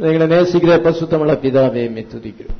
எங்களை நேசிக்கிற பரிசுத்தமுள்ள பிதாவே துதிக்கிறோம்.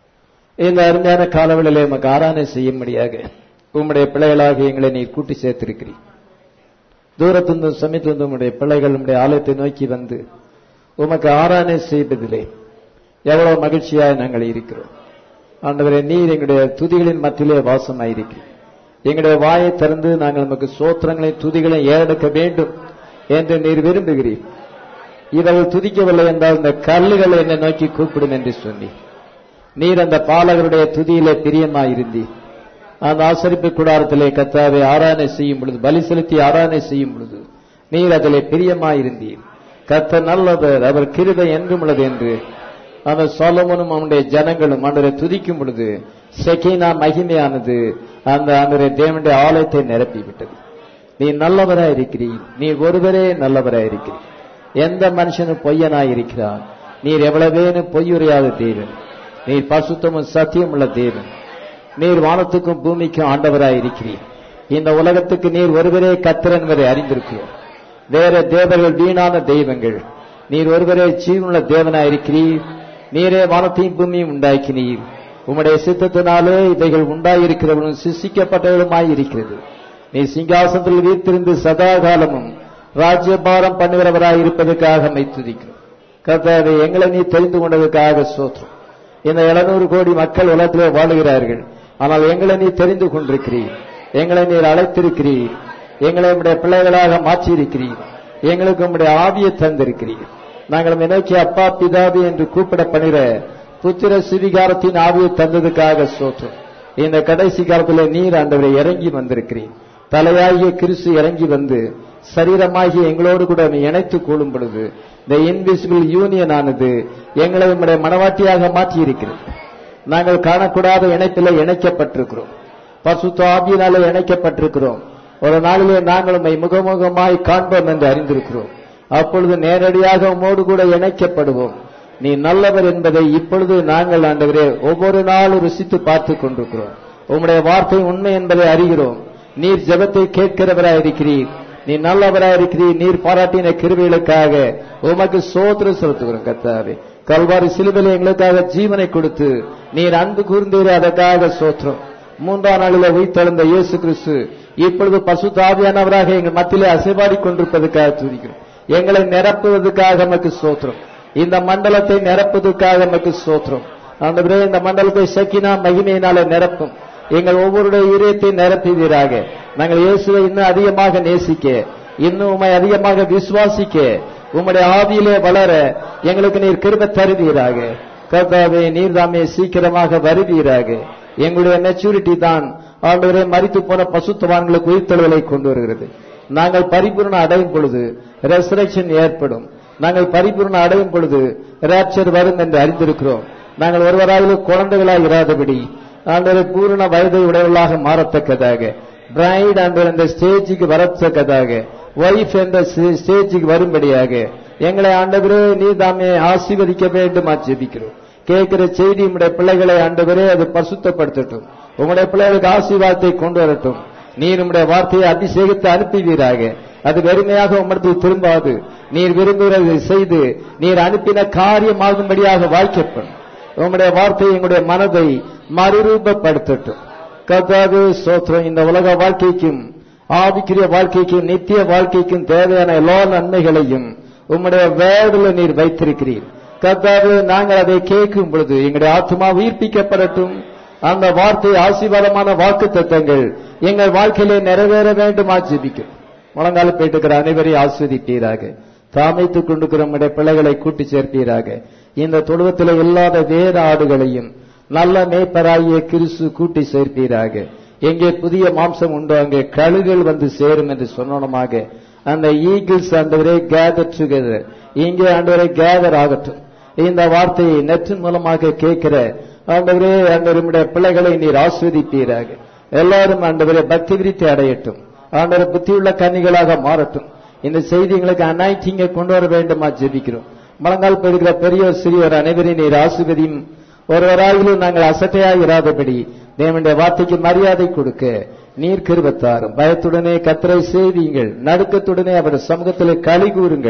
இந்த அருமையான காலவெளியிலே உமக்கு ஆராதனை செய்யும்படியாக உம்முடைய பிள்ளைகளாக எங்களை நீர் கூட்டி சேர்த்திருக்கிறீர். தூரத்திலிருந்தும் சமீபத்திலிருந்தும் உம்முடைய பிள்ளைகள் உம்முடைய ஆலயத்தை நோக்கி வந்து உமக்கு ஆராதனை செய்வதிலே எவ்வளவு மகிழ்ச்சியாக நாங்கள் இருக்கிறோம். ஆண்டவரே, நீர் எங்களுடைய துதிகளின் மத்தியிலே வாசமாயிருக்கிறீர். எங்களுடைய வாயை திறந்து நாங்கள் நமக்கு சோத்திரங்களையும் துதிகளையும் ஏறெடுக்க வேண்டும் என்று நீர் விரும்புகிறீர். இவர்கள் துதிக்கவில்லை என்றால் இந்த கல்லுகளை என்னை நோக்கி கூப்பிடும் என்று சொன்னீர். நீர் அந்த பாலகருடைய துதியிலே பிரியமாயிருந்தீர். அந்த ஆசரிப்பு கூடாரத்திலே கர்த்தாவை ஆராதனை செய்யும் பொழுது, பலி செலுத்தி ஆராதனை செய்யும் பொழுது நீர் அதிலே பிரியமாயிருந்தீர். கர்த்தர் நல்லவர், அவர் கிருபை என்றும் உள்ளது என்று அந்த சாலமோனும் அவனுடைய ஜனங்களும் ஆண்டவரை துதிக்கும் பொழுது செக்கீனா மகிமையானது அந்த ஆண்டவரை தேவனுடைய ஆலயத்தை நிரப்பிவிட்டது. நீ நல்லவராய் இருக்கிறீர். நீர் ஒருவரே நல்லவராய் இருக்கிறீர். எந்த மனுஷனும் பொய்யனாய் இருக்கிறான். நீர் எவ்வளவேனும் பொய்யுரையாத தேவன். நீர் பரிசுத்தமும் சத்தியம் உள்ள தேவன். நீர் வானத்துக்கும் பூமிக்கும் ஆண்டவராய் இருக்கிறீர். இந்த உலகத்துக்கு நீர் ஒருவரே கர்த்தர் என்பதை அறிந்திருக்கிறோம். வேற தேவர்கள் வீணான தெய்வங்கள். நீர் ஒருவரே ஜீவனுள்ள தேவனாய் இருக்கிறீர். நீரே வானத்தையும் பூமியும் உண்டாக்கினீர். உம்முடைய சித்தத்தினாலே இவைகள் உண்டாயிருக்கிறவர்களும் சிசிக்கப்பட்டவர்களுமாய் இருக்கிறது. நீர் சிங்காசனத்தில் வீற்றிருந்து சதா காலமும் ராஜ்யபாரம் பண்ணுகிறவராய் இருப்பதற்காக துதிக்கிறோம். கர்த்தாவே, எங்களை நீ தெரிந்து கொண்டதற்காக ஸ்தோத்திரம். இந்த 700 கோடி மக்கள் உலகத்திலே வாழுகிறார்கள். ஆனால் எங்களை நீ தெரிந்து கொண்டிருக்கிறீர். எங்களை நீர் அழைத்திருக்கிறீர். எங்களை உம்முடைய பிள்ளைகளாக மாற்றியிருக்கிறீர். எங்களுக்கு உம்முடைய ஆவியை தந்திருக்கிறீர். நாங்கள் நோக்கி அப்பா பிதாபி என்று கூப்பிட பண்ணுகிற புத்திர சுவிகாரத்தின் ஆவியை தந்ததுக்காக ஸ்தோத்திரம். இந்த கடைசி காலத்திலே நீர் ஆண்டவரை இறங்கி வந்திருக்கிறீர். தலையாகிய கிறிஸ்து இறங்கி வந்து சரீரமாகிய எங்களோடு கூட இணைத்துக் கொள்ளும் பொழுது இந்த இன்விசிபிள் யூனியன் ஆனது எங்களை உம்முடைய மனவாட்டியாக மாற்றி இருக்கிறது. நாங்கள் காணக்கூடாத இணைப்பிலே இணைக்கப்பட்டிருக்கிறோம். பரிசுத்த ஆவியினாலே இணைக்கப்பட்டிருக்கிறோம். ஒரு நாளிலே நாங்கள் உம்மை முகமுகமாய் காண்போம் என்று அறிந்திருக்கிறோம். அப்பொழுது நேரடியாக உம்மோடு கூட இணைக்கப்படுவோம். நீ நல்லவர் என்பதை இப்பொழுது நாங்கள் ஆண்டவரே ஒவ்வொரு நாளும் ருசித்து பார்த்துக் கொண்டிருக்கிறோம். உம்முடைய வார்த்தை உண்மை என்பதை அறிகிறோம். நீர் ஜெபத்தை கேட்கிறவராய் இருக்கிறீர். நீ நல்லவராய் இருக்கிறீர். நீர் பாராட்டின கிருபைகளுக்காக உமக்கு ஸ்தோத்திரம் செலுத்துகிறோம். கர்த்தாவே, கல்வாரி சிலுவையிலே எங்களுக்காக ஜீவனை கொடுத்து நீர் அன்பு கூர்ந்தீரே, அதற்காக ஸ்தோத்திரம். 3ஆம் நாளிலே உயிர்த்தெழுந்த இயேசு கிறிஸ்து இப்பொழுது பரிசுத்த ஆவியானவராக எங்கள் மத்தியிலே அசைவாடிக் கொண்டிருப்பதற்காக துதிக்கிறோம். எங்களை நிரப்புவதற்காக நமக்கு ஸ்தோத்திரம். இந்த மண்டலத்தை நிரப்புவதற்காக நமக்கு ஸ்தோத்திரம். ஆண்டவரே, இந்த மண்டலத்தை சக்கினா மகிமையினாலே நிரப்பும். எங்கள் ஒவ்வொருடைய இதயத்தை நிரப்புவீராக. நாங்கள் இயேசுவை இன்னும் அதிகமாக நேசிக்க, இன்னும் உம்மை அதிகமாக விசுவாசிக்க, உம்முடைய ஆவியிலே வளர எங்களுக்கு நீர் கிருபை தருவீராக. கர்த்தாவே, நீர் தாமே சீக்கிரமாக வருவீராக. எங்களுடைய மெச்சூரிட்டி தான் ஆண்டவரே மரித்து போன பசுத்தவான்களுக்கு உயிர்த்தெழுதலை கொண்டு வருகிறது. நாங்கள் பரிபூர்ணம் அடையும் பொழுது ரெசரக்ஷன் ஏற்படும். நாங்கள் பரிபூர்ணம் அடையும் பொழுது ராப்சர் வரும் என்று அறிந்திருக்கிறோம். நாங்கள் ஒருவராக குழந்தைகளாக இராதபடி ஆண்டவரை பூர்ண வயதை உடையவர்களாக மாறத்தக்கதாக, பிரைட் ஆண்டவர் அந்த ஸ்டேஜுக்கு வரத்தக்கதாக, ஒய்ஃப் என்ற ஸ்டேஜுக்கு வரும்படியாக எங்களை ஆண்டவரே நீர் தாமே ஆசீர்வதிக்க வேண்டுமா ஜெபிக்கிறோம். கேட்கிற செய்தி உம்முடைய பிள்ளைகளை ஆண்டவரே அது பரிசுத்தப்படுத்தட்டும். உம்முடைய பிள்ளைகளுக்கு ஆசீர்வாதத்தை கொண்டு வரட்டும். நீர் உம்முடைய வார்த்தையை அபிஷேகித்து அனுப்புவீராக. அது வெறுமையாக உம்மிடத்தில் திரும்பாது. நீர் விரும்புகிறதை செய்து நீர் அனுப்பின காரியமாகும்படியாக வாய்க்கப்படும். உம்முடைய வார்த்தை எங்களுடைய மனதை மறுரூபப்படுத்தட்டும். கர்த்தாவே ஸ்தோத்திரம். இந்த உலக வாழ்க்கைக்கும் ஆவிக்குரிய வாழ்க்கைக்கும் நித்திய வாழ்க்கைக்கும் தேவையான எல்லா நன்மைகளையும் உம்முடைய வேர்டில் நீர் வைத்திருக்கிறீர். கர்த்தாவே, நாங்கள் அதை கேட்கும் பொழுது எங்களுடைய ஆத்மா உயிர்ப்பிக்கப்படட்டும். அந்த வார்த்தை ஆசீர்வாதமான வாக்கு தத்தங்கள் எங்கள் வாழ்க்கையிலே நிறைவேற வேண்டுமா ஜெபிக்கிறோம். முழங்கால போயிட்டு அனைவரையும் ஆஸ்வதிப்பீராக. தாமைத்துக் கொண்டிருக்கிற நம்முடைய பிள்ளைகளை கூட்டி சேர்ப்பீராக. இந்த தொழுவத்தில் இல்லாத வேற ஆடுகளையும் நல்ல மேய்ப்பராகிய கிறிஸ்து கூட்டி சேர்ப்பீராக. எங்கே புதிய மாம்சம் உண்டோ அங்கே கழுகுகள் வந்து சேரும் என்று சொன்னோமாக அந்த ஈகிள்ஸ் ஆண்டவரே கேதர் டுகெதர், இங்கே ஆண்டவரே கேதர் ஆகட்டும். இந்த வார்த்தையை நெற்றின் மூலமாக கேட்கிற ஆண்டவரே நம்முடைய பிள்ளைகளை நீர் ஆஸ்வதிப்பீராக. எல்லாரும் ஆண்டவரே பக்தி விருத்தி அடையட்டும். ஆண்டவரே புத்தியுள்ள கன்னிகளாக மாறட்டும். இந்த செய்திகளுக்கு அனாயிட்டிங்கை கொண்டு வர வேண்டுமா ஜெபிக்கிறோம். முழங்கால் பெறுகிற பெரியோர் சிறியோர் அனைவரையும் நீர் ஆசீர்வதியும். ஒருவராயிலும் நாங்கள் அசட்டையாக இராதபடி தேவனுடைய வார்த்தைக்கு மரியாதை கொடுக்க நீர் கிருபை தாரும். பயத்துடனே கர்த்தரை சேவியுங்கள். நடுக்கத்துடனே அவர் சமூகத்திலே களி கூறுங்கள்.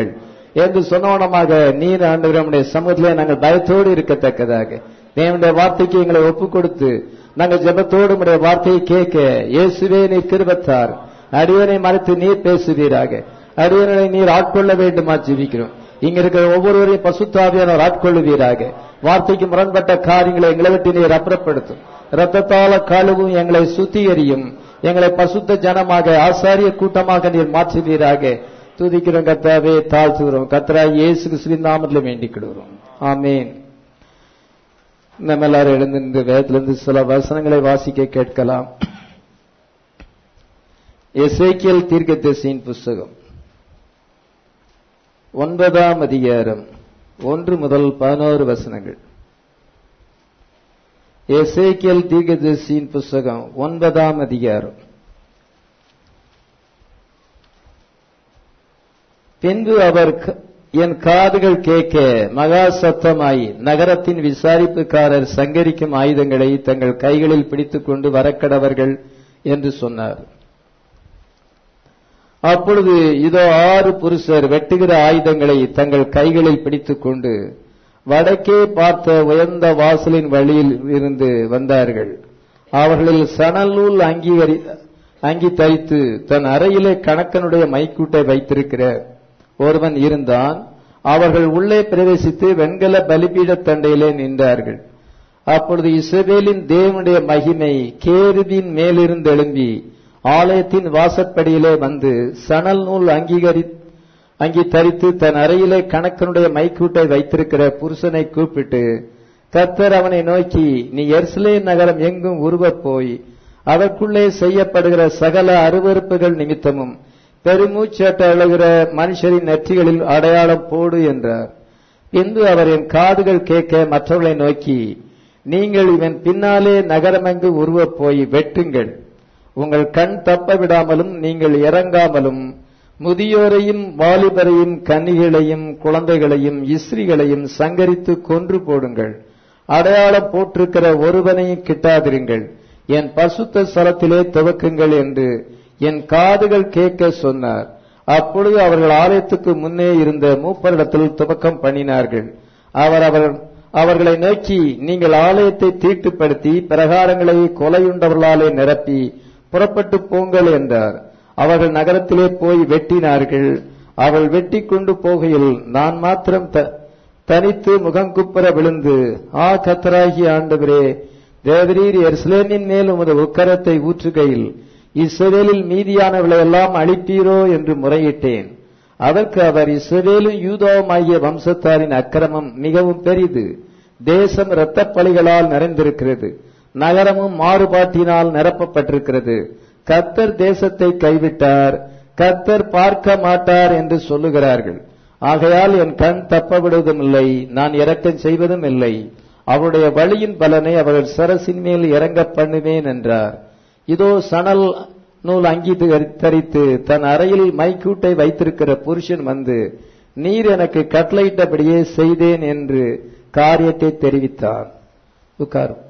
என்று சொன்னவனமாக நீர் ஆண்டவரே நம்முடைய சமூகத்திலே நாங்கள் பயத்தோடு இருக்கத்தக்கதாக தேவனுடைய வார்த்தைக்கு எங்களை ஒப்புக் கொடுத்து நாங்கள் ஜெபத்தோடு உடைய வார்த்தையை கேட்க இயேசுவே நீர் கிருபைத்தார். அடியனை மறைத்து நீர் பேசுவீராக. அடியனை நீர் ஆட்கொள்ள வேண்டுமா ஜெபிக்கிறோம். இங்க இருக்கிற ஒவ்வொருவரையும் பரிசுத்த ஆவியானவர் ஆட்கொள்ளுவீராக. வார்த்தைக்கு முரண்பட்ட காரியங்களை எங்களை விட்டு நீர் அப்புறப்படுத்தும். இரத்தத்தால கழுவும், எங்களை சுத்திகரியும், எங்களை பரிசுத்த ஜனமாக ஆசாரிய கூட்டமாக நீர் மாற்றுவீராக. துதிக்கிறோம் கர்த்தாவே, தாழ்த்துகிறோம். கர்த்தராகிய இயேசு கிறிஸ்துவின் நாமத்தில் வேண்டிக் கொள்கிறோம். ஆமென். நம்ம எல்லாரும் எழுந்து வேதத்திலிருந்து சில வசனங்களை வாசிக்க கேட்கலாம். எசேக்கியேல் தீர்க்கதரிசியின் புஸ்தகம் 9ஆம் அதிகாரம் 1 முதல் 11 வசனங்கள். எசேக்கியேல் தீர்க்கதரிசியின் புஸ்தகம் 9ஆம் அதிகாரம். பின்பு அவர் என் காதுகள் கேட்க மகா சத்தமாய் நகரத்தின் விசாரிப்புக்காரர் சங்கரிக்கும் ஆயுதங்களை தங்கள் கைகளில் பிடித்துக் கொண்டு வரக்கடவர்கள் என்று சொன்னார். அப்பொழுது இதோ 6 புருஷர் வெட்டுகிற ஆயுதங்களை தங்கள் கைகளில் பிடித்துக் கொண்டு வடக்கே பார்த்த உயர்ந்த வாசலின் வழியில் இருந்து வந்தார்கள். அவர்களில் சணல் நூல் அங்கி தைத்து தன் அறையிலே கணக்கனுடைய மைக்கூட்டை வைத்திருக்கிற ஒருவன் இருந்தான். அவர்கள் உள்ளே பிரவேசித்து வெண்கல பலிபீட தண்டையிலே நின்றார்கள். அப்பொழுது இஸ்ரவேலின் தேவனுடைய மகிமை கேருபின் மேலிருந்து எழும்பி ஆலயத்தின் வாசற்படியிலே வந்து சணல் நூல் அங்கி தரித்து தன் அறையிலே கணக்கனுடைய மைக்கூட்டை வைத்திருக்கிற புருஷனை கூப்பிட்டு, கர்த்தர் அவனை நோக்கி, நீ எருசலேம் நகரம் எங்கும் உருவப் போய் அதற்குள்ளே செய்யப்படுகிற சகல அருவருப்புகள் நிமித்தமும் பெருமூச்சேட்ட அழுகிற மனுஷரின் நெற்றிகளில் அடையாளம் போடு என்றார். பின்பு அவர் என் காதுகள் கேட்க மற்றவர்களை நோக்கி, நீங்கள் இவன் பின்னாலே நகரமெங்கு உருவப் போய் வெட்டுங்கள். உங்கள் கண் தப்ப விடாமலும் நீங்கள் இறங்காமலும் முதியோரையும் வாலிபரையும் கன்னிகளையும் குழந்தைகளையும் இஸ்திரிகளையும் சங்கரித்து கொன்று போடுங்கள். அடையாளம் போட்டிருக்கிற ஒருவனையும் கிட்டாதிருங்கள். என் பரிசுத்த ஸ்தலத்திலே துவக்குங்கள் என்று என் காதுகள் கேட்க சொன்னார். அப்பொழுது அவர்கள் ஆலயத்துக்கு முன்னே இருந்த மூப்பரிடத்தில் துவக்கம் பண்ணினார்கள். அவர்களை நோக்கி, நீங்கள் ஆலயத்தை தீட்டுப்படுத்தி பிரகாரங்களை கொலையுண்டவர்களாலே நிரப்பி புறப்பட்டு போங்கள் என்றார். அவர்கள் நகரத்திலே போய் வெட்டினார்கள். அவள் வெட்டி கொண்டு போகையில் நான் மாத்திரம் தனித்து முகங்குப்புற விழுந்து, கர்த்தராகிய ஆண்டவரே, தேவரீர் எருசலேமின் மேல் உமது உக்கரத்தை ஊற்றுகையில் இஸ்ரவேலில் மீதியானவர்களை எல்லாம் அழிப்பீரோ என்று முறையிட்டேன். அதற்கு அவர், இஸ்ரவேலும் யூதாவும் ஆகிய வம்சத்தாரின் அக்கிரமம் மிகவும் பெரிது. தேசம் இரத்தப் பலிகளால் நிறைந்திருக்கிறது. நகரமும் மாறுபாட்டினால் நிரப்பப்பட்டிருக்கிறது. கர்த்தர் தேசத்தை கைவிட்டார், கர்த்தர் பார்க்க மாட்டார் என்று சொல்லுகிறார்கள். ஆகையால் என் கண் தப்ப விடுவதும் இல்லை, நான் இரக்கம் செய்வதும் இல்லை. அவருடைய வழியின் பலனை அவர்கள் சரசின் மேல் இறங்க பண்ணுவேன் என்றார். இதோ சணல் நூல் அங்கி தரித்து தன் அறையில் மைக்கூட்டை வைத்திருக்கிற புருஷன் வந்து, நீர் எனக்கு கட்டளையிட்டபடியே செய்தேன் என்று காரியத்தை தெரிவித்தான். உட்காரும்.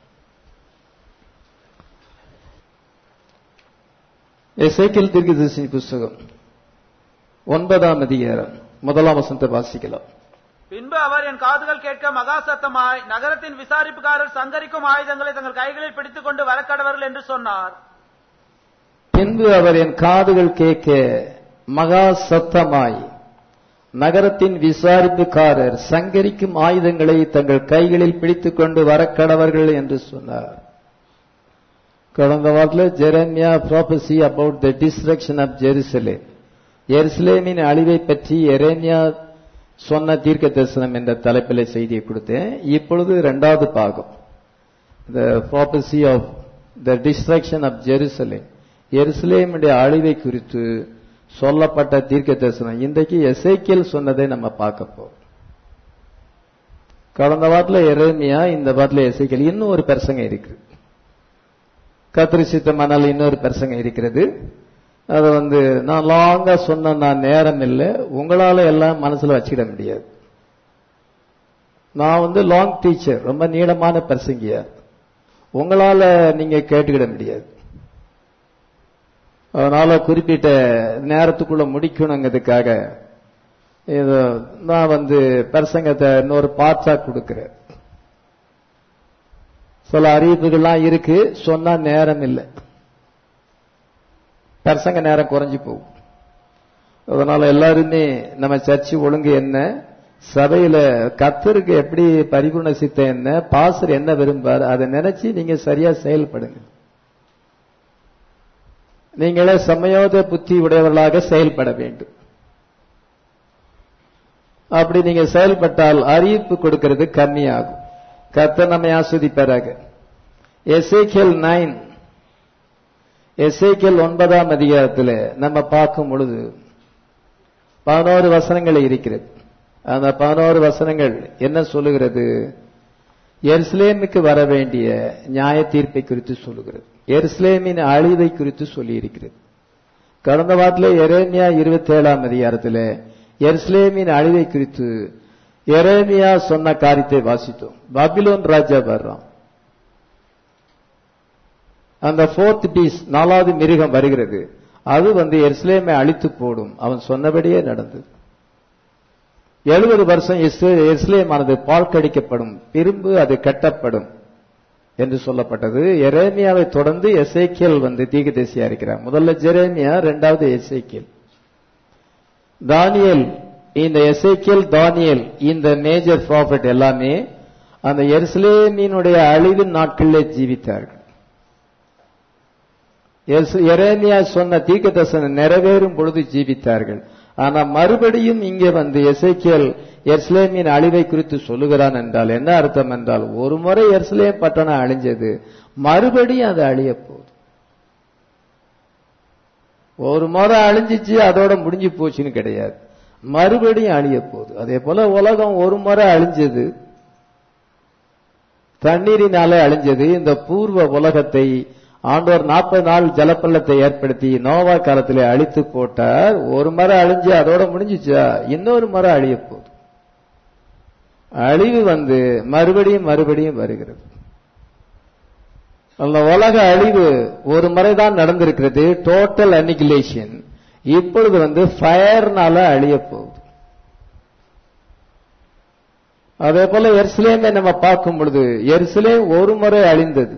எசேக்கியேல் தீர்க்கதரிசியின் புஸ்தகம் 9ஆம் அதிகாரம் 1ஆம் வசனத்தை வாசிக்கலாம். பின்பு அவர் என் காதுகள் கேட்க மகா சத்தமாய் நகரத்தின் விசாரிப்புக்காரர் சங்கரிக்கும் ஆயுதங்களை தங்கள் கைகளில் பிடித்துக் கொண்டு வரக்கடவர்கள் என்று சொன்னார். பின்பு அவர் என் காதுகள் கேட்க மகா சத்தமாய் நகரத்தின் விசாரிப்புக்காரர் சங்கரிக்கும் ஆயுதங்களை தங்கள் கைகளில் பிடித்துக் கொண்டு வரக்கடவர்கள் என்று சொன்னார். கடந்த வாரத்தில் Jeremiah prophecy about the destruction of Jerusalem, எருசலேமின் அழிவை பற்றி எரேமியா சொன்ன தீர்க்க தரிசனம் என்ற தலைப்பில் செய்தியை கொடுத்தேன். இப்பொழுது 2வது பாகம், the prophecy of the destruction of Jerusalem, எருசலேமுடைய அழிவை குறித்து சொல்லப்பட்ட தீர்க்க தரிசனம். இன்றைக்கு எசேக்கியேல் சொன்னதை நம்ம பார்க்க போறோம். கடந்த வாரத்தில் எரேமியா, இந்த வாரத்தில் எசேக்கியேல். இன்னும் ஒரு பிரசங்கம் இருக்கு, கர்த்தர் சித்தமானால் இன்னொரு பிரசங்கம் இருக்கிறது. அதை நான் லாங்கா சொன்ன நான் நேரம் இல்லை, உங்களால எல்லாம் மனசுல வச்சுக்கிட முடியாது. நான் லாங் டீச்சர், ரொம்ப நீளமான பிரசங்கியார், உங்களால நீங்க கேட்டுக்கிட முடியாது. அதனால குறிப்பிட்ட நேரத்துக்குள்ள முடிக்கணுங்கிறதுக்காக இது நான் பிரசங்கத்தை இன்னொரு பார்ட்ஸா கொடுக்கிறேன். சில அறிவிப்புகள்லாம் இருக்கு, சொன்னா நேரம் இல்லை, பிரசங்க நேரம் குறைஞ்சு போகும். அதனால எல்லாருமே நம்ம சர்ச்சு ஒழுங்கு என்ன, சபையில கர்த்தருக்கு எப்படி பரிபூர்ண சித்தம் என்ன, பாஸ்டர் என்ன விரும்பார், அதை நினைச்சு நீங்க சரியா செயல்படுங்க. நீங்களே சமயோத புத்தி உடையவர்களாக செயல்பட வேண்டும். அப்படி நீங்க செயல்பட்டால் அறிவிப்பு கொடுக்கிறது கம்மியாகும். கர்த்தர் நம்மை ஆஸ்வதிப்பாராக. எசேக்கியேல் 9, எசேக்கியேல் 9ஆம் அதிகாரத்தில் நம்ம பார்க்கும் பொழுது 11 வசனங்கள் இருக்கிறது. அந்த 11 வசனங்கள் என்ன சொல்லுகிறது? எருசலேமுக்கு வர வேண்டிய நியாய தீர்ப்பை குறித்து சொல்லுகிறது. எருசலேமின் அழிவை குறித்து சொல்லி இருக்கிறது. கடந்த வாரத்தில் எரேமியா 27ஆம் அதிகாரத்தில் எருசலேமின் அழிவை குறித்து எரேமியா சொன்ன காரியத்தை வாசித்தோம். பாபிலோன் ராஜா வர்றான், அந்த 4th பீஸ் 4வது மிருகம் வருகிறது. அது எருசலேமை அழித்து போடும். அவன் சொன்னபடியே நடந்தது. 70 வருஷம் எருசலேமானது பாழ்கடிக்கப்படும், பின்பு அது கட்டப்படும் என்று சொல்லப்பட்டது. எரேமியாவை தொடர்ந்து எசேக்கியேல் தீர்க்கதரிசியா இருக்கிறார். முதல்ல ஜெரேமியா, இரண்டாவது எசேக்கியேல். தானியேல், இந்த எசேக்கியேல் தானியேல் இந்த மேஜர் ப்ராஃபட் எல்லாமே அந்த எருசலேமினுடைய அழிவின் நாட்களிலே ஜீவித்தார்கள். எரேமியா சொன்ன தீர்க்கதரிசனம் நிறைவேறும் பொழுது ஜீவித்தார்கள். ஆனா மறுபடியும் இங்கே எசேக்கியேல் எருசலேமின் அழிவை குறித்து சொல்லுகிறான் என்றால் என்ன அர்த்தம் என்றால், ஒரு முறை எருசலேம் பட்டணம் அழிஞ்சது, மறுபடியும் அது அழிய போகுது. ஒரு முறை அழிஞ்சிச்சு அதோட முடிஞ்சு போச்சுன்னு கிடையாது, மறுபடியும் அழிய போகுது. அதே போல உலகம் ஒரு முறை அழிஞ்சது, தண்ணீரினாலே அழிஞ்சது. இந்த பூர்வ உலகத்தை ஆண்டவர் 40 நாள் ஜலப்பள்ளத்தை ஏற்படுத்தி நோவா காலத்திலே அழித்து போட்டார். ஒரு முறை அழிஞ்சு அதோட முடிஞ்சிச்சா, இன்னொரு முறை அழிய போகுது. அழிவு மறுபடியும் மறுபடியும் வருகிறது. அந்த உலக அழிவு ஒரு முறைதான் நடந்திருக்கிறது, டோட்டல் அனிகிலேஷன். இப்பொழுது ஃபயர்னால அழிய போகுது. அதே போல எருசலேமை நம்ம பார்க்கும் பொழுது எருசலேம் ஒரு முறை அழிந்தது.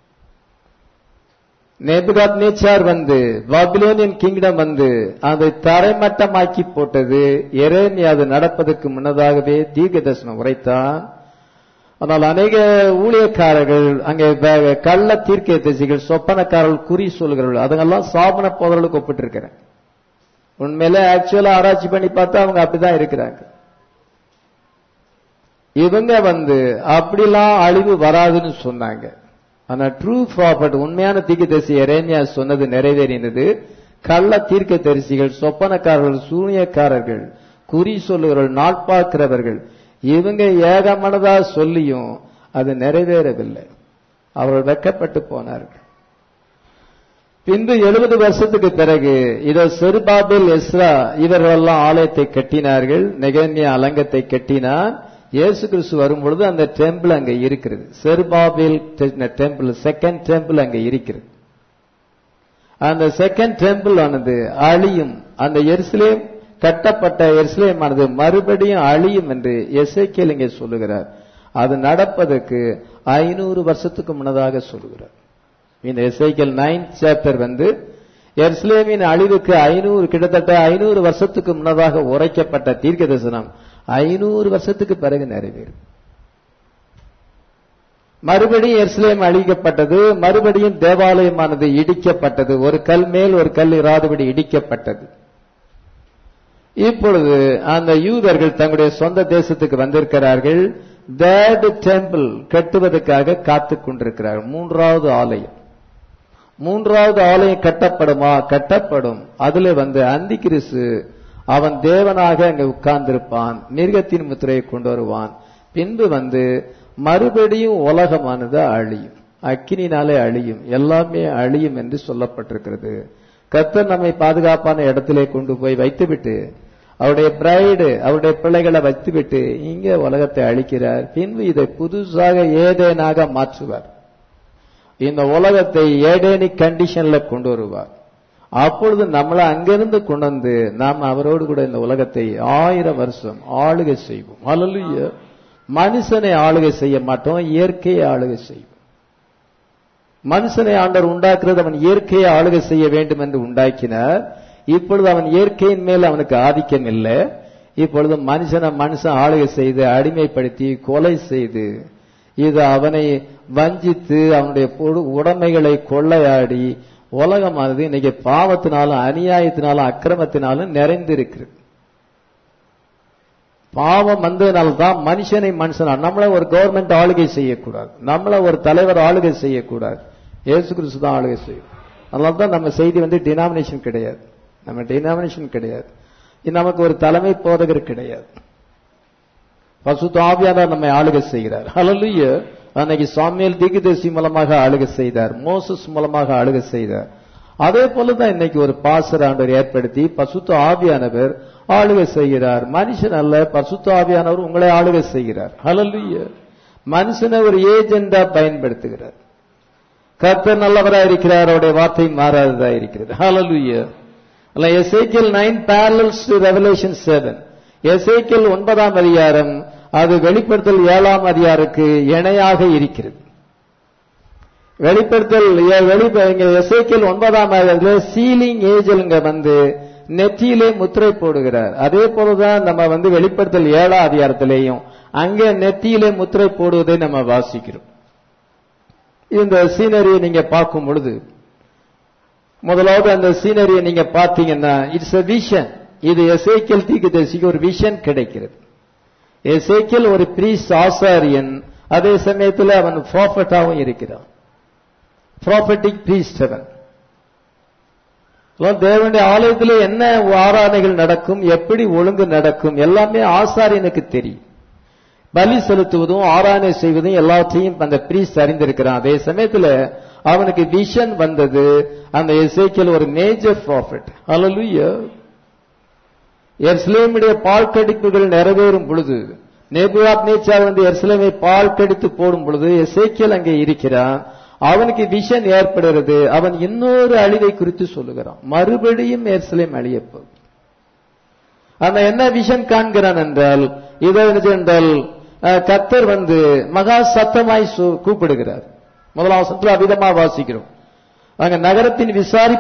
நேபுகாத்நேச்சார் பாபிலோனியன் கிங்டம் அதை தரைமட்டமாக்கி போட்டது. எரேமியா அது நடப்பதற்கு முன்னதாகவே தீர்க்கதரிசனம் உரைத்தான். ஆனால் அநேக ஊழியக்காரர்கள், அங்கே கள்ள தீர்க்கதரிசிகள், சொப்பனக்காரர்கள், குறி சொல்கிறவர்கள், அதெல்லாம் சாபன போதர்களுக்கு ஒப்பிட்டு இருக்கிறேன். உண்மையில ஆக்சுவலா ஆராய்ச்சி பண்ணி பார்த்தா அவங்க அப்படிதான் இருக்கிறாங்க. இவங்க அப்படிலாம் அழிவு வராதுன்னு சொன்னாங்க. ஆனா ட்ரூ ப்ராஃபட், உண்மையான தீர்க்கதரிசி எரேமியா சொன்னது நிறைவேறினது. கள்ள தீர்க்கதரிசிகள், சொப்பனக்காரர்கள், சூனியக்காரர்கள், குறி சொல்லுகிறவர்கள், நாட்பார்க்கிறவர்கள், இவங்க ஏகமனதா சொல்லியும் அது நிறைவேறவில்லை. அவர்கள் வெட்கப்பட்டு போனார்கள். பின்பு 70 வருஷத்துக்கு பிறகு இதோ செருபாபேல், எஸ்ரா இவர்களெல்லாம் ஆலயத்தை கட்டினார்கள். நெகேமியா அலங்கத்தை கட்டினான். இயேசு கிறிஸ்து வரும்பொழுது அந்த டெம்பிள் அங்க இருக்கிறது. செருபாபேல் டெம்பிள், செகண்ட் டெம்பிள் அங்க இருக்கிறது. அந்த செகண்ட் டெம்பிள் ஆனது அழியும். அந்த எருசலேம் கட்டப்பட்ட எருசலேம் ஆனது மறுபடியும் அழியும் என்று எசேக்கியேல் இங்கே சொல்லுகிறார். அது நடப்பதற்கு 500 வருஷத்துக்கு முன்னதாக சொல்லுகிறார். இந்த எசேக்கியேல் 9th சாப்டர் எருசலேமின் அழிவுக்கு கிட்டத்தட்ட 500 வருஷத்துக்கு முன்னதாக உரைக்கப்பட்ட தீர்க்கதரிசனம் 500 வருஷத்துக்கு பிறகு நிறைவேறும். மறுபடியும் எருசலேம் அழிக்கப்பட்டது. மறுபடியும் தேவாலயமானது இடிக்கப்பட்டது. ஒரு கல் மேல் ஒரு கல் இராதபடி இடிக்கப்பட்டது. இப்பொழுது அந்த யூதர்கள் தங்களுடைய சொந்த தேசத்துக்கு வந்திருக்கிறார்கள். தேர்ட் டெம்பிள் கட்டுவதற்காக காத்துக் கொண்டிருக்கிறார்கள். 3வது ஆலயம். 3வது ஆலயம் கட்டப்படுமா? கட்டப்படும். அதுல அந்திகிறிஸ்து அவன் தேவனாக அங்க உட்கார்ந்திருப்பான். மிருகத்தின் முத்திரையை கொண்டு வருவான். பின்பு மறுபடியும் உலகமானது அழியும், அக்கினினாலே அழியும், எல்லாமே அழியும் என்று சொல்லப்பட்டிருக்கிறது. கர்த்தர் நம்மை பாதுகாப்பான இடத்திலே கொண்டு போய் வைத்துவிட்டு அவருடைய பிரைடு, அவருடைய பிள்ளைகளை வைத்துவிட்டு இங்க உலகத்தை அழிக்கிறார். பின்பு இதை புதுசாக ஏதேனாக மாற்றுவார். இந்த உலகத்தை ஏடேனிக் கண்டிஷன்ல கொண்டு வருவார். அப்பொழுது நம்மளை அங்கிருந்து கொண்டு வந்து நாம் அவரோடு கூட இந்த உலகத்தை 1000 வருஷம் ஆளுகை செய்வோம். ஹல்லேலூயா. மனுஷனை ஆளுகை செய்ய மாட்டோம், இயற்கையை ஆளுகை செய்வோம். மனுஷனை ஆண்டவர் உண்டாக்குறது அவன் இயற்கையை ஆளுகை செய்ய வேண்டும் என்று உண்டாக்கினார். இப்பொழுது அவன் இயற்கையின் மேல் அவனுக்கு ஆதிக்கம் இல்லை. இப்பொழுது மனுஷன் ஆளுகை செய்து அடிமைப்படுத்தி கொலை செய்து இது அவனை வஞ்சித்து அவனுடைய உடைமைகளை கொள்ளையாடி உலகமானது இன்னைக்கு பாவத்தினாலும் அநியாயத்தினாலும் அக்கிரமத்தினாலும் நிறைந்திருக்கிறது. பாவம் வந்ததுனால்தான் மனுஷன் நம்மள ஒரு கவர்மெண்ட் ஆளுகை செய்யக்கூடாது, நம்மள ஒரு தலைவர் ஆளுகை செய்யக்கூடாது, இயேசு கிறிஸ்து தான் ஆளுகை செய்யும். அதனால்தான் நம்ம செய்தி டினாமினேஷன் கிடையாது, நம்ம டினாமினேஷன் கிடையாது, நமக்கு ஒரு தலைமை போதகர் கிடையாது. பரிசுத்த ஆவியானவர் நம்மை ஆளுகை செய்கிறார். ஹல்லேலூயா. அன்னைக்கு சாமுவேல் தீர்க்கதரிசி மூலமாக ஆளுகை செய்தார், மோசஸ் மூலமாக ஆளுகை செய்தார். அதே போலதான் இன்னைக்கு ஒரு பாஸ்டர் ஆண்டவர் ஏற்படுத்தி பரிசுத்த ஆவியானவர் ஆளுகை செய்கிறார். மனுஷன் அல்ல, பரிசுத்த ஆவியானவர் உங்களை ஆளுகை செய்கிறார். ஹல்லேலூயா. மனுஷனை ஒரு ஏஜெண்டா பயன்படுத்துகிறார். கர்த்தர் நல்லவராக இருக்கிறார், அவருடைய வார்த்தை மாறாததா இருக்கிறது. ஹல்லேலூயா. எசேக்கியேல் 9 parallels to Revelation 7. எசேக்கியேல் 9ஆம் அதிகாரம் அது வெளிப்படுத்தல் 7ஆம் அதிகாரத்துக்கு இணையாக இருக்கிறது. எசேக்கியேல் 9ஆம் அதிகாரத்தில் சீலிங் ஏஞ்சல் நெற்றியிலே முத்திரை போடுகிறார். அதே போலதான் நம்ம வெளிப்படுத்தல் 7ஆம் அதிகாரத்திலேயும் அங்கே நெற்றியிலே முத்திரை போடுவதை நம்ம வாசிக்கிறோம். இந்த சீனரியை நீங்க பார்க்கும் பொழுது முதலாவது அந்த சீனரியை நீங்க பார்த்தீங்கன்னா இட்ஸ் a விஷன். இது எசேக்கியேல் தீர்க்கதரிசிக்கு ஒரு விஷன் கிடைக்கிறது. எசேக்கியேல் ஒரு பிரீஸ்ட் ஆசாரியன், அதே சமயத்தில் அவன் ப்ராஃபட்டாவும் இருக்கிறான், ப்ராஃபட்டிக் பிரீஸ்ட். அவன் தேவனுடைய ஆலயத்தில் என்ன ஆராதனைகள் நடக்கும், எப்படி ஒழுங்கு நடக்கும் எல்லாமே ஆசாரியனுக்கு தெரியும். பலி செலுத்துவதும் ஆராதனை செய்வதும் எல்லாத்தையும் அந்த பிரீஸ்ட் அறிந்திருக்கிறான். அதே சமயத்தில் அவனுக்கு விஷன் வந்தது. அந்த எசேக்கியேல் ஒரு மேஜர் ப்ராஃபட். ஹல்லேலூயா. எருசலேமுடைய பால் கடிப்புகள் நிறைவேறும் பொழுது, நேபுகாத்நேச்சார் எருசலேமை பால் கடித்து போடும் பொழுது எசேக்கியேல் அங்கே இருக்கிறான். அவனுக்கு விஷன் ஏற்படுகிறது. அவன் இன்னொரு அழிவை குறித்து சொல்லுகிறான், மறுபடியும் எருசலேம் அழியப்போம். அந்த என்ன விஷன் காண்கிறான் என்றால் இதை என்றால் கர்த்தர் மகா சத்தமாய் கூப்பிடுகிறார். முதலாம் வசனத்தில் அவ்விதமா வாசிக்கிறோம். அங்க நகரத்தின்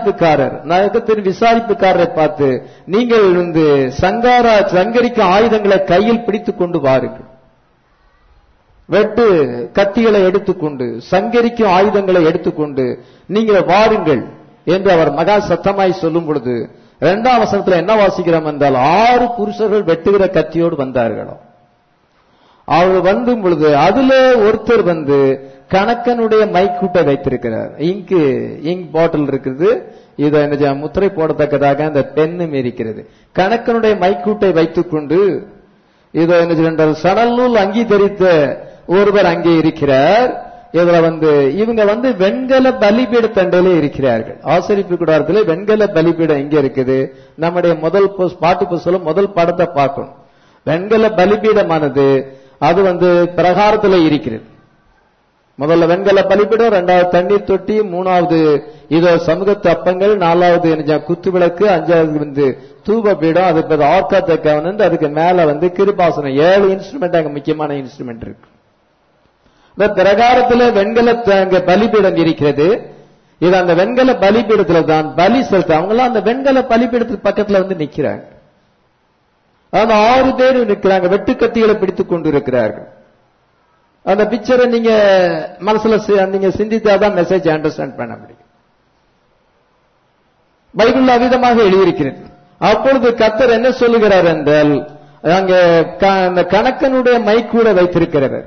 விசாரிப்புக்காரரை பார்த்து நீங்கள் சங்கரிக்கும் ஆயுதங்களை கையில் பிடித்துக் கொண்டு வாருங்கள், வெட்டு கத்திகளை எடுத்துக்கொண்டு சங்கரிக்கும் ஆயுதங்களை எடுத்துக்கொண்டு நீங்கள் வாருங்கள் என்று அவர் மகா சத்தமாய் சொல்லும் பொழுது 2ஆம் வசனத்தில் என்ன வாசிக்கிறோம் என்றால் 6 புருஷர்கள் வெட்டுகிற கத்தியோடு வந்தார்களாம். அவர் வந்தும் பொழுது அதுல ஒருத்தர் கணக்கனுடைய மைக்கூட்டை வைத்திருக்கிறார். இங்க் பாட்டில் இருக்குது, இதை முத்திரை போடத்தக்கதாக அந்த பெண்ணும் இருக்கிறது. கணக்கனுடைய மைக்கூட்டை வைத்துக் கொண்டு இதை சணல் நூல் அங்கி தரித்த ஒருவர் அங்கே இருக்கிறார். இதுல இவங்க வெண்கல பலிபீட தண்டையிலே இருக்கிறார்கள். ஆசரிப்பு கூடாரத்திலே வெண்கல பலிபீடம் எங்க இருக்குது? நம்முடைய முதல் பாட்டு புஸ்தகம் முதல் படத்தை பார்க்கணும். வெண்கல பலிபீடமானது அது பிரகாரத்தில் இருக்கிறது. முதல்ல வெண்கல பலிபீடம், 2வது தண்ணீர் தொட்டி, 3வது இதோ சமூகத்து அப்பங்கள், 4வது குத்து விளக்கு, 5வது தூப பீடம், அதுக்கு ஆர்கா தக்கவன், அதுக்கு மேல கிருபாசனம். 7 இன்ஸ்ட்ருமெண்ட் அங்க முக்கியமான இன்ஸ்ட்ருமெண்ட் இருக்கு. இந்த பிரகாரத்துல வெண்கல பலிபீடம் இருக்கிறது. இது அந்த வெண்கல பலிபீடத்துல தான் பலி செலுத்த அவங்களாம் அந்த வெண்கல பலிபீடத்துக்கு பக்கத்துல நிக்கிறாங்க. 6 பேர் நிற்கிறாங்க, வெட்டுக்கத்திகளை பிடித்துக் கொண்டு இருக்கிறார்கள். அந்த பிக்சரை நீங்க மனசுல நீங்க சிந்தித்தாதான் மெசேஜ் அண்டர்ஸ்டாண்ட் பண்ண முடியும். பைபிள் அவிதமாக எழுதியிருக்கிறது. அப்பொழுது கர்த்தர் என்ன சொல்லுகிறார் என்றால் அங்க அந்த கணக்கனுடைய மைக்கூட வைத்திருக்கிறவர்,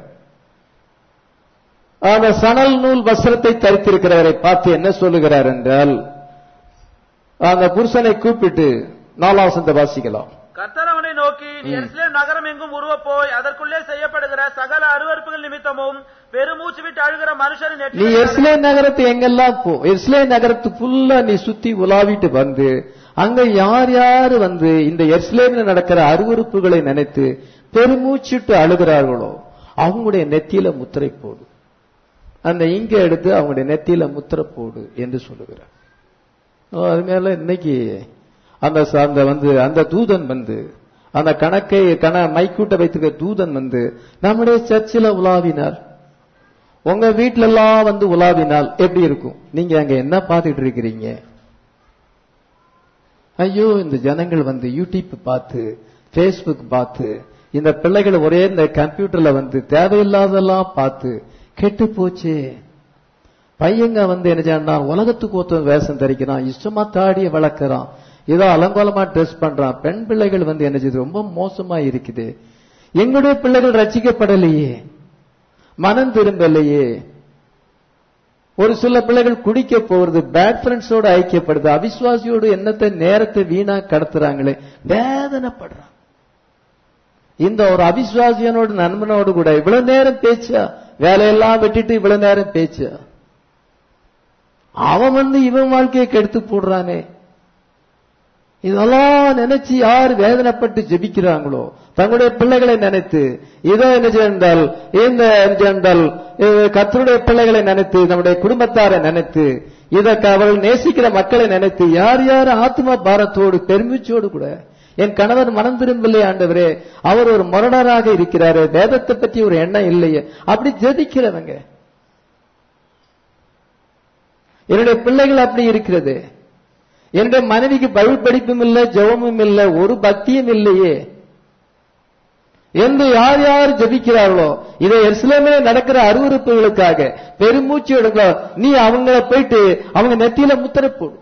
அந்த சணல் நூல் வஸ்திரத்தை தரித்திருக்கிறவரை பார்த்து என்ன சொல்லுகிறார் என்றால் அந்த புருஷனை கூப்பிட்டு 4ஆம் வசனத்தை வாசிக்கலாம். கர்த்தர் அவனை நோக்கி, நீ எருசலேம் நகரம் எங்கும் உருவ போய் அதற்குள்ளே செய்யப்படுகிற சகல அருவருப்புகள் நிமித்தமும் பெருமூச்சு விட்டு அழுகிற மனுஷன் நீ எருசலேம் நகரத்து எங்கெல்லாம் போ, எருசலேம் நகரத்து ஃபுல்லா நீ சுத்தி உலாவிட்டு அங்க யார் யாரு இந்த எருசலேம்ல நடக்கிற அருவருப்புகளை நினைத்து பெருமூச்சிட்டு அழுகிறார்களோ அவங்களுடைய நெத்தியில முத்திரை போடு, அந்த இங்க எடுத்து அவங்களுடைய நெத்தியில முத்திரை போடு என்று சொல்லுகிறார். அது மேல இன்னைக்கு அந்த தூதன் வந்து அந்த மைக்கூட்ட வைத்திருக்க தூதன் வந்து நம்முடைய சர்ச்சில் உலாவினார். உங்க வீட்டுல எல்லாம் வந்து உலாவினால் எப்படி இருக்கும்? நீங்க அங்க என்ன பார்த்துட்டு இருக்கிறீங்க? ஐயோ, இந்த ஜனங்கள் வந்து யூடியூப் பார்த்து பேஸ்புக் பார்த்து இந்த பிள்ளைகள் ஒரே இந்த கம்ப்யூட்டர்ல வந்து தேவையில்லாதெல்லாம் பார்த்து கெட்டு போச்சு. பையங்க வந்து என்ன செய்யறான், உலகத்துக்கு ஒருத்தன் வேஷம் தரிக்கிறான், இஷ்டமா தாடிய வளர்க்கிறான், ஏதோ அலங்கோலமா ட்ரெஸ் பண்றான். பெண் பிள்ளைகள் வந்து என்ன செய்யுது, ரொம்ப மோசமா இருக்குது. எங்களுடைய பிள்ளைகள் ரட்சிக்கப்படலையே, மனம் திரும்பலையே. ஒரு சில பிள்ளைகள் குடிக்க போறது, பேட் ஃப்ரெண்ட்ஸோட ஐக்கியப்படுது, அவிசுவாசியோடு என்னத்தை நேரத்தை வீணா கடத்துறாங்களே, வேதனைப்படுறான். இந்த ஒரு அவிசுவாசியனோடு நண்பனோடு கூட இவ்வளவு நேரம் பேச்சா, வேலையெல்லாம் விட்டுட்டு இவ்வளவு நேரம் பேச்சா, அவன் வந்து இவன் வாழ்க்கையை கெடுத்து போடுறானே. இதெல்லாம் நினைச்சு யார் வேதனைப்பட்டு ஜெபிக்கிறாங்களோ, தங்களுடைய பிள்ளைகளை நினைத்து இதோ என்ன செய்தால் கர்த்தருடைய பிள்ளைகளை நினைத்து, நம்முடைய குடும்பத்தாரை நினைத்து, இதற்கு அவர்கள் நேசிக்கிற மக்களை நினைத்து, யார் யார் ஆத்மா பாரத்தோடு பெருமிச்சோடு கூட என் கணவர் மனம் திரும்பலையே ஆண்டவரே, அவர் ஒரு முரடராக இருக்கிறாரு, வேதத்தை பற்றி ஒரு எண்ணம் இல்லையே, அப்படி ஜெபிக்கிறவங்க. என்னுடைய பிள்ளைகள் அப்படி இருக்கிறது. என்னுடைய மனைவிக்கு பைபிள் படிப்பும் இல்லை, ஜெபமும் இல்லை, ஒரு பக்தியும் இல்லையே என்று யார் யார் ஜெபிக்கிறார்களோ, இதை எருசலேமிலே நடக்கிற அருவருப்புகளுக்காக பெருமூச்சு எடுக்க, நீ அவங்கள போயிட்டு அவங்க நெத்தியில முத்திரை போடு.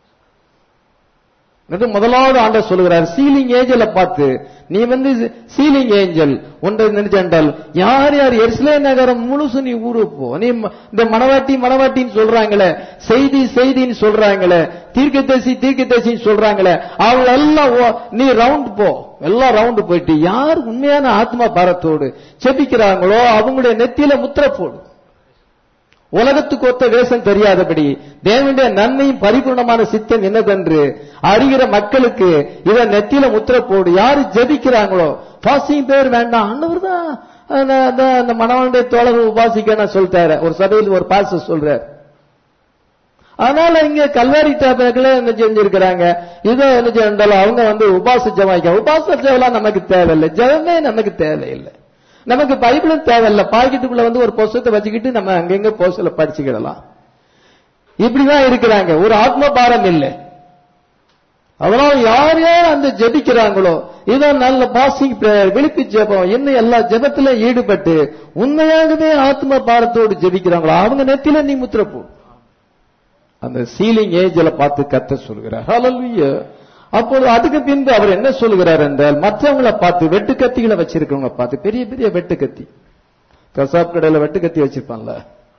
முதலாவது ஆண்டவர் சொல்லுகிறார், சீலிங் ஏஞ்சலை பார்த்து, நீ வந்து சீலிங் ஏஞ்சல் ஒன்றை நினைச்சால் யார் யார் எருசலேம் நகரம் முழுசு நீ ஊரு போ. நீ இந்த மனவாட்டின்னு சொல்றாங்களே, செய்தின்னு சொல்றாங்களே, தீர்க்கதரிசின்னு சொல்றாங்களே, அவங்க எல்லாம் நீ ரவுண்ட் போ. எல்லாம் ரவுண்டு போயிட்டு யார் உண்மையான ஆத்மா பாரத்தோடு செபிக்கிறாங்களோ அவங்களுடைய நெத்தியில முத்திரை போடு. உலகத்துக்கு ஒத்த வேஷம் தெரியாதபடி தேவனுடைய நன்மையும் பரிபூர்ணமான சித்தம் என்னதென்று அறிகிற மக்களுக்கு இதை நெத்தியில முத்திரை போடு. யாரு ஜெபிக்கிறாங்களோ, பாசிங் பேர் வேண்டாம், ஆண்டவர் தான் அந்த மனவனுடைய தோழர் உபாசிக்க சொல்லிட்டாரு. ஒரு சபையில் ஒரு பாஸ்டர் சொல்றார். அதனால இங்க கல்வாரி டாபிக்ல என்ன செஞ்சிருக்கிறாங்க, இதோ என்ன செஞ்சாலும் அவங்க வந்து உபாச ஜெபம். உபாச ஜெபம் நமக்கு தேவையில்லை, ஜெபமே நமக்கு தேவையில்லை, நமக்கு பைபிளும் தேவையில்லை. பாக்கெட்டுக்குள்ள வந்து ஒரு புத்தகத்தை வச்சுக்கிட்டு நம்ம அங்கங்க போஸ்டர்ல படிச்சுக்கிடலாம். இப்படிதான் இருக்கிறாங்க, ஒரு ஆத்ம பாரம் இல்லை. அதனால யார் யார் அந்த ஜெபிக்கிறாங்களோ, இதான் நல்ல பாசிங் பிரேயர், விழிப்பு ஜெபம், இன்னும் எல்லா ஜெபத்தில ஈடுபட்டு உண்மையாகவே ஆத்ம பாரத்தோடு ஜெபிக்கிறாங்களோ அவங்க நெத்தில நீ முத்திரை போடு. அந்த சீலிங் ஏஞ்சலை பார்த்து கர்த்தர் சொல்கிறார். ஹல்லேலூயா. அப்போது அதுக்கு பின்பு அவர் என்ன சொல்கிறார் என்றால், மற்றவங்களை பார்த்து, வெட்டுக்கத்திகளை வச்சிருக்கவங்க பார்த்து, பெரிய பெரிய வெட்டுக்கத்தி, கசாப் கடையில வெட்டுக்கத்தி வச்சிருப்பான்ல,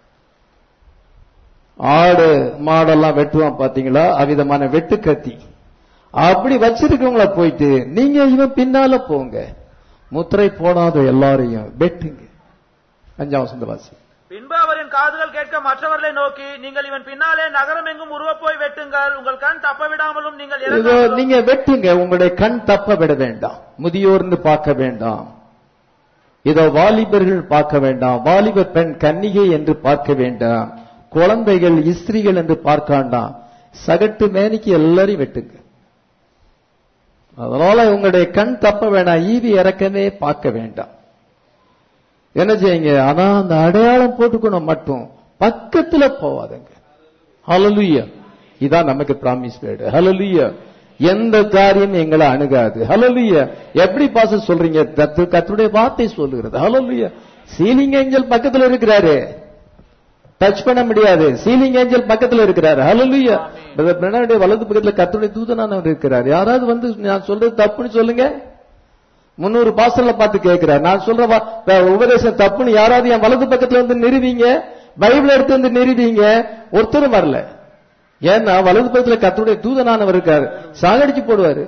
ஆடு மாடெல்லாம் வெட்டுவான் பாத்தீங்களா, அவ்விதமான வெட்டுக்கத்தி அப்படி வச்சிருக்கவங்கள போயிட்டு நீங்க இவன் பின்னால போங்க, முத்திரை போடாத எல்லாரையும் வெட்டுங்க. 5ஆம் வசனவாசி. பின்பு அவரின் காதுகள் கேட்க மற்றவர்களை நோக்கி, நீங்கள் இவன் பின்னாலே நகரம் எங்கும் உருவ போய் வெட்டுங்கள், உங்கள் கண் தப்ப விடாமலும் நீங்க வெட்டுங்க, உங்களுடைய கண் தப்ப விட வேண்டாம். முதியோர்னு பார்க்க வேண்டாம், இதோ வாலிபர்கள் பார்க்க வேண்டாம், வாலிப பெண் கன்னிகை என்று பார்க்க வேண்டாம், குழந்தைகள் இஸ்திரிகள் என்று பார்க்க வேண்டாம், சகட்டு மேனிக்கு எல்லாரையும் வெட்டுங்க. அதனால உங்களுடைய கண் தப்ப வேண்டாம், ஈவி இறக்கமே பார்க்க வேண்டாம். என்ன செய்யுங்க, ஆனா அந்த அடையாளம் போட்டுக்கணும் மட்டும், பக்கத்துல போவாதுங்க. ஹல்லேலூயா. இதான் நமக்கு பிராமிஸ் வேர்டு. ஹல்லேலூயா. எந்த காரியம் எங்களை அணுகாது. ஹல்லேலூயா. எப்படி பாச சொல்றீங்க, கர்த்தருடைய வார்த்தை சொல்லுகிறது. ஹல்லேலூயா. சீலிங் ஏஞ்சல் பக்கத்துல இருக்கிறாரு, டச் பண்ண முடியாது. சீலிங் ஏஞ்சல் பக்கத்துல இருக்கிறாரு. ஹல்லேலூயா. பிரதர் வலது பக்கத்துல கர்த்தருடைய தூதனானவர் இருக்கிறார். யாராவது வந்து நான் சொல்றது தப்புன்னு சொல்லுங்க. 300 பாசல்ல பார்த்து கேட்கிறார், நான் சொல்ற உபதேசம் தப்புன்னு யாராவது என் வலது பக்கத்துல வந்து நிறுவீங்க, பைபிள் எடுத்து வந்து நிறுவீங்க. ஒருத்தரும் வரல. ஏன்னா வலது பக்கத்துல கர்த்தருடைய தூதனானவர் இருக்காரு, சாகடிச்சு போடுவாரு,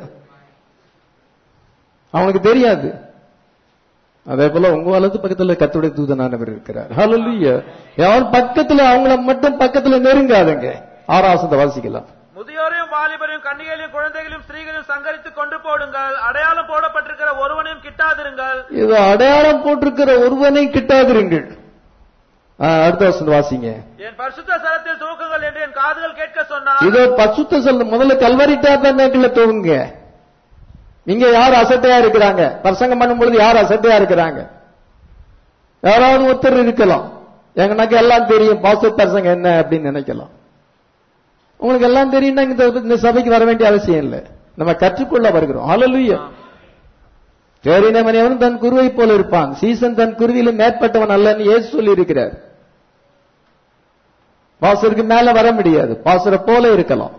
அவனுக்கு தெரியாது. அதே போல உங்க வலது பக்கத்துல கர்த்தருடைய தூதனானவர் இருக்கிறார். ஹல்லேலூயா. யார் பக்கத்துல அவங்கள மட்டும் பக்கத்துல நெருங்காதுங்க. 6ஆம் வசனத்தை வாசிக்கலாம். முதியோரையும் வாலிபரையும் கன்னிகைகளையும் குழந்தைகளையும் ஸ்திரீகளையும் சங்கரித்து கொண்டு போடுங்கள், அடையாளம் போடப்பட்டிருக்கிற ஒருவனையும் கிட்டாதிருங்கள். இது அடையாளம் போட்டிருக்கிற ஒருவனை கிட்டாதிருங்கள். அடுத்த வசனம் வாசிங்க. என் பரிசுத்த ஸ்தலத்தில் தூக்குங்கள் என்று என் காதுகள் கேட்க சொன்னார். இதோ பரிசுத்த ஸ்தலம் முதல்ல கல்வரி டாபர்நாக்கிள்ல தூங்குங்க. இங்க யார் அசட்டையா இருக்கிறாங்க? பிரசங்கம் பண்ணும் பொழுது யார் அசட்டையா இருக்கிறாங்க? யாராவது ஒருத்தர் இருக்கலாம். எனக்கு எல்லாம் தெரியும் பாஸ்டர் பிரசங்க என்ன அப்படின்னு நினைக்கலாம். உங்களுக்கு எல்லாம் தெரியும்னா இந்த சபைக்கு வர வேண்டிய அவசியம் இல்லை. நம்ம கற்றுக்கொள்ள வருகிறோம். ஹல்லேலூயா. தேறினவன் தன் குருவை போல இருப்பான், சீசன் தன் குருவிலும் மேற்பட்டவன் அல்லன்னு இயேசு சொல்லி இருக்கிறார். பாஸ்டருக்கு மேல வர முடியாது, பாஸ்டரை போல இருக்கலாம்.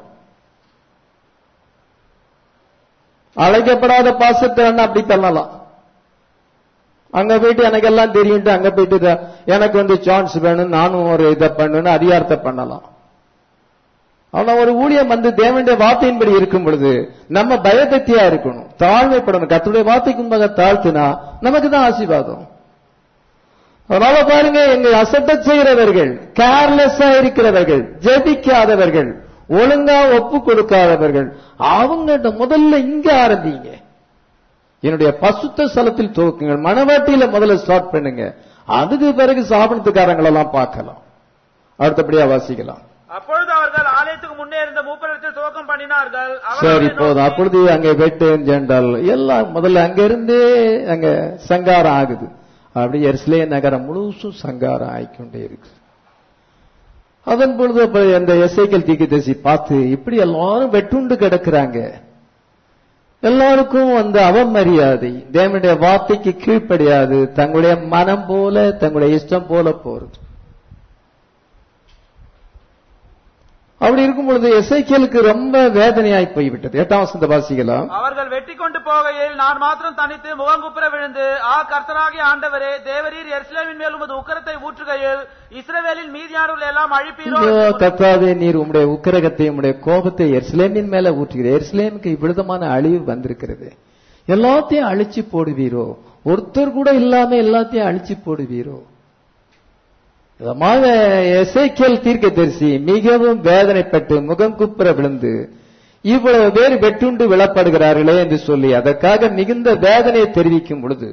அழைக்கப்படாத பாஸ்டர் அப்படி தள்ளலாம். அங்க போயிட்டு எனக்கு எல்லாம் தெரியும், அங்க போயிட்டு எனக்கு சான்ஸ் வேணும், நானும் ஒரு இதை பண்ணுன்னு அதிகாரத்தை பண்ணலாம். ஆனா ஒரு ஊழியம் தேவனுடைய வார்த்தையின்படி இருக்கும் பொழுது நம்ம பயபக்தியா இருக்கணும், தாழ்மைப்படணும். கர்த்தருடைய வார்த்தைக்கு முன்பாக தாழ்த்தினா நமக்கு தான் ஆசீர்வாதம். அதனால பாருங்க, எங்க அசட்ட செய்கிறவர்கள், கேர்லெஸ்ஸா இருக்கிறவர்கள், ஜெபிக்காதவர்கள், ஒழுங்கா ஒப்பு கொடுக்காதவர்கள், அவங்கள்ட்ட முதல்ல இங்க ஆரம்பிங்க. என்னுடைய பசுத்த ஸ்தலத்தில் துவக்குங்கள், மனவாட்டியில முதல்ல ஸ்டார்ட் பண்ணுங்க. அதுக்கு பிறகு சாபனத்துக்காரங்களெல்லாம் பார்க்கலாம். அடுத்தபடியா வாசிக்கலாம். அப்பொழுது அவர்கள் ஆலயத்துக்கு முன்னே இருந்த மூப்பரிடத்தில் துவக்கம் பண்ணினார்கள். சரி, போதும். அப்பொழுது அங்க வெட்டு ஜெண்டால் எல்லாம் முதல்ல அங்க இருந்தே அங்க சங்காரம் ஆகுது. அப்படி எருசலேம் நகரம் முழுசும் சங்காரம் ஆகிக்கொண்டே இருக்கு. அதன் பொழுது அந்த எசேக்கியேல் தீர்க்கதரிசி பார்த்து இப்படி எல்லாரும் வெட்டுண்டு கிடக்கிறாங்க, எல்லாருக்கும் அவமரியாதை, தேவனுடைய வார்த்தைக்கு கீழ்ப்படியாது, தங்களுடைய மனம் போல தங்களுடைய இஷ்டம் போல போறது. அப்படி இருக்கும் பொழுது எசேக்கியேலுக்கு ரொம்ப வேதனையாய் போய்விட்டது. 8ஆம் வசனத்தை வாசிக்கலாம். அவர்கள் வெட்டி கொண்டு போகையில் நான் மாத்திரம் தனித்து முகங்குப்புற விழுந்து, கர்த்தராகிய ஆண்டவரே, தேவரீர் எருசலேமின் மேல் உமது உக்கிரத்தை ஊற்றுகையில் இஸ்ரவேலின் மீதியானவர்கள் எல்லாம் அழிப்பீரோ? கர்த்தாவே, நீர் உம்முடைய உக்கிரகத்தை உம்முடைய கோபத்தை எருசலேமின் மேல ஊற்றுகிறீர். எருசலேமுக்கு இவ்விதமான அழிவு வந்திருக்கிறது. எல்லாத்தையும் அழிச்சு போடுவீரோ? ஒருத்தர் கூட இல்லாம எல்லாத்தையும் அழிச்சு போடுவீரோ? எசேக்கியேல் தீர்க்கதரிசி மிகவும் வேதனைப்பட்டு முகம் குப்புற விழுந்து, இவ்வளவு பேர் வெட்டுண்டு விழப்படுகிறார்களே என்று சொல்லி அதற்காக மிகுந்த வேதனையை தெரிவிக்கும் பொழுது,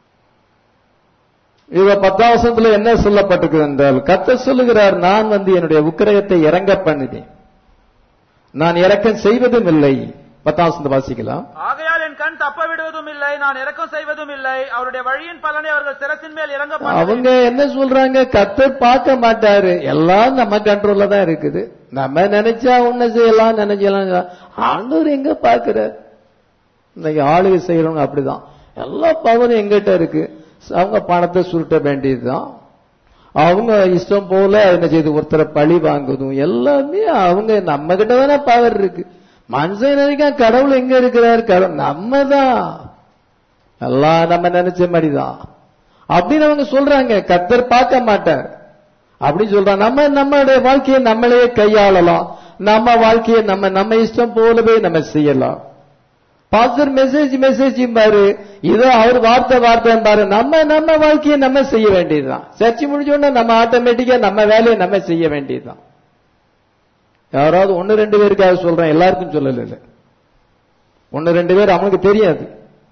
இவ 10ஆம் வசனத்துல என்ன சொல்லப்பட்டிருக்கு என்றால், கர்த்தர் சொல்லுகிறார், நான் என்னுடைய உக்கிரகத்தை இறங்க பண்ணினேன், நான் இரக்கம் செய்வதும் இல்லை. 10ஆம் வசனத்தை வாசிக்கலாம். ஆகையால் என் கண் தப்ப விடுவதும் இல்லை, நான் இரக்கம் செய்வதும் இல்லை, அவருடைய வழியின் பலனை அவர்கள் சிரசின் மேல் இறங்க. அவங்க என்ன சொல்றாங்க? கர்த்தர் பார்க்க மாட்டாரு, எல்லாம் நம்ம கண்ட்ரோல்ல தான் இருக்குது, நம்ம நினைச்சா ஒண்ணு செய்யலாம், நினைச்சலாம். ஆண்டவர் எங்க பாக்குறார்? இன்னைக்கு ஆளுகை செய்யறவங்க அப்படிதான், எல்லா பவரும் எங்கிட்ட இருக்கு. அவங்க பணத்தை சுருட்ட வேண்டியதுதான், அவங்க இஷ்டம் போல என்ன செய்து ஒருத்தரை பழி வாங்குதும் எல்லாமே அவங்க. நம்ம கிட்ட தானே பவர் இருக்கு. மனுஷன் நினைக்க கடவுள் எங்க இருக்கிறார்? கடவுள் நம்ம தான், எல்லாம் நம்ம நினைச்ச மாதிரிதான் அப்படின்னு அவங்க சொல்றாங்க. கர்த்தர் பார்க்க மாட்டார் அப்படின்னு சொல்றாங்க. நம்மளுடைய வாழ்க்கையை நம்மளே கையாளலாம், நம்ம வாழ்க்கையை நம்ம இஷ்டம் போலவே நம்ம செய்யலாம். பாஸ்டர் மெசேஜ் பாரு, இதோ அவர் வார்த்தை பாரு, நம்ம வாழ்க்கையை நம்ம செய்ய வேண்டியதுதான். சர்ச்சை முடிஞ்சோன்னா நம்ம ஆட்டோமேட்டிக்கா நம்ம வேலையை நம்ம செய்ய வேண்டியதுதான். யாராவது 1-2 பேருக்காக சொல்றேன், எல்லாருக்கும் சொல்லல. 1-2 பேர் அவனுக்கு தெரியாது.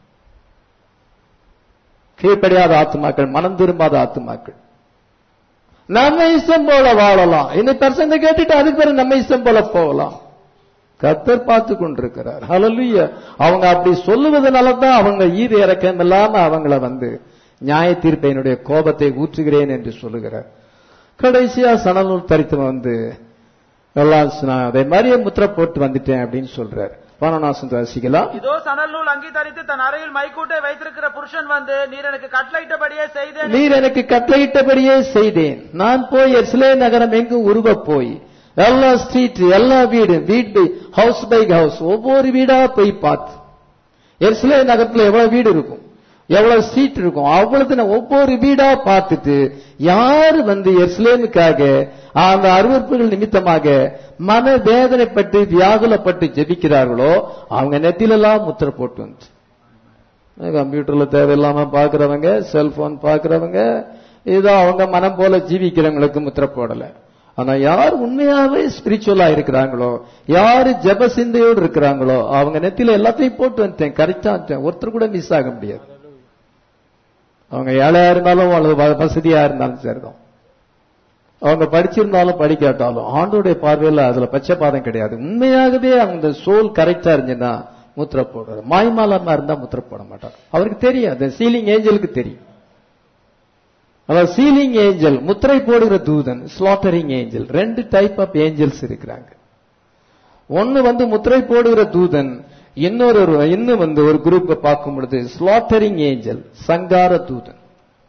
கீழ்ப்படியாத ஆத்துமாக்கள், மனம் திரும்பாத ஆத்துமாக்கள். நம்ம இஷ்டம் போல வாழலாம். இந்த பர்சன் கேட்டுட்டு அதுக்கு பிறகு நம்ம இஷ்டம் போல போகலாம். கர்த்தர் பார்த்து கொண்டிருக்கிறார். ஹல்லேலூயா. அவங்க அப்படி சொல்லுவதனால தான் அவங்க ஈடு இறக்கம் இல்லாம அவங்கள நியாய தீர்ப்பையினுடைய கோபத்தை ஊற்றுகிறேன் என்று சொல்லுகிறார். கடைசியா சணநூல் தரித்தவன் எல்லாம் அதே மாதிரியே முத்திரை போட்டு வந்துட்டேன் அப்படின்னு சொல்றார். 11ஆம் வாசிக்கலாம். இதோ சணல் நூல் அங்கி தரித்து தன் அறையில் மைக்கூட்டை வைத்திருக்கிற புருஷன் நீர் எனக்கு கட்டளையிட்டபடியே செய்தேன். நான் போய் எருசலேம் நகரம் எங்கும் உருவ போய் எல்லா ஸ்ட்ரீட், எல்லா வீடு ஹவுஸ் பை ஹவுஸ், ஒவ்வொரு வீடா போய் பார்த்து, எருசலேம் நகரத்துல எவ்வளவு வீடு இருக்கும், எவ்வளவு ஸ்ட்ரீட் இருக்கும், அவ்வளவு ஒவ்வொரு வீடா பார்த்துட்டு யாரு எருசலேமுக்காக அந்த அருவருப்புகள் நிமித்தமாக மன வேதனைப்பட்டு வியாகுலப்பட்டு ஜெபிக்கிறார்களோ அவங்க நெத்திலெல்லாம் முத்திரை போட்டு வந்து. கம்ப்யூட்டர்ல தேவையில்லாம பாக்குறவங்க, செல்போன் பாக்குறவங்க, ஏதோ அவங்க மனம் போல ஜீவிக்கிறவங்களுக்கு முத்திரை போடல. ஆனா யார் உண்மையாவே ஸ்பிரிச்சுவலா இருக்கிறாங்களோ, யாரு ஜெப சிந்தையோடு இருக்கிறாங்களோ அவங்க நெத்தில எல்லாத்தையும் போட்டு வந்துட்டேன், கரெக்டா வந்துட்டேன். ஒருத்தர் கூட மிஸ் ஆக முடியாது. அவங்க ஏழையா இருந்தாலும் அல்லது வசதியா இருந்தாலும் சரிதான். அவங்க படிச்சிருந்தாலும் படிக்காட்டாலும் ஆண்டோடைய பார்வையில் அதுல பச்சைபாதம் கிடையாது. உண்மையாகவே அவங்க சோல் கரெக்டா இருந்துன்னா முத்திரை போடுறாரு. மாய்மாலமா இருந்தா முத்திரை போட மாட்டார். அவருக்கு தெரியாது, சீலிங் ஏஞ்சலுக்கு தெரியும். அதாவது சீலிங் ஏஞ்சல், முத்திரை போடுகிற தூதன், slaughtering angel, 2 type of angels இருக்கிறாங்க. ஒன்னு முத்திரை போடுகிற தூதன், இன்னும் ஒரு குரூப் பார்க்கும் பொழுது ஸ்லாட்டரிங் ஏஞ்சல், சங்கார தூதன்.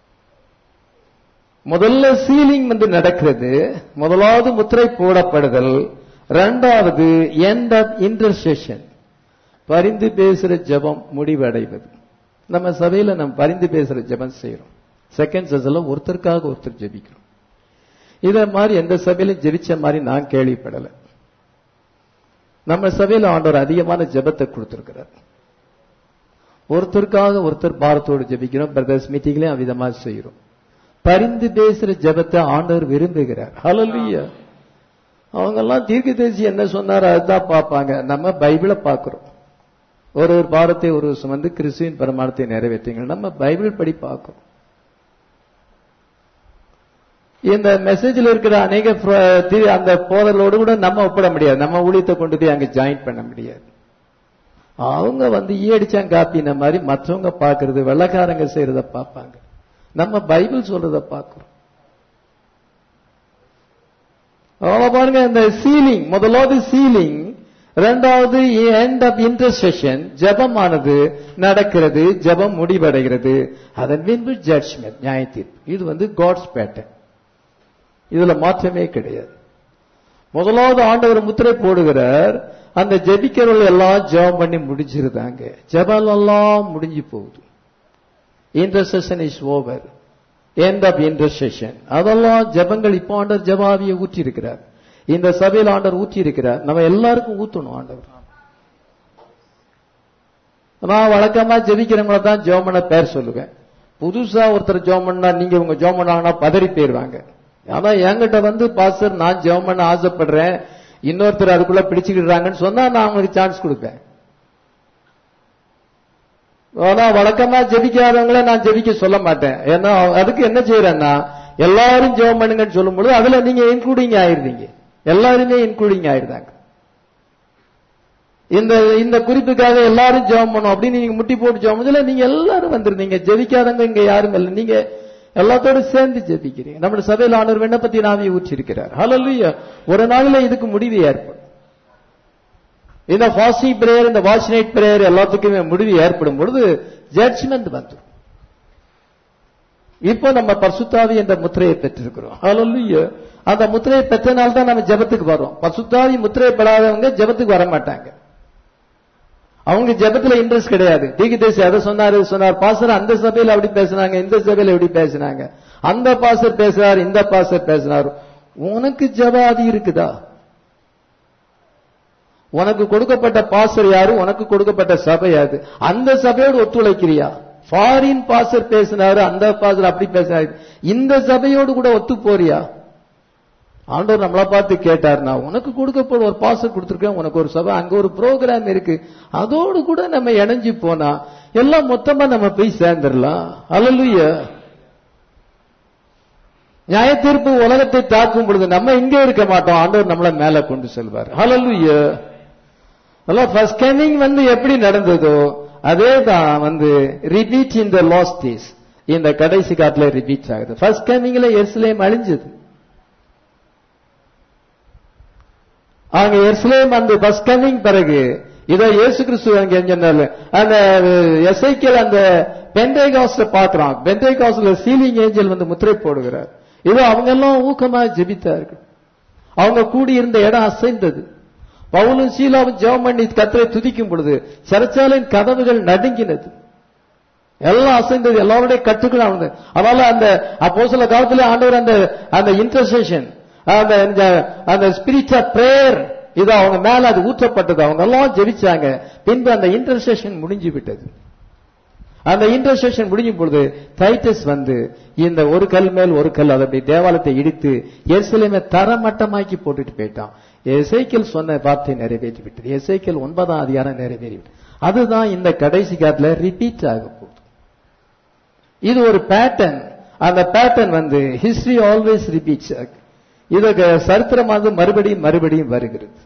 முதல்ல சீலிங் நடக்கிறது, முதலாவது முத்திரை போடப்படுதல், இரண்டாவது எண்ட் ஆஃப் இன்டர்செஷன், பரிந்து பேசுற ஜெபம் முடிவடைவது. நம்ம சபையில நம்ம பரிந்து பேசுற ஜெபம் செய்யறோம். செகண்ட் செஷன்ல ஒருத்தருக்காக ஒருத்தர் ஜெபிக்கிறோம். இத மாதிரி எந்த சபையிலும் ஜெபிச்ச மாதிரி நான் கேள்விப்படல. நம்ம சபையில ஆண்டவர் அதிகமான ஜெபத்தை கொடுத்திருக்கிறார். ஒருத்தருக்காக ஒருத்தர் பாரத்தோடு ஜெபிக்கிறோம். பிரதர்ஸ் மீட்டிங்லயும் அவ்விதமா செய்யறோம். பரிந்து பேசுற ஜெபத்தை ஆண்டவர் விரும்புகிறார். ஹல்லேலூயா. அவங்க எல்லாம் தீர்க்கதரிசி என்ன சொன்னாரோ அதுதான் பார்ப்பாங்க. நம்ம பைபிளை பார்க்கிறோம். ஒரு பாரத்தை ஒரு சுமந்து கிறிஸ்துவின் பிரமாணத்தை நிறைவேற்றுங்க. நம்ம பைபிள் படி பார்க்கிறோம். இந்த மெசேஜில் இருக்கிற அநேக அந்த போதலோடு கூட நம்ம ஒப்பிட முடியாது. நம்ம ஊழியத்தை கொண்டு போய் அங்க ஜாயின் பண்ண முடியாது. அவங்க ஈடிச்சாங்க காப்பின மாதிரி மற்றவங்க பாக்குறது, வெள்ளக்காரங்க செய்யறத பார்ப்பாங்க. நம்ம பைபிள் சொல்றத பார்க்கிறோம். பாருங்க, இந்த சீலிங், முதலாவது சீலிங், இரண்டாவது எண்ட் ஆஃப் இன்டர்செஷன், ஜெபமானது நடக்கிறது, ஜெபம் முடிவடைகிறது. அதன் பின்பு ஜட்ஜ்மென்ட், நியாய தீர்ப்பு. இது காட்ஸ் பேட்டர்ன். இதுல மாற்றமே கிடையாது. முதலாவது ஆண்டவர் முத்திரை போடுகிறார். அந்த ஜெபிக்கிறவர்கள் எல்லாம் ஜெபம் பண்ணி முடிச்சிருந்தாங்க. ஜெபம் எல்லாம் முடிஞ்சு போகுது. Intercession is over, end of intercession. அதெல்லாம் ஜெபங்கள். இப்போ ஆண்டவர் ஜெபாவியை ஊற்றி இருக்கிறார். இந்த சபையில் ஆண்டவர் ஊற்றி இருக்கிறார். நம்ம எல்லாருக்கும் ஊத்தணும் ஆண்டவர். நான் வழக்கமா ஜெபிக்கிறவங்கள தான் ஜெபம் பண்ண பேர் சொல்லுவேன். புதுசா ஒருத்தர் ஜெபம் பண்ணா நீங்க உங்க ஜெபம் பண்ணாங்கன்னா பதறி போயிருவாங்க. ஆனா என்கிட்ட பாஸ்டர் நான் ஜெபம் பண்ண ஆசைப்படுறேன், இன்னொருத்தர் அதுக்குள்ள பிடிச்சுக்கிடுறாங்கன்னு சொன்னா நான் அவங்களுக்கு சான்ஸ் கொடுப்பேன். ஆனா வழக்கமா ஜெபிக்காதவங்கள நான் ஜெபிக்க சொல்ல மாட்டேன். ஏன்னா அதுக்கு என்ன செய்யறேன்னா, எல்லாரும் ஜெபம் பண்ணுங்கன்னு சொல்லும் பொழுது அதுல நீங்க இன்க்ளூடிங் ஆயிருந்தீங்க. எல்லாருமே இன்க்ளூடிங் ஆயிருந்தாங்க. இந்த குறிப்புக்காக எல்லாரும் ஜெபம் பண்ணும் அப்படின்னு நீங்க முட்டி போட்டு ஜெபம் பண்ணல, நீங்க எல்லாரும் வந்திருந்தீங்க. ஜெபிக்காதவங்க இங்க யாரும் இல்லை. நீங்க எல்லாத்தோடு சேர்ந்து ஜெபிக்கிறீங்க. நம்ம சபையில் ஆண்டவர் விண்ணப்பத்தின் ஆவியை ஊற்றி இருக்கிறார். ஹல்லேலூயா. ஒரு நாளில் இதுக்கு முடிவு ஏற்படும். இந்த ஃபாஸ்டிங் பிரேயர், இந்த வாட்ச் நைட் பிரேயர் எல்லாத்துக்குமே முடிவு ஏற்படும் பொழுது ஜட்ஜ்மென்ட் வந்துடும். இப்போ நம்ம பரிசுத்தாவி என்ற முத்திரையை பெற்றிருக்கிறோம். ஹல்லேலூயா. அந்த முத்திரையை பெற்றனால தான் நம்ம ஜெபத்துக்கு வரோம். பரிசுத்தாவி முத்திரை பெறாதவங்க ஜெபத்துக்கு வர மாட்டாங்க. அவங்க ஜெபத்துல இன்ட்ரெஸ்ட் கிடையாது. தீர்க்கதரிசி அதை சொன்னார், பாஸ்டர் அந்த சபையில அப்படி பேசினாங்க, இந்த சபையில எப்படி பேசினாங்க, அந்த பாஸ்டர் பேசுறாரு, இந்த பாஸ்டர் பேசினாரு. உனக்கு ஜெபாதி இருக்குதா? உனக்கு கொடுக்கப்பட்ட பாஸ்டர் யாரு? உனக்கு கொடுக்கப்பட்ட சபை யாரு? அந்த சபையோடு ஒத்துழைக்கிறியா? ஃபாரின் பாஸ்டர் பேசினாரு, அந்த பாஸ்டர் அப்படி பேசினாரு, இந்த சபையோடு கூட ஒத்து போறியா? ஆண்டவர் நம்மளை பார்த்து கேட்டார்னா, உனக்கு கொடுக்கப்பட ஒரு பாஸ்டர் கொடுத்திருக்கேன், உனக்கு ஒரு சபை, அங்க ஒரு ப்ரோக்ராம் இருக்கு, அதோடு கூட நம்ம இணைஞ்சு போனா எல்லாம் மொத்தமா நம்ம போய் சேர்ந்துடலாம். ஹல்லேலூயா. நியாய தீர்ப்பு உலகத்தை தாக்கும் பொழுது நம்ம இங்கே இருக்க மாட்டோம். ஆண்டவர் நம்மளை மேல கொண்டு செல்வார். ஹல்லேலூயா. ஃபர்ஸ்ட் கமிங் எப்படி நடந்ததோ அதே தான் repeat in the last days. இந்த கடைசி காலத்துல ரிப்பீட் ஆகுது. ஃபர்ஸ்ட் கமிங்ல எருசலேம் அழிஞ்சது. அங்க எருசலேம் ஃபர்ஸ்ட் கமிங் பிறகு இதோ இயேசு கிறிஸ்து அங்க சொன்னாரு, அந்த எசேக்கியேல் அந்த பெந்தேகாஸ்ட பாக்குறான். பெந்தேகாஸ்ட்ல சீலிங் ஏஞ்சல் முத்திரை போடுகிறார். இதோ அவங்க எல்லாம் ஊக்கமா ஜெபித்தார்கள். அவங்க கூடியிருந்த இடம் அசைந்தது. பவுலும் சீலாவும் ஜெபம் பண்ணி கர்த்தரை துதிக்கும் பொழுது சிறைச்சாலையின் கதவுகள் நடுங்கினது. எல்லாம் அசைந்தது. எல்லாருடைய கட்டுக்கள் ஆனது. அதனால அந்த அப்போஸ்தல காலத்திலே ஆண்டவர் அந்த இன்டர்செஷன், அந்த ஸ்பிரிட் ஆஃப் பிரேயர் இது அவங்க மேல அது ஊற்றப்பட்டது. அவங்க எல்லாம் ஜெபிச்சாங்க. பின்பு அந்த இன்டர்செஷன் முடிஞ்சு விட்டது. அந்த இன்டர்செஷன் முடியும் பொழுது டைட்டஸ் இந்த ஒரு கல் மேல் ஒரு கல் அதை தேவாலயத்தை இடித்து எருசலேமை தரமட்டமாக்கி போட்டுட்டு போயிட்டான். எசேக்கியேல் சொன்ன வார்த்தை நிறைவேற்றி விட்டது. எசேக்கியேல் 9ஆம் அதிகாரம் நிறைவேறிவிட்டது. அதுதான் இந்த கடைசி காலத்துல ரிப்பீட் ஆக போகுது. இது ஒரு பேட்டர்ன். அந்த பேட்டர்ன் ஹிஸ்டரி ஆல்வேஸ் ரிப்பீட்ஸ். இது சரித்திரமானது மறுபடியும் மறுபடியும் வருகிறது.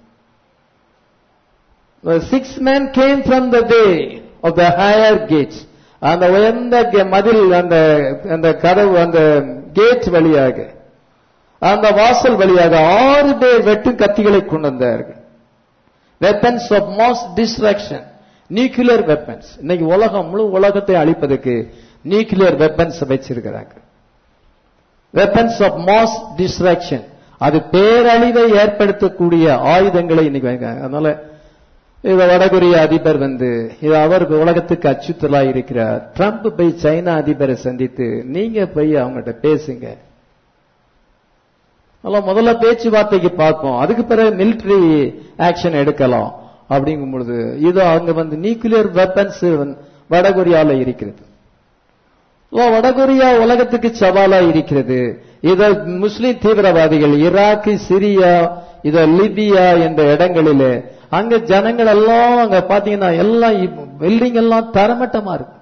6 men came from the way of the higher gates. அந்த உயர்ந்த மதில், அந்த கதவு, அந்த கேட் வழியாக, அந்த வாசல் வழியாக 6 பேர் வெட்டும் கத்திகளை கொண்டு வந்தார்கள். Weapons of mass destruction, nuclear weapons. இன்னைக்கு முழு உலகத்தை அழிப்பதற்கு நியூக்ளியர் வெப்பன்ஸ் வச்சிருக்கிறாங்க. வெப்பன்ஸ் ஆஃப் மாஸ் டிஸ்ட்ரக்ஷன், அது பேரழிவை ஏற்படுத்தக்கூடிய ஆயுதங்களை இன்னைக்கு வைக்கிறாங்க. அதனால இத வடகொரிய அதிபர் இது அவர் உலகத்துக்கு அச்சுறுத்தலா இருக்கிறார். ட்ரம்ப் போய் சைனா அதிபரை சந்தித்து நீங்க போய் அவங்ககிட்ட பேசுங்க, முதல்ல பேச்சுவார்த்தைக்கு பார்ப்போம், அதுக்கு பிறகு மிலிட்டரி ஆக்ஷன் எடுக்கலாம் அப்படிங்கும் பொழுது இது அவங்க நியூக்ளியர் வெப்பன்ஸ் வடகொரியால இருக்கிறது. வடகொரியா உலகத்துக்கு சவாலா இருக்கிறது. இத முஸ்லிம் தீவிரவாதிகள் ஈராக், சிரியா, இத லிபியா என்ற இடங்களிலே அங்க ஜனங்கள் எல்லாம் அங்க பாத்தீங்கன்னா எல்லாம் பில்டிங் எல்லாம் தரமட்டமா இருக்கு.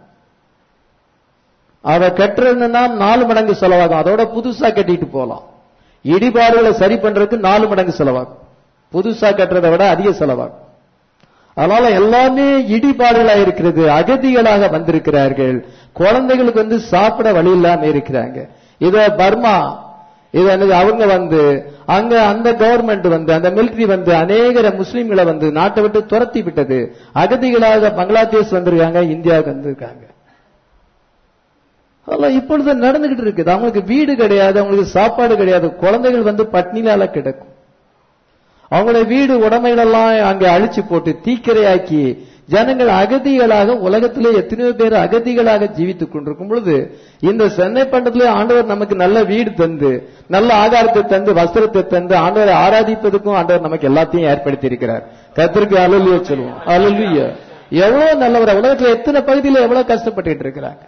அதை கட்டுறதுன்னா 4 மடங்கு செலவாகும். அதோட புதுசா கட்டிட்டு போலாம். இடிபாடுகளை சரி பண்றதுக்கு 4 மடங்கு செலவாகும். புதுசா கட்டுறதை விட அதிக செலவாகும். அதனால எல்லாமே இடிபாடுகளா இருக்கிறது. அகதிகளாக வந்திருக்கிறார்கள். குழந்தைகளுக்கு சாப்பிட வழி இல்லாம இருக்கிறாங்க. இத பர்மா, அவங்க அங்க அந்த கவர்மெண்ட் அந்த மிலிட்டரி அநேகர முஸ்லீம்களை நாட்டை விட்டு துரத்தி விட்டது. அகதிகளாக பங்களாதேஷ் வந்திருக்காங்க, இந்தியாவுக்கு வந்திருக்காங்க. அதெல்லாம் இப்பொழுது நடந்துகிட்டு இருக்குது. அவங்களுக்கு வீடு கிடையாது, அவங்களுக்கு சாப்பாடு கிடையாது. குழந்தைகள் பட்னியால கிடக்கும். அவங்களுடைய வீடு உடைமைகள் எல்லாம் அங்க அழிச்சு போட்டு தீக்கிரையாக்கி ஜனங்கள் அகதிகளாக, உலகத்திலே எத்தனையோ பேர் அகதிகளாக ஜீவித்துக் கொண்டிருக்கும் பொழுது இந்த சென்னை பண்டத்திலே ஆண்டவர் நமக்கு நல்ல வீடு தந்து, நல்ல ஆகாரத்தை தந்து, வஸ்திரத்தை தந்து, ஆண்டவரை ஆராதிப்பதற்கும் ஆண்டவர் நமக்கு எல்லாத்தையும் ஏற்படுத்தி இருக்கிறார். கர்த்தருக்கு அல்லேலூயா சொல்லுவோம். அல்லேலூயா. எவ்வளவு நல்லவர். உலகத்துல எத்தனை பகுதியில் எவ்வளவு கஷ்டப்பட்டு இருக்கிறாங்க.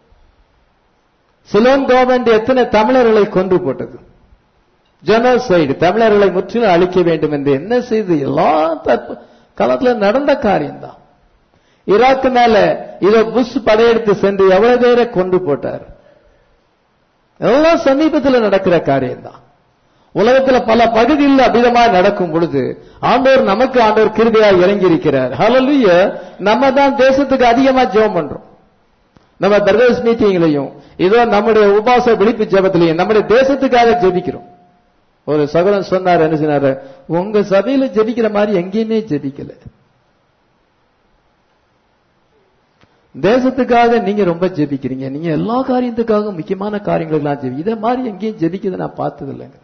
சிலோன் கவர்மெண்ட் எத்தனை தமிழர்களை கொன்று போட்டது. ஜெனோசைடு, தமிழர்களை முற்றிலும் அழிக்க வேண்டும் என்று என்ன செய்து எல்லா காலத்துல நடந்த காரியம்தான். ஈராக்கு மேல இதோ புஷ் படையெடுத்து சென்று எவ்வளவு பேரை கொண்டு போட்டார். எல்லாம் சமீபத்தில் நடக்கிற காரியம்தான். உலகத்துல பல பகுதியில் அபிதமாக நடக்கும் பொழுது ஆண்டவர் கிருபையாக இறங்கி இருக்கிறார். ஹல்லேலூயா. நம்ம தான் தேசத்துக்கு அதிகமா ஜெபம் பண்றோம். நம்ம பிரதர்ஸ் மீட்டிங்லையும் இதோ நம்முடைய உபாச விழிப்பு ஜெபத்திலையும் நம்முடைய தேசத்துக்காக ஜெபிக்கிறோம். ஒரு சகோதரன் சொன்னார், என்ன சொன்னாரு, உங்க சபையில ஜெபிக்கிற மாதிரி எங்கேயுமே ஜெபிக்கல. தேசத்துக்காக நீங்க ரொம்ப ஜெபிக்கிறீங்க. நீங்க எல்லா காரியத்துக்காக முக்கியமான காரியங்களுக்கெல்லாம் இதை மாதிரி எங்கேயும் ஜெபிக்கிறது நான் பார்த்தது இல்லைங்க.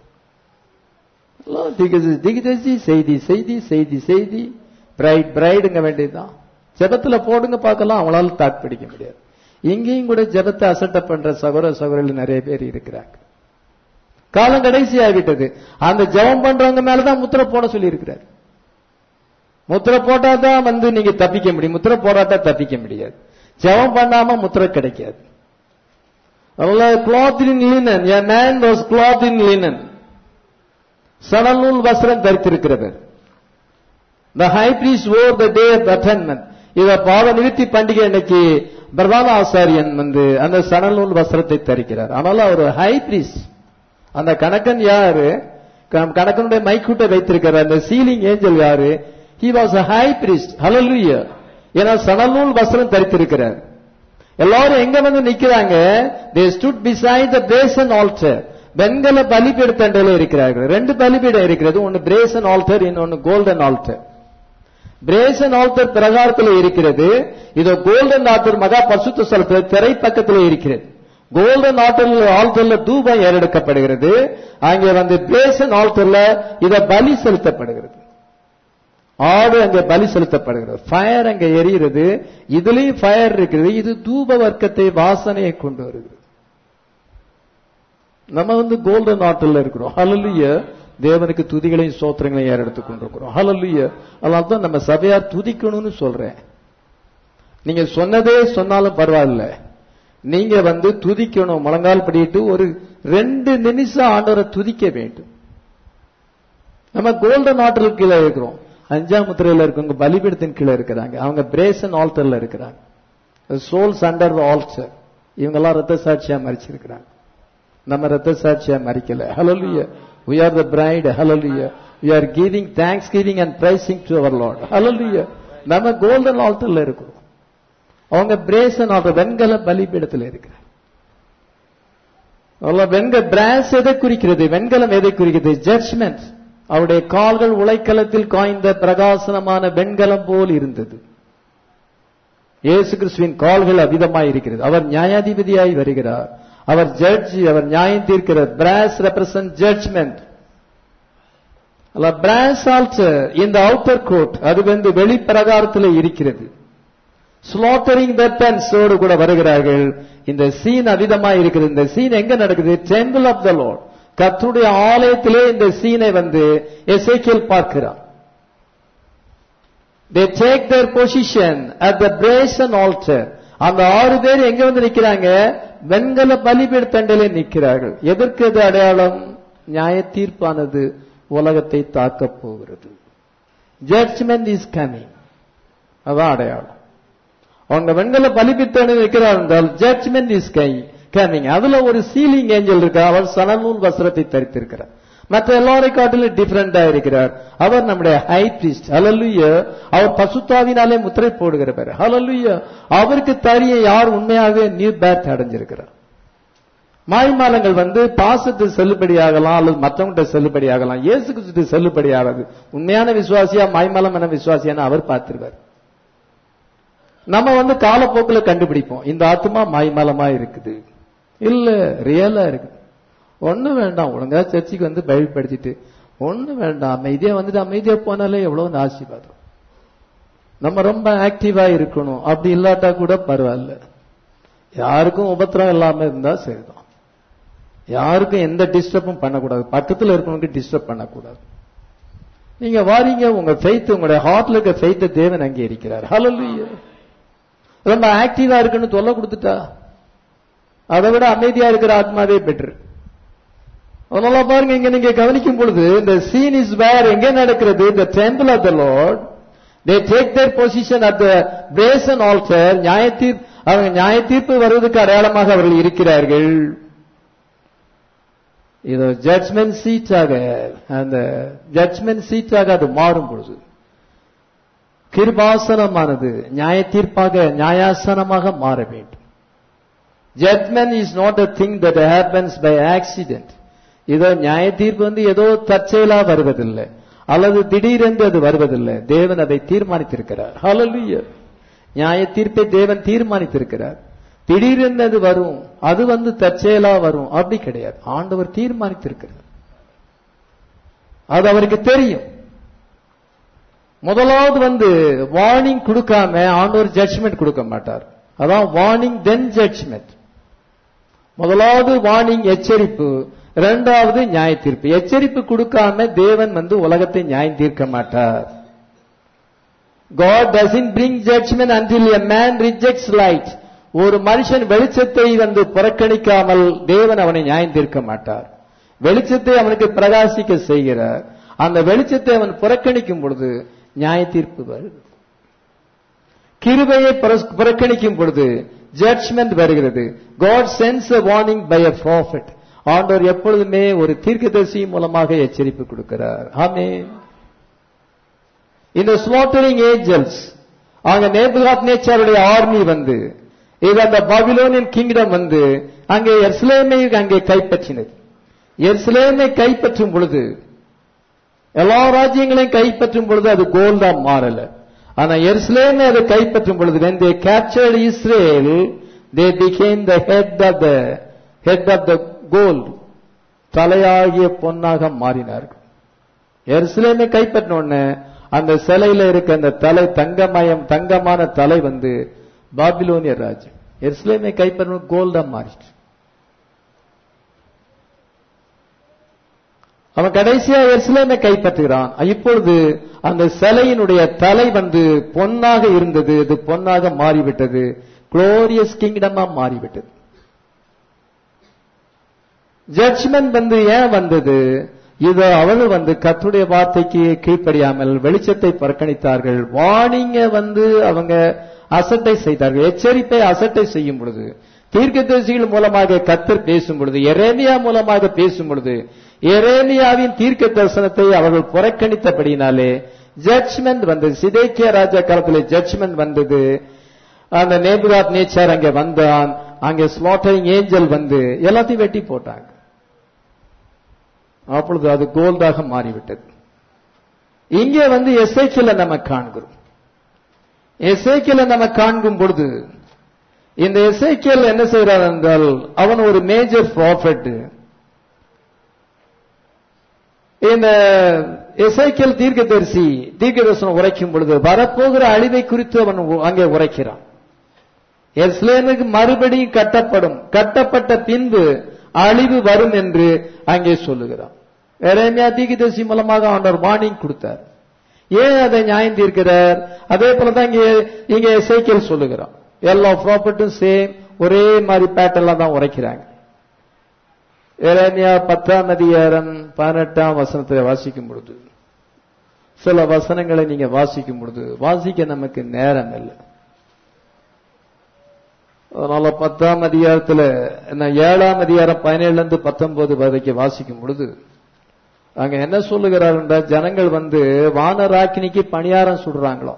திகதேசி செய்தி செய்தி செய்தி செய்தி பிரைடுங்க வேண்டியதுதான். ஜெபத்துல போடுங்க பார்க்கலாம், அவங்களால தாக்கு பிடிக்க முடியாது. இங்கேயும் கூட ஜெபத்தை அசட்டை பண்ற சகோதரர்கள் நிறைய பேர் இருக்கிறாங்க. காலம் கடைசி ஆகிவிட்டது. அந்த ஜெபம் பண்றவங்க மேலதான் முத்திரை போட சொல்லி இருக்கிறார். முத்திரை போட்டாதான் நீங்க தப்பிக்க முடியும். முத்திரை போடாட்டா தப்பிக்க முடியாது. ஜெபம் பண்ணாம முத்திரை கிடைக்காது. cloth in linen, a man was clothed in linen. சணநூல் வஸ்திரம் தரித்திருக்கிறவர். The high priest wore the day of atonement. இத பாவ நிவர்த்தி பண்டிகை அன்னைக்கு பிரதான ஆசாரியன் அந்த சணநூல் வஸ்திரத்தை தரிக்கிறார். ஆனாலும் அவர் ஹை பிரீஸ்ட். அந்த கணக்கன் யாரு? கணக்கனுடைய மைக்கூட்டை வைத்திருக்கிறார். அந்த சீலிங் ஏஞ்சல் யாரு? he was a high priest. hallelujah. ஏன்னா சணநூல் வஸ்திரம் தரித்திருக்கிறார். எல்லாரும் எங்க நிக்கிறாங்க? they stood beside the brazen altar. வெண்கல பலிபீடத்தண்டையில இருக்கிறார்கள். 2 பலிபீடம் இருக்கிறது. ஒன்னு brazen altar, இன்னொன்னு golden altar. brazen altar பிரகாரத்தில் இருக்கிறது. இதோ golden altar மகா பரிசுத்த ஸ்தலத்தில் திரை பக்கத்தில் இருக்கிறது. கோல்டன் ஆல்டர்ல தூபம் ஏறெடுக்கப்படுகிறது. அங்கே brazen altarல இத பலி செலுத்தப்படுகிறது. ஆடு அங்கே பலி செலுத்தப்படுகிறது. ஃபயர் அங்கே எரிகிறது. இதுலயும் ஃபயர் இருக்கிறது. இது தூப வர்க்கத்தை வாசனையை கொண்டு வருகிறது. நம்ம கோல்டன் ஆல்டர்ல இருக்கிறோம். ஹல்லேலூயா. தேவனுக்கு துதிகளையும் ஸ்தோத்திரங்களையும் ஏறெடுத்துக் கொண்டிருக்கிறோம். ஹல்லேலூயா. அதனால தான் நம்ம சபையார் துதிக்கணும்னு சொல்றேன். நீங்க சொன்னதே சொன்னாலும் பரவாயில்ல, நீங்க துதிக்கணும். முழங்கால் படிட்டு ஒரு 2 நிமிஷம் ஆண்டவரை துதிக்க வேண்டும். நம்ம கோல்டன் ஆல்டர் கீழே இருக்கிறோம். 5ஆம் முத்திரையில இருக்கவங்க பலிபீடத்தின் கீழே இருக்கிறாங்க. அவங்க brazen altarல இருக்கிறாங்க. Souls under the altar. இவங்க எல்லாம் ரத்த சாட்சியா மரிச்சிருக்கிறாங்க. நம்ம ரத்த சாட்சியா மரிக்கல. Hallelujah. We are the bride. Hallelujah. We are giving thanksgiving and praising to our Lord. Hallelujah. நம்ம கோல்டன் ஆல்டர்ல இருக்கிறோம். அவங்க பிரேசன் ஆல்டர் வெண்கல பலிபீடத்தில் இருக்கிறார். பிராஸ் எதை குறிக்கிறது? வெண்கலம் எதை குறிக்கிறது? ஜட்ஜ்மெண்ட். அவருடைய கால்கள் உலைக்களத்தில் காய்ந்த பிரகாசனமான வெண்கலம் போல் இருந்தது. இயேசு கிறிஸ்துவின் கால்கள் அவ்விதமாய் இருக்கிறது. அவர் நியாயாதிபதியாய் வருகிறார். அவர் ஜட்ஜ், அவர் நியாயம் தீர்க்கிறார். Brass represent judgment. Brass altar இந்த அவுட்டர் கோர்ட், அது வந்து வெளிப்பிரகாரத்தில் இருக்கிறது. ஸ்லாட்டரிங் வெப்பன்ஸோடு கூட வருகிறார்கள். இந்த சீன் அவிதமாய் இருக்கிறது. இந்த சீன் எங்க நடக்குது? டெம்பிள் ஆஃப் த லார்ட், கர்த்தருடைய ஆலயத்திலே இந்த சீனை வந்து எசேக்கியேல் பார்க்கிறார். They take their position at the brazen altar. அந்த 6 பேர் எங்க வந்து நிக்கிறாங்க? வெண்கல பலிபீடத்தண்டையிலே நிற்கிறார்கள். எதற்கு அது அடையாளம்? நியாய தீர்ப்பானது உலகத்தை தாக்கப் போகிறது. Judgment is coming. அதான் அடையாளம். அவங்க வெண்கல பலிபீடத்தண்டையில் நிற்கிறார் என்றால் ஜட்ஜ்மெண்ட் இஸ் கமிங். அதுல ஒரு சீலிங் ஏஞ்சல் இருக்கா. அவர் சணநூல் வஸ்திரத்தை தரித்திருக்கிறார். மற்ற எல்லாரை காட்டிலும் டிஃபரெண்டா இருக்கிறார். அவர் நம்முடைய ஹை பிரீஸ்ட். ஹல்லேலூயா. அவர் பசுத்தாவினாலே முத்திரை போடுகிறவர். ஹல்லேலூயா. அவருக்கு தரிய யார் உண்மையாகவே நியூ பேர்த் அடைஞ்சிருக்கிறார். மாய்மாலங்கள் வந்து பாசத்து செல்லுபடியாகலாம் அல்லது மற்றவங்கிட்ட செல்லுபடியாகலாம். இயேசு கிறிஸ்து செல்லுபடியாகாது. உண்மையான விசுவாசியா மாய்மாலம் என விசுவாசியான அவர் பார்த்திருவார். நம்ம வந்து காலப்போக்கில் கண்டுபிடிப்போம் இந்த ஆத்மா மாய்மாலமா இருக்குது, இல்ல ரியலா இருக்குது. ஒண்ணு வேண்டாம், ஒழுங்கா சர்ச்சுக்கு வந்து பைபிள் படிச்சுட்டு ஒண்ணு வேண்டாம், அமைதியா வந்துட்டு அமைதியா போனாலே எவ்வளவு ஆசீர்வாதம். நம்ம ரொம்ப ஆக்டிவா இருக்கணும். அப்படி இல்லாட்டா கூட பரவாயில்ல. யாருக்கும் உபத்திரம் இல்லாம இருந்தா சரிதான். யாருக்கும் எந்த டிஸ்டர்பும் பண்ணக்கூடாது. பக்கத்தில் இருக்கவங்களுக்கு டிஸ்டர்ப் பண்ணக்கூடாது. நீங்க வாரீங்க, உங்க ஃபெய்த், உங்களுடைய ஹார்ட்ல இருக்க ஃபெய்த் தேவன் அங்கே இருக்கிறார். ஹல்லேலூயா. ரொம்ப ஆக்டிவா இருக்குன்னு தொல்லை கொடுத்துட்டா அதை விட அமைதியா இருக்கிற ஆத்மாவே பெட்டர். அதனால பாருங்க, இங்க நீங்க கவனிக்கும் பொழுது இந்த சீன் இஸ் வேர் எங்க நடக்கிறது? the temple of the Lord. they take their position at the brazen altar. அவங்க நியாய தீர்ப்பு வருவதற்கு அடையாளமாக அவர்கள் இருக்கிறார்கள். இது ஜட்ஜ்மெண்ட் சீட்டாக, அந்த ஜட்ஜ்மெண்ட் சீட்டாக அது மாறும் பொழுது கிருபாசனமானது நியாய தீர்ப்பாக, நியாயாசனமாக மாற வேண்டும். Judgment is not a thing that happens by accident. இதோ நியாய தீர்ப்பு வந்து ஏதோ தற்செயலா வருவதில்லை அல்லது திடீரென்று அது வருவதில்லை. தேவன் அதை தீர்மானித்திருக்கிறார். ஹல்லேலூயா. நியாய தீர்ப்பை தேவன் தீர்மானித்திருக்கிறார். திடீரென்று அது வரும், அது வந்து தற்செயலா வரும், அப்படி கிடையாது. ஆண்டவர் தீர்மானித்திருக்கிறார். அது அவருக்கு தெரியும். முதலாவது வந்து வார்னிங் கொடுக்காம ஆண்டவர் ஜட்ஜ்மெண்ட் கொடுக்க மாட்டார். அதான் வார்னிங் தென் ஜட்ஜ்மெண்ட். முதலாவது வார்னிங், எச்சரிப்பு. இரண்டாவது நியாய தீர்ப்பு. எச்சரிப்பு கொடுக்காம தேவன் வந்து உலகத்தை நியாயம் தீர்க்க மாட்டார். God doesn't bring judgment until a man rejects light. ஒரு மனுஷன் வெளிச்சத்தை வந்து புறக்கணிக்காமல் தேவன் அவனை நியாயம் தீர்க்க மாட்டார். வெளிச்சத்தை அவனுக்கு பிரகாசிக்க செய்கிறார். அந்த வெளிச்சத்தை அவன் புறக்கணிக்கும் பொழுது நியாய தீர்ப்பு வருகிறது. கிருபையை புறக்கணிக்கும் பொழுது ஜட்ஜ்மெண்ட் வருகிறது. God sends a warning by a prophet. ஆண்டவர் எப்பொழுதுமே ஒரு தீர்க்கதரிசி மூலமாக எச்சரிப்பு கொடுக்கிறார். ஆமென். இந்த ஸ்லாட்டரிங் ஏஞ்சல்ஸ், அங்க நேபுகாத்நேச்சாருடைய ஆர்மி வந்து, இது அந்த பாபிலோனியன் கிங்டம் வந்து அங்கே எருசலேமை அங்கே கைப்பற்றினது. எருசலேமை கைப்பற்றும் பொழுது, எல்லா ராஜ்யங்களையும் கைப்பற்றும் பொழுது அது கோல்டா மாறல. ஆனா எருசலேமை அதை கைப்பற்றும் பொழுது, when they captured Israel, they became the head of the gold. தலையாகிய பொன்னாக மாறினார்கள். எருசலேமை கைப்பற்றின உடனே அந்த சிலையில இருக்க அந்த தலை, தங்கமான தலை வந்து பாபிலோனிய ராஜ்யம். எருசலேமை கைப்பற்றின கோல்டா மாறிச்சு. அவன் கடைசியா எருசலேமை கைப்பற்றுகிறான். இப்பொழுது அந்த சிலையினுடைய தலை வந்து பொன்னாக இருந்தது, அது பொன்னாக மாறிவிட்டது. குளோரியஸ் கிங்டமா மாறிவிட்டது. ஜட்ஜ்மெண்ட் வந்து ஏன் வந்தது? இது அவர்கள் வந்து கர்த்தருடைய வார்த்தைக்கு கீழ்ப்படியாமல் வெளிச்சத்தை புறக்கணித்தார்கள். வார்னிங்க வந்து அவங்க அசட்டை செய்தார்கள். எச்சரிப்பை அசட்டை செய்யும் பொழுது தீர்க்கதரிசிகள் மூலமாக கர்த்தர் பேசும் பொழுது, எரேமியா மூலமாக பேசும் பொழுது, எரேமியாவின் தீர்க்க தரிசனத்தை அவர்கள் புறக்கணித்தபடினாலே ஜட்ஜ்மெண்ட் வந்தது. சிதேக்கியா ராஜா காலத்தில் ஜட்ஜ்மெண்ட் வந்தது. அந்த நேபுகாத் நேச்சார் அங்கே வந்தான். அங்கே ஸ்லாட்டரிங் ஏஞ்சல் வந்து எல்லாத்தையும் வெட்டி போட்டாங்க. அப்பொழுது அது கோல்டாக மாறிவிட்டது. இங்கே வந்து எசேக்கியேலை நம்ம காண்கிறோம். எசேக்கியேலை நம்ம காண்கும் பொழுது இந்த எசேக்கியேல் என்ன செய்கிறார் என்றால், அவன் ஒரு மேஜர் ப்ராஃபட். இந்த எசேக்கியேல் தீர்க்கதரிசனம் உரைக்கும் பொழுது வரப்போகிற அழிவை குறித்து அவன் அங்கே உரைக்கிறான். எருசலேமுக்கு மறுபடியும் கட்டப்பட்ட பின்பு அழிவு வரும் என்று அங்கே சொல்லுகிறான். எரேமியா தீர்க்கதரிசி மூலமாக அவன் வார்னிங் கொடுத்தார். ஏன் அதை நியாயம் தீர்க்கிறார்? அதே போலதான் இங்க எசேக்கியேல் சொல்லுகிறான். எல்லா ப்ராப்பர்ட்டும் சேம், ஒரே மாதிரி பேட்டர்ல தான் உரைக்கிறாங்க. எரேமியா 10:18 வாசிக்கும் பொழுது, சில வசனங்களை நீங்க வாசிக்கும் பொழுது வாசிக்க நமக்கு நேரம் இல்லை. அதனால 7:17 17 வரைக்கும் வாசிக்கும் பொழுது அங்க என்ன சொல்லுகிறார் என்றால், ஜனங்கள் வந்து வானராக்கினிக்கு பணியாரம் சுடுறாங்களோ.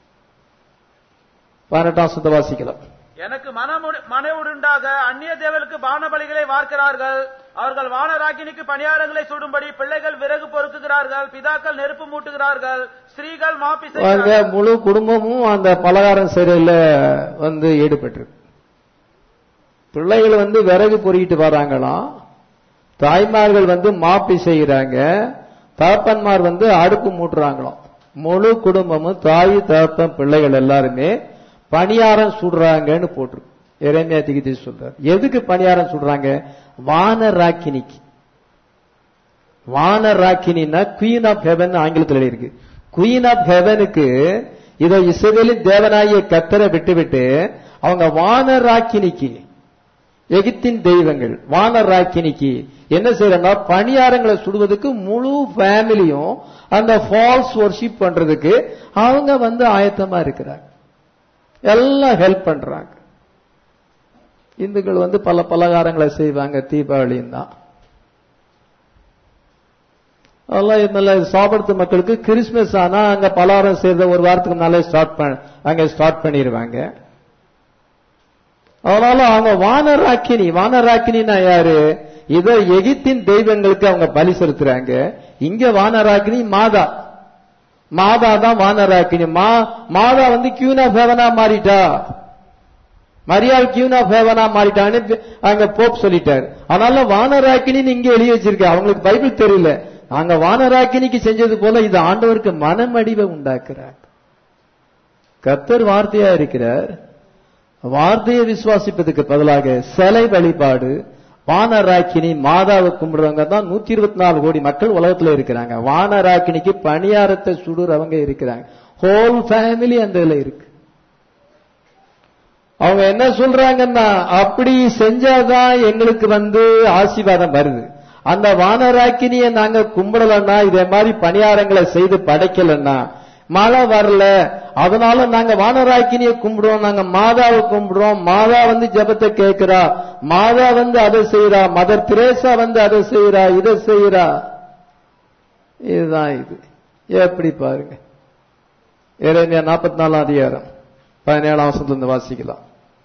18 வாசிக்கலாம். எனக்கு மனவுண்டாக அந்நிய தேவர்களுக்கு பான பலிகளை வார்க்கிறார்கள். அவர்கள் வானராக்கினிக்கு பணியாரங்களை சுடும்படி பிள்ளைகள் விறகு பொறுக்குகிறார்கள், பிதாக்கள் நெருப்பு மூட்டுகிறார்கள், ஸ்திரீகள் மாப்பிசை. முழு குடும்பமும் அந்த பலகாரம் செயலில் வந்து ஈடுபட்டு, பிள்ளைகள் வந்து விறகு பொறுக்கிட்டு வராங்களாம், தாய்மார்கள் வந்து மாப்பி செய்கிறாங்க, தகப்பன்மார் வந்து அடுப்பு மூட்டுறாங்களாம். முழு குடும்பமும் தாய் தகப்பன் பிள்ளைகள் எல்லாருமே பணியாரம் சுடுறாங்கன்னு போட்டிருக்கு. எரேமியா தீர்க்கதரிசி சொல்றார். எதுக்கு பணியாரம் சுடுறாங்க? வானராக்கினிக்கு. வானராக்கினா குயின் ஆஃப் ஹெவன் ஆங்கிலத்தில் இருக்கு. குயின் ஆஃப் ஹெவனுக்கு இதை இஸ்ரவேலின் தேவனாகிய கர்த்தரை விட்டுவிட்டு அவங்க வானராக்கினிக்கு, எகிப்தின் தெய்வங்கள் வானராக்கினிக்கு என்ன செய்யறா, பணியாரங்களை சுடுவதற்கு முழு ஃபேமிலியும் அந்த ஃபால்ஸ் வர்ஷிப் பண்றதுக்கு அவங்க வந்து ஆயத்தமா இருக்கிறாங்க. எல்லாம் ஹெல்ப் பண்றாங்க. இந்துக்கள் வந்து பல பலகாரங்களை செய்வாங்க, தீபாவளியும் தான். அதெல்லாம் சாப்பிடுற மக்களுக்கு கிறிஸ்துமஸ் ஆனா அங்க பலகாரம் செய்யறத ஒரு வாரத்துக்கு முன்னாலே ஸ்டார்ட் பண்ணிடுவாங்க. அதனால அவங்க வானராக்கினா யாரு? இத எகிப்தின் தெய்வங்களுக்கு அவங்க பலி செலுத்துறாங்க. இங்க வானராக்கினி மாதா தான் வானராக்கினி. மாதா வந்து கியூன் ஆஃப் ஹெவனா மாறிட்டா, மரியாள் கியூன் ஆஃப் ஹெவனா மாறிட்டான்னு அங்க போப் சொல்லிட்டார். அதனால வானராக்கினின்னு இங்க எழுதி வச்சிருக்க. அவங்களுக்கு பைபிள் தெரியல. நாங்க வானராக்கினிக்கு செஞ்சது போல இது ஆண்டவருக்கு மனமடிவை உண்டாக்குறாங்க. கர்த்தர் வார்த்தையா இருக்கிறார். வார்த்தையை விசுவாசிப்பதுக்கு பதிலாக சிலை வழிபாடு, வானராக்கினி, மாதாவை கும்பிடுறவங்க தான் 124 கோடி மக்கள் உலகத்துல இருக்கிறாங்க. வானராக்கினிக்கு பணியாரத்தை சுடுறவங்க இருக்கிறாங்க. ஹோல் ஃபேமிலி அந்த இருக்கு. அவங்க என்ன சொல்றாங்கன்னா, அப்படி செஞ்சாதான் எங்களுக்கு வந்து ஆசீர்வாதம் வருது. அந்த வானராக்கினியை நாங்க கும்பிடலன்னா, இதே மாதிரி பணியாரங்களை செய்து படைக்கலன்னா மழை வரல, அதனால நாங்க வானராக்கினியை கும்பிடுவோம், நாங்க மாதாவை கும்பிடுறோம், மாதா வந்து ஜெபத்தை கேட்கிறா, மாதா வந்து அதை செய்யறா, மதர் தெரேசா வந்து அதை செய்யறா, இதை செய்யறா. இதுதான் இது. எப்படி பாருங்க. எரேமியா 44:17 வாசிக்கலாம்.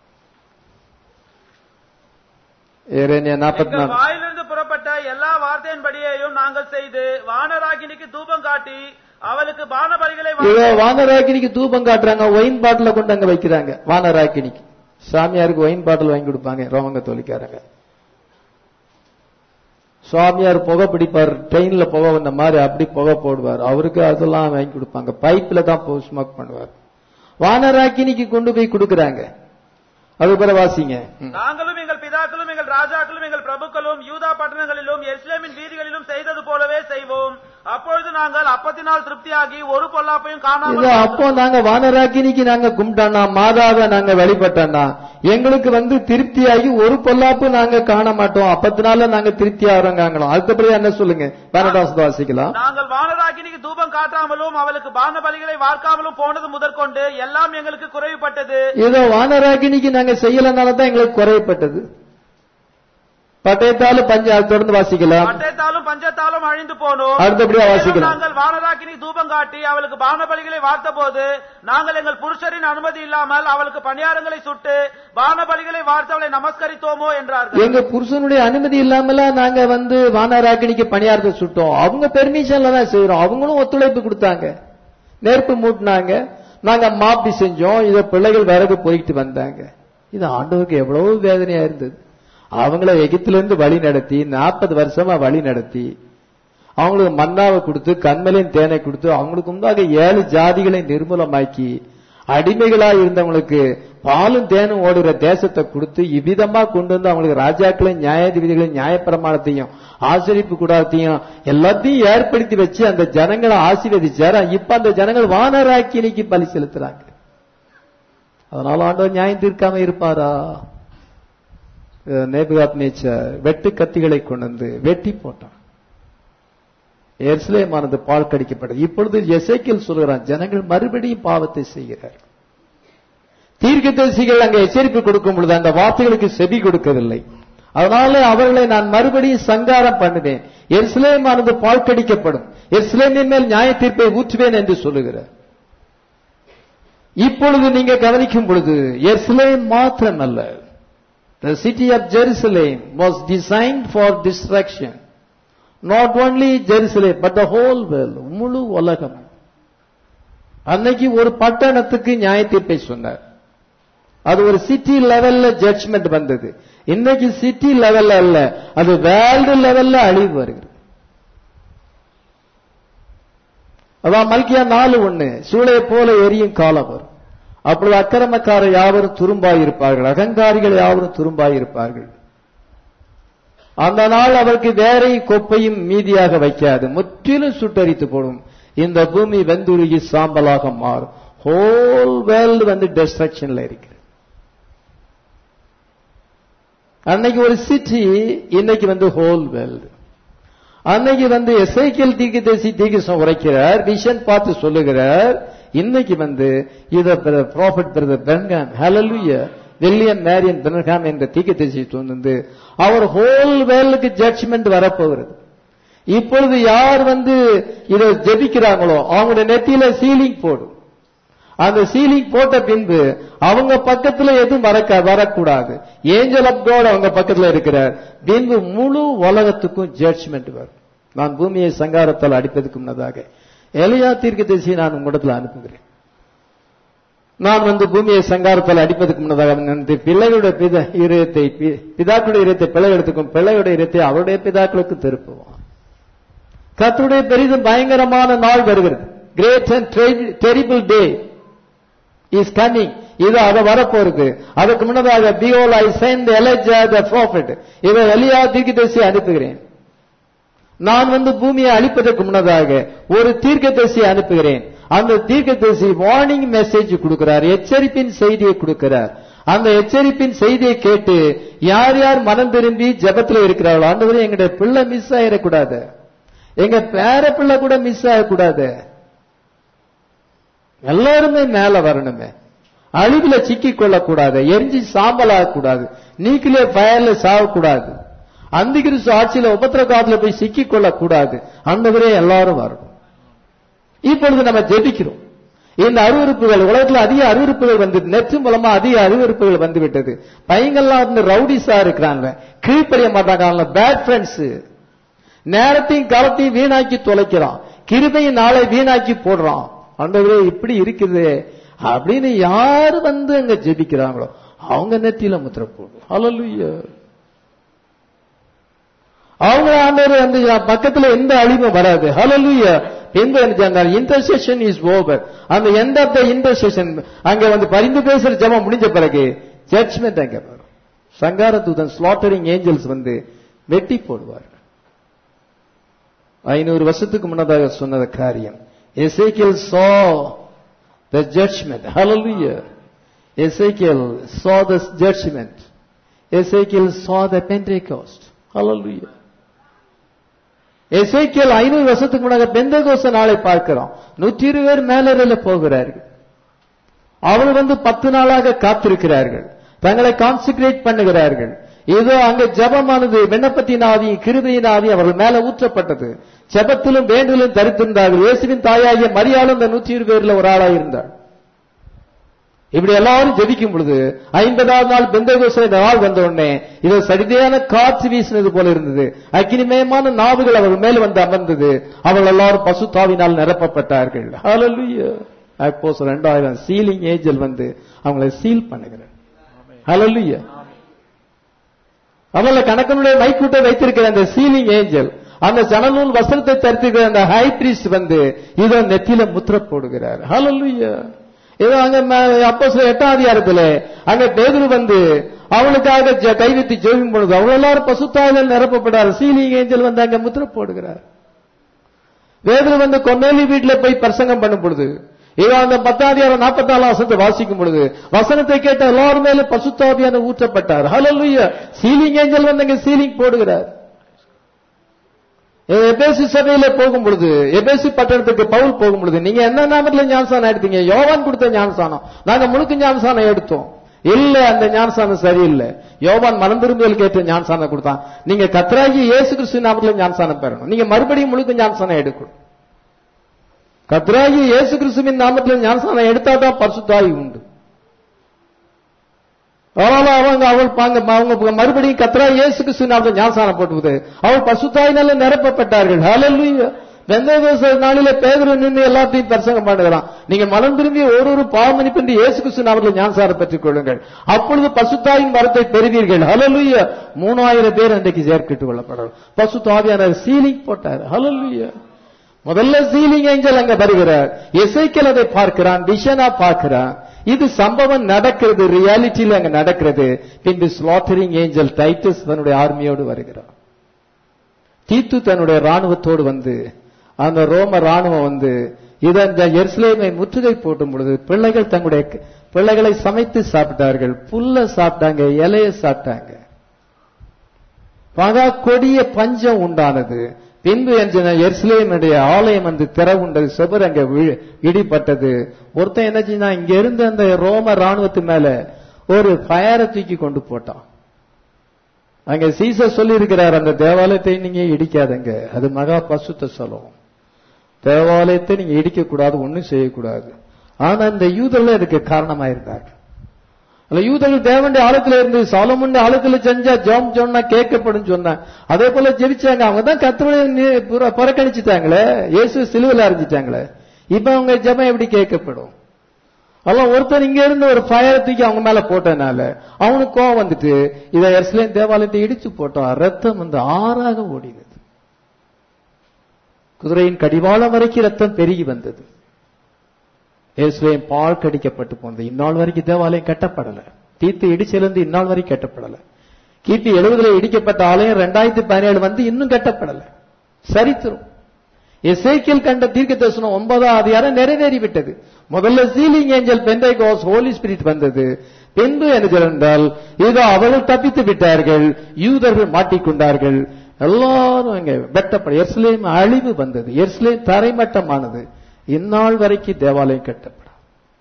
எரேமியா 44. வாயிலிருந்து புறப்பட்ட எல்லா வார்த்தையின்படியையும் நாங்கள் செய்து வானராக்கினிக்கு தூபம் காட்டி அவளுக்கு பான பலிகளை வானராக்கினிக்கு தூபம் காட்டுறாங்க. ஒயின் பாட்டில கொண்டு அங்க வைக்கிறாங்க. வானராக்கினிக்கு சாமியாருக்கு ஒயின் பாட்டில் வாங்கி கொடுப்பாங்க ரோமங்க தோலிக்காரங்க. சுவாமியார் புகை பிடிப்பார், ட்ரெயின்ல புகை வந்த மாதிரி அப்படி புகை போடுவார். அவருக்கு அதெல்லாம் வாங்கி கொடுப்பாங்க. பைப்ல தான் ஸ்மோக் பண்ணுவார். வானராக்கினிக்கு கொண்டு போய் கொடுக்கறாங்க. அது பிற வாசிங்க. நாங்களும் எங்கள் பிதாக்களும் எங்கள் ராஜாக்களும் எங்கள் பிரபுக்களும் யூதா பட்டணங்களிலும் எருசலேமின் வீதிகளிலும் செய்தது போலவே செய்வோம். அப்பொழுது நாங்கள் அப்பத்தினால் திருப்தியாகி ஒரு பொல்லாப்பையும் காணாமல். அப்போ நாங்க வானராக்கினிக்கு நாங்க கும்பிட்டோம்னா, மாதாவை நாங்க வழிபட்டோம்னா எங்களுக்கு வந்து திருப்தியாகி ஒரு பொல்லாப்பு நாங்க காண மாட்டோம். அப்பத்தினால நாங்க திருப்தி ஆகிறோம். அதுக்கப்புறம் என்ன சொல்லுங்க? 12 வாசிக்கலாம். நாங்கள் வானராக்கினி வானராக்கினிக்கு தூபம் காட்டாமலும் அவளுக்கு பான பலிகளை வார்க்காமலும் போனது முதற்கொண்டு எல்லாம் எங்களுக்கு குறைவுபட்டது. ஏதோ வானராக்கினிக்கு நாங்க செய்யலனால தான் எங்களுக்கு குறைவுபட்டது. பட்டயத்தாலும் தொடர்ந்து வாசிக்கலாம். பட்டயத்தாலும் பஞ்சத்தாலும் அழிந்து போனோம். அடுத்தபடியா வாசிக்கலாம். நாங்கள் வானராக்கினி தூபம் காட்டி அவளுக்கு பான பலிகளை வார்த்த போது நாங்கள் எங்கள் புருஷரின் அனுமதி இல்லாமல் அவளுக்கு பணியாரங்களை சுட்டு பான பலிகளை வார்த்து அவளை நமஸ்கரித்தோமோ என்றார்கள். எங்க புருஷனுடைய அனுமதி இல்லாமல நாங்க வானராக்கினிக்கு பணியாரத்தை சுட்டோம். அவங்க பெர்மிஷன்ல தான் செய்யறோம். அவங்களும் ஒத்துழைப்பு கொடுத்தாங்க, நெருப்பு மூட்டினாங்க, நாங்க மாப்பி செஞ்சோம். இத பிள்ளைகள் விறகு போயிட்டு வந்தாங்க. இது ஆண்டவருக்கு எவ்வளவு வேதனையா இருந்தது. அவங்கள எகிப்திலிருந்து வழி நடத்தி 40 வருஷமா வழி நடத்தி அவங்களுக்கு மன்னாவை கொடுத்து கண்மலையின் தேனை கொடுத்து அவங்களுக்கு முன்னாக 7 ஜாதிகளை நிர்மூலமாக்கி அடிமைகளா இருந்தவங்களுக்கு பாலும் தேனும் ஓடுகிற தேசத்தை கொடுத்து இவ்விதமா கொண்டு வந்து அவங்களுக்கு ராஜாக்களையும் நியாயாதிபதிகளையும் நியாயப்பிரமாணத்தையும் ஆசிரிப்பு கூடாரத்தையும் எல்லாத்தையும் ஏற்படுத்தி வச்சு அந்த ஜனங்களை ஆசீர்வதிச்சார். இப்ப அந்த ஜனங்கள் வானராக்கினிக்கு பலி செலுத்துறாங்க. அதனால ஆண்டவர் நியாயம் தீர்க்காம இருப்பாரா? நேபுகாத்நேச்சர் வெட்டு கத்திகளை கொண்டு வந்து வெட்டி போட்டான். எருசலேமானது பால் கடிக்கப்பட்டது. இப்பொழுது எசேக்கியேல் சொல்கிறான், ஜனங்கள் மறுபடியும் பாவத்தை செய்கிறார். தீர்க்கதரிசிகள் அங்கே எச்சரிப்பு கொடுக்கும் பொழுது அந்த வார்த்தைகளுக்கு செவி கொடுக்கவில்லை. அதனால அவர்களை நான் மறுபடியும் சங்காரம் பண்ணுவேன். எருசலேமானது பால் கடிக்கப்படும், எருசலேமின் மேல் நியாய தீர்ப்பை ஊற்றுவேன் என்று சொல்லுகிறார். இப்பொழுது நீங்க கவனிக்கும் பொழுது எருசலேம் மாத்திரமல்ல, the city of Jerusalem was designed for destruction. Not only Jerusalem but the whole world, முழு உலகம். அன்னைக்கு ஒரு பட்டணத்துக்கு நியாய தீர்ப்பை சொன்னார். அது ஒரு சிட்டி லெவல்ல ஜட்ஜ்மெண்ட் வந்தது. இன்னைக்கு சிட்டி லெவல்ல அல்ல, அது வேர்ல்டு லெவல்ல அழிவு வருகிறது. அதான் மல்கியா 4:1, சூளையை போல எரியும் காலம் வரும். அப்பொழுது அக்கிரமக்கார யாவரும் துரும்பாயிருப்பார்கள், அகங்காரிகள் யாவரும் துரும்பாயிருப்பார்கள். அந்த நாள் அவருக்கு வேறையும் கொப்பையும் மீதியாக வைக்காது, முற்றிலும் சுட்டரித்து போடும். இந்த பூமி வெந்துருகி சாம்பலாக மாறும். ஹோல் வேர்ல்டு டிஸ்ட்ரக்ஷன்ல இருக்கு. அன்னைக்கு ஒரு சிட்டி, இன்னைக்கு ஹோல் வேர்ல்டு. அன்னைக்கு எசேக்கியேல் தீர்க்கதரிசி உரைக்கிறார், விஷன் பார்த்து சொல்லுகிறார். இன்னைக்கு இத prophet brother Branham, hallelujah, William Marrion Branham என்ற தீர்க்கதரிசி சொன்னது, அவர் ஹோல் வேர்ல்டுக்கு ஜட்ஜ்மெண்ட் வரப்போகிறது. இப்பொழுது யார் இதை ஜெபிக்கிறாங்களோ அவங்களுடைய நெத்தியில சீலிங் போடும். அந்த சீலிங் போட்ட பின்பு அவங்க பக்கத்துல எதுவும் வரக்கூடாது. ஏஞ்சல் ஆஃப் காட் அவங்க பக்கத்துல இருக்கிறார். பின்பு முழு உலகத்துக்கும் ஜட்ஜ்மெண்ட் வரும். நான் பூமியை சங்காரத்தால் அடிப்பதற்கு முன்னதாக எலியா தீர்க்கதரிசியை நான் உங்களிடத்தில் அனுப்புகிறேன். நான் பூமியை சங்காரத்தால் அடிப்பதற்கு முன்னதாக பிள்ளைகளுடைய இதயத்தை பிதாக்களுடைய இதயத்தை பிள்ளை எடுத்துக்கும், பிள்ளையுடைய இதயத்தை அவருடைய பிதாக்களுக்கு திருப்புவான். கர்த்தருடைய பெரிதும் பயங்கரமான நாள் வருகிறது. Great and terrible day is coming. இது அதை வரப்போறது. அதுக்கு முன்னதாக behold I send Elijah the prophet, இதை எலியா தீர்க்கதரிசியை அனுப்புகிறேன். நான் பூமியை அழிப்பதற்கு முன்னதாக ஒரு தீர்க்கதரிசியை அனுப்புகிறேன். அந்த தீர்க்கதரிசி வார்னிங் மெசேஜ் கொடுக்கிறார், எச்சரிப்பின் செய்தியை கொடுக்கிறார். அந்த எச்சரிப்பின் செய்தியை கேட்டு யார் யார் மனம் திரும்பி ஜெபத்தில் இருக்கிறார்களோ, ஆண்டவரே எங்களுடைய பிள்ளை மிஸ் ஆயிடக்கூடாது, எங்க பேர பிள்ளை கூட மிஸ் ஆகக்கூடாது, எல்லாருமே மேல வரணுமே, அழிவுல சிக்கிக் கொள்ளக்கூடாது, எரிஞ்சி சாம்பல் ஆகக்கூடாது, நியூக்ளியர் ஃபயர்ல சாகக்கூடாது, அந்திகிறிஸ்து ஆட்சியில உபத்திர காலத்துல போய் சிக்கிக் கொள்ளக்கூடாது. ஆண்டவரே எல்லாரும் வரணும். இப்பொழுது நம்ம ஜெபிக்கிறோம். இந்த அருவருப்புகள் உலகத்துல அதிக அருவருப்புகள் நெட் மூலமா அதிக அருவருப்புகள் வந்துவிட்டது. பையங்கள்லாம் ரவுடிஸா இருக்கிறாங்க, கீழ்ப்படிய மாட்டாங்க, பேட் ஃப்ரெண்ட்ஸ், நேரத்தையும் காலத்தையும் வீணாக்கி தொலைக்கிறான், கிருபையின் நாளை வீணாக்கி போடுறான். ஆண்டவரே இப்படி இருக்குது அப்படின்னு யாரு அங்க ஜெபிக்கிறாங்களோ அவங்க நெத்தியில முத்திர போடும். ஹல்லேலூயா. அவங்க ஆண்டவர் பக்கத்துல எந்த அழிவும் வராது. ஹல்லேலூயா. Intercession is over. அந்த எண்ட் ஆஃப் த இன்டர்செஷன் அங்க பரிந்து பேசுற ஜெபம் முடிஞ்ச பிறகு ஜட்ஜ்மெண்ட் அங்க வரும். சங்கார தூதன் ஸ்லாட்டரிங் ஏஞ்சல்ஸ் வெட்டி போடுவார்கள். 500 வருஷத்துக்கு முன்னதாக சொன்ன காரியம். Ezekiel saw the judgment. Hallelujah. Ezekiel saw the judgment. Ezekiel saw the Pentecost. Hallelujah. எசேக்கியேல் 500 வருஷத்துக்கு முன்னாக பெந்தெகோஸ்து நாளை பார்க்கிறோம். 120 பேர் மேலே போகிறார்கள். அவர்கள் 10 நாளாக காத்திருக்கிறார்கள், தங்களை கான்சென்ட்ரேட் பண்ணுகிறார்கள். இதோ அங்க ஜெபமானது விண்ணப்பத்தின் ஆவி, கிருபையின் ஆவி அவர்கள் மேல ஊற்றப்பட்டது. ஜெபத்திலும் வேண்டுதலும் தரித்திருந்தார்கள். இயேசுவின் தாயாகிய மரியாளும் இந்த 120 பேர்ல ஒரு ஆளாக இருந்தார். இப்படி எல்லாரும் ஜெபிக்கும் பொழுது 50வது நாள் பெந்தெகோஸ்து நாள் வந்த உடனே இது சரியான காற்று வீசினது போல இருந்தது. அக்கினிமயமான நாவுகள் அவர்கள் மேல் வந்து அமர்ந்தது. அவர்கள் எல்லாரும் பசுத்தாவினால் நிரப்பப்பட்டார்கள். ஹல்லேலூயா. அப்போஸ்தலர் 2000 சீலிங் ஏஞ்சல் வந்து அவங்களை சீல் பண்ணுகிறார். ஹல்லேலூயா. அவங்கள கணக்கனுடைய மைக்கூட்டை வைத்திருக்கிற அந்த சீலிங் ஏஞ்சல், அந்த ஜனநூல் வஸ்திரத்தை தரித்திருக்கிற அந்த ஹை பிரீஸ்ட் வந்து இதோ நெத்தியில முத்திரை போடுகிறார். ஹல்லேலூயா. ஏதோ அங்க அப்போஸ்தலர் 8ஆம் அதிகாரத்துல அங்க பேதுரு வந்து அவளுக்காக கைவிட்டு ஜெபிக்கும் பொழுது அவங்க எல்லாரும் பசுத்தாவினால் நிரப்பப்பட்டார். சீலிங் ஏஞ்சல் வந்து அங்க முத்திரை போடுகிறார். பேதுரு வந்து கொர்நேலியு வீட்டுல போய் பிரசங்கம் பண்ணும் பொழுது இதோ அந்த 10ஆம் அதிகாரம் 44ஆம் வசனத்தை வாசிக்கும் பொழுது வசனத்தை கேட்ட எல்லாரும் மேல பசுத்தாவியான ஊற்றப்பட்டார். ஹல்லேலூயா. சீலிங் ஏஞ்சல் வந்து அங்க சீலிங் போடுகிறார். எபேசு சபையில போகும் பொழுது, எபேசு பட்டணத்துக்கு பவுல் போகும் பொழுது, நீங்க என்ன நாமத்துல ஞானசானம் எடுத்தீங்க? யோவான் கொடுத்த ஞானசானம், நாங்க முழுக்க ஞானசானம் எடுத்தோம். இல்ல, அந்த ஞானசானம் சரியில்லை. யோவான் மனம் திரும்புதல் கேட்டு ஞானசானம் கொடுத்தான். நீங்க கர்த்தராகிய இயேசு கிறிஸ்து நாமத்துல ஞானசானம் பெறணும். நீங்க மறுபடியும் முழுக்க ஞானசானம் எடுக்கணும். கர்த்தராகிய இயேசு கிறிஸ்துவின் நாமத்தில் ஞானசானம் எடுத்தாதான் பரிசுத்தாவி உண்டு. அவங்க மறுபடியும் கர்த்தராகிய இயேசு கிறிஸ்துவின் நாமத்தில் ஞானசானம் போட்டுவது அவள் பரிசுத்தாவினால நிரப்பப்பட்டார்கள். ஹல்லேலூயா. பெந்தெகோஸ்து நாளிலே பேதுரு நின்று எல்லாத்தையும் பிரசங்கம் பண்ணுகிறான். நீங்க மனம் திரும்பி ஒரு பாவமன்னிப்பு இயேசு கிறிஸ்து நாமத்தில் ஞானசானம் பெற்றுக் கொள்ளுங்கள், அப்பொழுது பரிசுத்தாவின் வரத்தை பெறுவீர்கள். ஹல்லேலூயா. 3000 பேர் அன்றைக்கு சேர்க்கிட்டுக் கொள்ளப்படார். பரிசுத்தாவியான சீலிங் போட்டார். ஹல்லேலூயா. முதல்ல சீலிங் ஏஞ்சல் அங்க வருகிறார். எசேக்கியேல் அதை பார்க்கிறான், விஷனா பார்க்கிறான். இது சம்பவம் நடக்கிறது, ரியாலிட்டியில அங்க நடக்கிறது. பின்பு ஸ்லாட்டரிங் ஏஞ்சல் டைட்டஸ் தன்னுடைய ஆர்மியோடு வருகிறார். தீத்து தன்னுடைய ராணுவத்தோடு வந்து அந்த ரோம ராணுவம் வந்து இந்த எருசலேமை முற்றுகை போட்டும் பொழுது பிள்ளைகள் தங்களுடைய பிள்ளைகளை சமைத்து சாப்பிட்டார்கள், புல்ல சாப்பிட்டாங்க, இலைய சாப்பிட்டாங்க. பகா கொடிய பஞ்சம் உண்டானது. பின்பு எருசலேமுடைய ஆலயம் வந்து திறவுண்டது, செபர் அங்க இடிப்பட்டது. ஒருத்தன் என்ன செஞ்சா, இங்க இருந்து அந்த ரோம ராணுவத்து மேல ஒரு ஃபயரை தூக்கி கொண்டு போட்டான். அங்க சீசர் சொல்லி இருக்கிறார், அந்த தேவாலயத்தை நீங்க இடிக்காதங்க, அது மகா பசுத்த ஸ்தலம், தேவாலயத்தை நீங்க இடிக்க கூடாது, ஒன்னும் செய்யக்கூடாது. ஆனா இந்த யூதர்கள் இதுக்கு காரணமாயிருந்தார்கள். யூதர்கள் தேவனுடைய ஆழத்துல இருந்து சாலமோனுடைய ஆழத்துல செஞ்சா ஜெபம் சொன்னா கேட்கப்படும் சொன்ன, அதே போல ஜெபிச்சாங்க. அவங்க தான் கர்த்தருடைய புறக்கணிச்சுட்டாங்களே, இயேசு சிலுவையில அரைஞ்சிட்டாங்களே. இப்ப அவங்க ஜெபம் எப்படி கேட்கப்படும்? அதெல்லாம் ஒருத்தர் இங்க இருந்து ஒரு ஃபயரை தூக்கி அவங்க மேல போட்டனால அவனுக்கு கோவம் வந்துட்டு இதை எருசலேம் தேவாலயத்தை இடிச்சு போட்டான். ரத்தம் வந்து ஆறாக ஓடினது. குதிரையின் கடிவாளம் வரைக்கும் ரத்தம் பெருகி வந்தது. எருசலேம் பால் கடிக்கப்பட்டு போனது. இந்நாள் வரைக்கும் தேவாலயம் கட்டப்படல. தீத்து இடிச்சிலிருந்து இந்நாள் வரைக்கும் கட்டப்படல. கிபி 70 இடிக்கப்பட்ட ஆலயம் 2017 வந்து இன்னும் கட்டப்படல. சரித்திரம். எசேக்கியேல் கண்ட தீர்க்க தரிசனம் 9ஆம் அதிகாரம் நிறைவேறிவிட்டது. முதல்ல சீலிங் ஏஞ்சல் பெந்தெகோஸ்து ஹோலி ஸ்பிரிட் வந்தது. பின்பு என்ன என்றால் இதோ அவர்கள் தப்பித்து விட்டார்கள், யூதர்கள் மாட்டிக்கொண்டார்கள், எல்லாரும் அங்க வெட்டப்பட எருசலேம் அழிவு வந்தது. எருசலேம் தரைமட்டமானது. இந்நாள் வரைக்கும் தேவாலயம் கட்டப்படும்.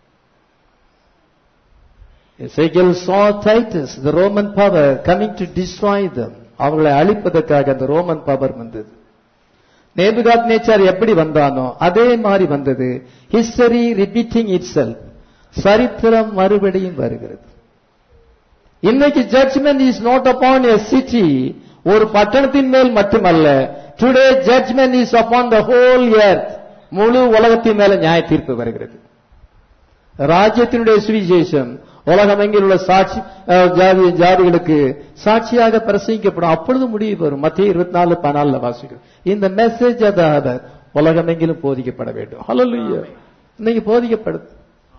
Ezekiel saw Titus, the Roman power, coming to destroy them. அவர்களை அழிப்பதற்காக அந்த ரோமன் பவர் வந்தது. நேபுகாத்நேச்சார் எப்படி வந்தானோ அதே மாதிரி வந்தது. History repeating itself. சரித்திரம் மறுபடியும் வருகிறது. இன்னைக்கு judgment is not upon a city, ஒரு பட்டணத்தின் மேல் மட்டுமல்ல. Today judgment is upon the whole earth, முழு உலகத்தின் மேல நியாய தீர்ப்பு வருகிறது. ராஜ்யத்தினுடைய சுவிசேஷம் உலகமெங்கில் உள்ள சாட்சி ஜாதிகளுக்கு சாட்சியாக பிரசங்கிக்கப்படும். அப்பொழுது முடிவு வரும். மத்திய 24:14 வாசிக்கிறோம். இந்த மெசேஜ் அதாவது உலகமெங்கிலும் போதிக்கப்பட வேண்டும். ஹல்லேலூயா. இன்னைக்கு போதிக்கப்படுது.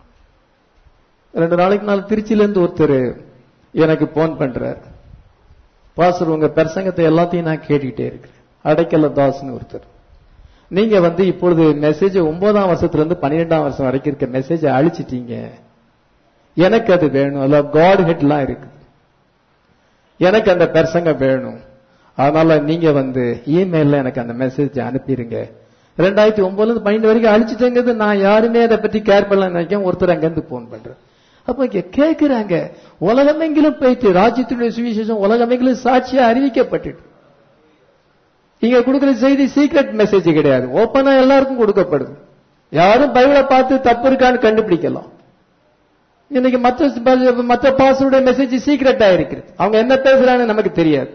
2 நாளைக்கு நாள் திருச்சியில இருந்து ஒருத்தர் எனக்கு போன் பண்றார். பாஸ்டர், உங்க பிரசங்கத்தை எல்லாத்தையும் நான் கேட்டுக்கிட்டே இருக்கிறேன். அடைக்கல தாஸ்னு ஒருத்தர். நீங்க வந்து இப்பொழுது மெசேஜ் 9ஆம் வருஷத்துல இருந்து 12ஆம் வருஷம் வரைக்கும் இருக்க மெசேஜ் அழிச்சிட்டீங்க. எனக்கு அது வேணும். அதுல காட் ஹெட்லாம் இருக்கு. எனக்கு அந்த பிரசங்கம் வேணும். அதனால நீங்க இமெயில்ல எனக்கு அந்த மெசேஜ் அனுப்பிடுங்க. 2009 12 வரைக்கும் அழிச்சுட்டேங்கிறது நான் யாருமே அதை பத்தி கேர் பண்ணல நினைக்கிறேன். ஒருத்தர் அங்கிருந்து போன் பண்றேன். அப்ப கேட்கிறாங்க, உலகமெங்கிலும் போயிட்டு ராஜ்யத்தினுடைய சுவிசேஷம் உலகமெங்கிலும் சாட்சியா அறிவிக்கப்பட்டுட்டு. இங்க கொடுக்கிற செய்தி சீக்ரெட் மெசேஜ் கிடையாது, ஓப்பனா எல்லாருக்கும் கொடுக்கப்படுது. யாரும் பைபிளை பார்த்து தப்பு இருக்கான்னு கண்டுபிடிக்கலாம். இன்னைக்கு மற்ற பாஸ்டருடைய மெசேஜ் சீக்ரெட்டா இருக்கிறது, அவங்க என்ன பேசுறான்னு நமக்கு தெரியாது.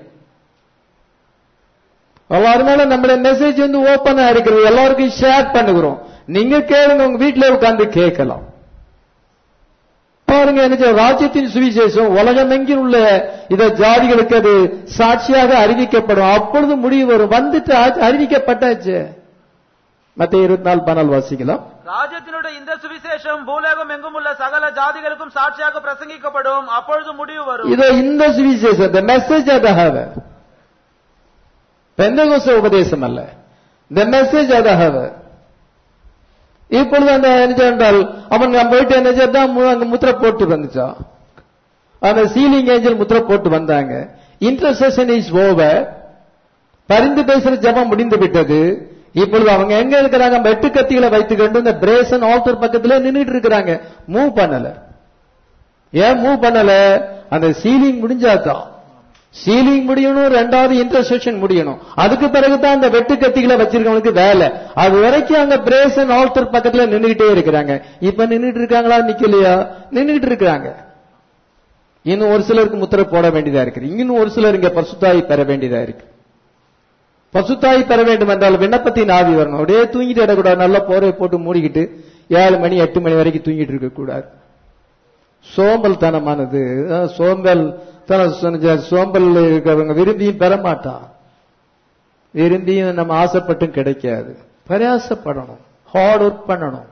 எல்லாருமே நம்மளுடைய மெசேஜ் ஓப்பனா இருக்கிறது, எல்லாருக்கும் ஷேர் பண்ணுகிறோம். நீங்க கேளுங்க, உங்க வீட்டுல உட்கார்ந்து கேட்கலாம். பாருங்க, என்ன ராஜ்யத்தின் சுவிசேஷம் உலகமெங்கில் உள்ள இத ஜாதிகளுக்கு அது சாட்சியாக அறிவிக்கப்படும். அப்பொழுது முடிவு வரும். வந்துட்டு அறிவிக்கப்பட்டாச்சு. மத்தேயு 24:14 வாசிக்கலாம். ராஜ்யத்தினுடைய இந்த சுவிசேஷம் பூலோகம் எங்கும் உள்ள சகல ஜாதிகளுக்கும் சாட்சியாக பிரசங்கிக்கப்படும். அப்பொழுது முடிவு வரும். இதோ இந்த சுவிசேஷம், the message of the heaven, பெந்தெகோஸ்தே உபதேசம் அல்ல, the message of the heaven. இப்பொழுது அந்த என்றால் அவன் போயிட்டு என்ன செய்தான், அங்க முத்திரை போட்டு வந்துச்சா, அந்த சீலிங் ஏஞ்சல் முத்திரை போட்டு வந்தாங்க. இன்டர்செஷன் இஸ் ஓவர், பரிந்து பேசுற ஜெபம் முடிந்து விட்டது. இப்பொழுது அவங்க எங்க இருக்கிறாங்க, வெட்டு கத்திகளை வைத்துக்கொண்டு இந்த பிரேசன் ஆல்டர் பக்கத்துல நின்றுட்டு இருக்கிறாங்க. மூவ் பண்ணல. ஏன் மூவ் பண்ணல? அந்த சீலிங் முடிஞ்சாதான், சீலிங் முடியணும், ரெண்டாவது இன்டர்செக்ஷன் முடியணும். அதுக்கு பிறகுதான் அந்த வெட்டு கத்திகளை வச்சிருக்கவங்களுக்கு வேலை. அது வரைக்கும் அங்க பிரேசன் ஆல்டர் பக்கத்துல நின்றுகிட்டே இருக்கிறாங்க. இப்ப நின்றுட்டு இருக்காங்களா, நிக்கலையா? நின்றுட்டு இருக்காங்க. இன்னும் ஒரு சிலருக்கு முத்திரை போட வேண்டியதா இருக்கு. இன்னும் ஒரு சிலர் இங்க பசுத்தாய் பெற வேண்டியதா இருக்கு. பசுத்தாய் பெற வேண்டும் என்றால் விண்ணப்பத்தின் ஆவி வரணும். அப்படியே தூங்கிட்டு இடக்கூடாது, நல்லா போரை போட்டு மூடிக்கிட்டு 7 மணி 8 மணி வரைக்கும் தூங்கிட்டு இருக்க கூடாது. சோம்பல் தனமானது. சோம்பல் இருக்கிறவங்க விரும்பியும் பெற மாட்டான், விரும்பியும் நம்ம ஆசைப்பட்டும் கிடைக்காது. பிரயாசப்படணும், ஹார்ட் ஒர்க் பண்ணணும்.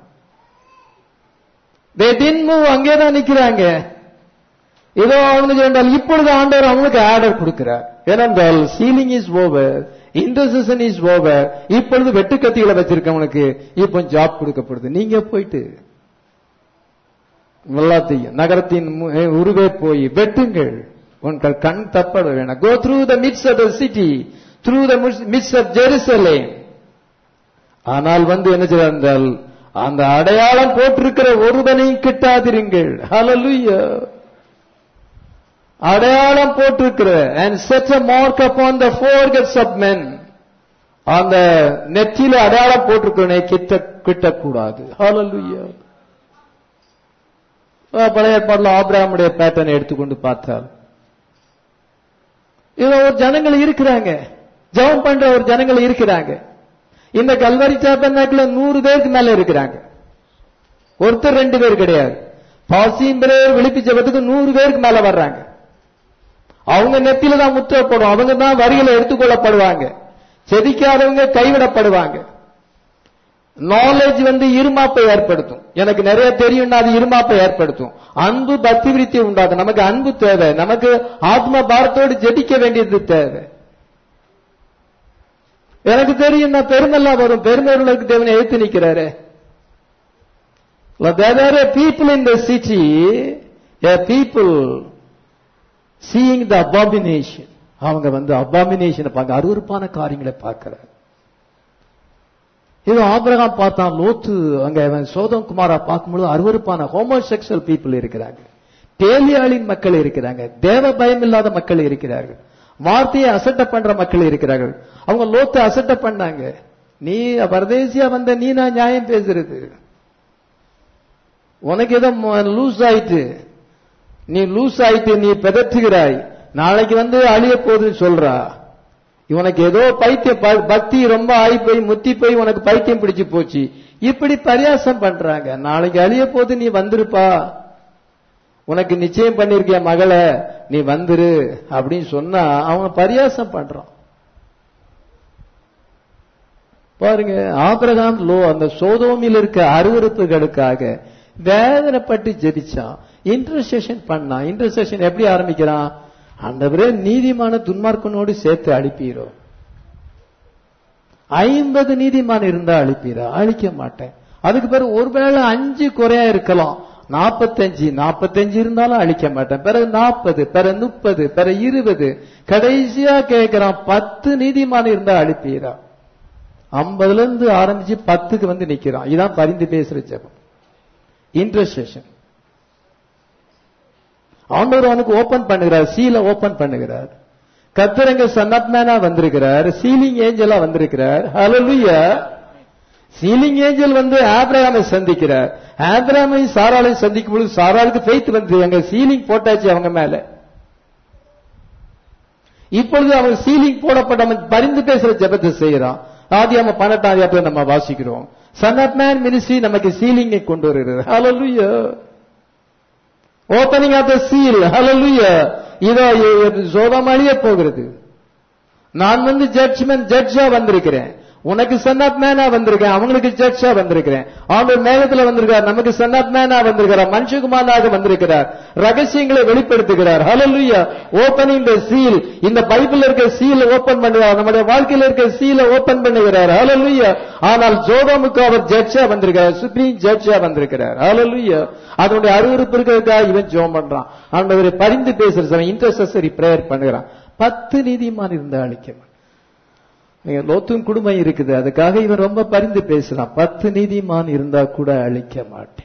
அங்கேதான் நிக்கிறாங்க. ஏதோ அவனுக்கு என்றால் இப்பொழுது ஆண்டவர் அவனுக்கு ஆர்டர் கொடுக்கிறார். ஏனென்றால் sealing is over, intercession is over. இப்பொழுது வெட்டு கத்திகளை வச்சிருக்கவனுக்கு இப்போ ஜாப் கொடுக்கப்படுது. நீங்க போயிட்டு எல்லாத்தையும் நகரத்தின் உருவே போய் வெட்டுங்கள், உங்கள் கண் தப்பட வேணாம். Go through the midst of the city, through the midst of Jerusalem. ஆனால் என்ன செய்தால், அந்த அடையாளம் போட்டிருக்கிற ஒருவனையும் கிட்டாதிருங்கள். Hallelujah. அடையாளம் போட்டிருக்கிற and set a mark upon the foreheads of men. அந்த நெற்றியில அடையாளம் போட்டிருக்கிறவனை கிட்டக்கூடாது. Hallelujah. பழைய ஏற்பாடுல ஆபிரகாமுடைய பேட்டர்னை எடுத்துக்கொண்டு பார்த்தால் இதுல ஒரு ஜனங்கள் இருக்கிறாங்க, ஜெபம் பண்ற ஒரு ஜனங்கள் இருக்கிறாங்க. இந்த கல்வரி சாப்பனாக்குல 100 பேருக்கு மேல இருக்கிறாங்க. ஒருத்தர் 2 பேர் கிடையாது. பாசியும் விழிப்பு ஜெபத்துக்கு 100 பேருக்கு மேல வர்றாங்க. அவங்க நெத்தியில தான் முத்திரை போடும், அவங்க தான் வரிகளை எடுத்துக்கொள்ளப்படுவாங்க. செதிக்காதவங்க கைவிடப்படுவாங்க. நாலேஜ் இருமாப்பை ஏற்படுத்தும். எனக்கு நிறைய தெரியும்னா அது இருமாப்பை ஏற்படுத்தும். அன்பு பக்தி விருத்தி உண்டாகும். நமக்கு அன்பு தேவை, நமக்கு ஆத்ம பாரத்தோடு ஜெபிக்க வேண்டியது தேவை. எனக்கு தெரியும் நான் பெருமெல்லாம் வரும், பெருமைகளுக்கு தேவனை எழுத்து நிற்கிறாரு. people in the city, people seeing the abomination. அவங்க abomination பார்க்க, அருவருப்பான காரியங்களை பார்க்கிறார். இது ஆபிரகாம் பார்த்தான், லோத்து அங்க சோதம் குமாரா பார்க்கும்போது அருவருப்பான ஹோமோசெக்சுவல் பீப்புள் இருக்கிறாங்க, பேலியாளின் மக்கள் இருக்கிறாங்க, தேவ பயம் இல்லாத மக்கள் இருக்கிறார்கள், வார்த்தையை அசட்ட பண்ற மக்கள் இருக்கிறார்கள். அவங்க லோத்தை அசட்ட பண்ணாங்க. நீ பரதேசியா நீ நான் நியாயம் பேசுறது, உனக்கு ஏதோ லூஸ் ஆயிட்டு, நீ லூஸ் ஆயிட்டு நீ பெதற்றுகிறாய், நாளைக்கு அழிய போகுதுன்னு சொல்றா. இவனுக்கு ஏதோ பைத்தியம், பக்தி ரொம்ப ஆகி போய் முத்தி போய் உனக்கு பைத்தியம் பிடிச்சு போச்சு, இப்படி பரியாசம் பண்றாங்க. நாளைக்கு அழிய போது நீ வந்திருப்பா, உனக்கு நிச்சயம் பண்ணிருக்கிய மகளை நீ வந்துரு அப்படின்னு சொன்னா அவன் பரியாசம் பண்றான். பாருங்க, ஆபிரகாம் அந்த சோதோமில் இருக்க அருவருப்புகளுக்காக வேதனைப்பட்டு ஜெபிச்சான், இன்டர்செஷன் பண்ணான். இன்டர்செஷன் எப்படி ஆரம்பிக்கிறான்? ஆண்டவரே நீதிமான துன்மார்க்கனோடு சேர்த்து அழிப்பீரோ? 50 நீதிமான் இருந்தா அழிப்பீரா? அழிக்க மாட்டேன். அதுக்கு பிறகு ஒருவேளை 5 குறையா இருக்கலாம், 45 இருந்தாலும் அழிக்க மாட்டேன். பிறகு 40, பிறகு 30, பிறகு 20, கடைசியா கேட்கிறான் 10 நீதிமான் இருந்தா அழிப்பீரா? 50ல இருந்து ஆரம்பிச்சு 10க்கு வந்து நிக்கிறான். இதான் பரிந்து பேசுற ஜெபம், இன்டர்செஷன். ஆண்டவர் அவனுக்கு ஓபன் பண்ணுகிறார், சீலை ஓபன் பண்ணுகிறார். கர்த்தரங்க சன் ஆஃப் மேனா வந்திருக்கிறார், சீலிங் ஏஞ்சலா வந்திருக்கிறார். ஹல்லேலூயா. சீலிங் ஏஞ்சல் வந்து ஆபிரகாமை சந்திக்கிறார். ஆபிரகாமை சாராளை சந்திக்கும் பொழுது சாராளுக்கு ஃபெய்த் வந்து அங்க சீலிங் போட்டாச்சு அவங்க மேல. இப்பொழுது அவன் சீலிங் போடப்பட்ட பரிந்து பேசுற ஜெபத்தை செய்யறான். ஆதியாகமம் 18 நம்ம வாசிக்கிறோம். சன் ஆஃப் மேன் மினிஸ்ட்ரி நமக்கு சீலிங்கை கொண்டு வருகிறது. Hallelujah. Opening of the seal. Hallelujah. இதோ சோதோம் அழிய போகிறது. நான் வந்து ஜட்ஜா வந்திருக்கிறேன். உனக்கு சன் ஆஃப் மேனா வந்திருக்கேன், அவங்களுக்கு ஜட்ஜா வந்திருக்கிறேன். ஆண்டவர் மேகத்துல வந்திருக்கார், நமக்கு சன் ஆஃப் மேனா வந்திருக்கிறார், மனுஷகுமாரனாக வந்திருக்கிறார், ரகசியங்களை வெளிப்படுத்துகிறார். ஹல்லேலூயா. Opening the seal. இந்த பைபிள்ல இருக்க சீல் ஓபன் பண்ணுகிறார், நம்முடைய வாழ்க்கையில இருக்க சீலை ஓபன் பண்ணுகிறார். ஹல்லேலூயா. ஆனால் சோதோமுக்கு அவர் ஜட்ஜா வந்திருக்கிறார், சுப்ரீம் ஜட்ஜா வந்திருக்கிறார். ஹல்லேலூயா. அதனுடைய அருவருப்பு இருக்கிறதுக்காக இவன் ஜெபம் பண்றான். ஆண்டவரை பரிந்து பேசுற சமயம் இன்டர்செசரி பிரேயர் பண்ணுகிறான். 10 நீதிமான் இருந்தா அழிக்க மாட்டான். லோத்தும் குடும்பம் இருக்குது, அதுக்காக இவன் ரொம்ப பரிந்து பேசலாம். 10 நீதிமான் இருந்தா கூட அழிக்க மாட்டேன்.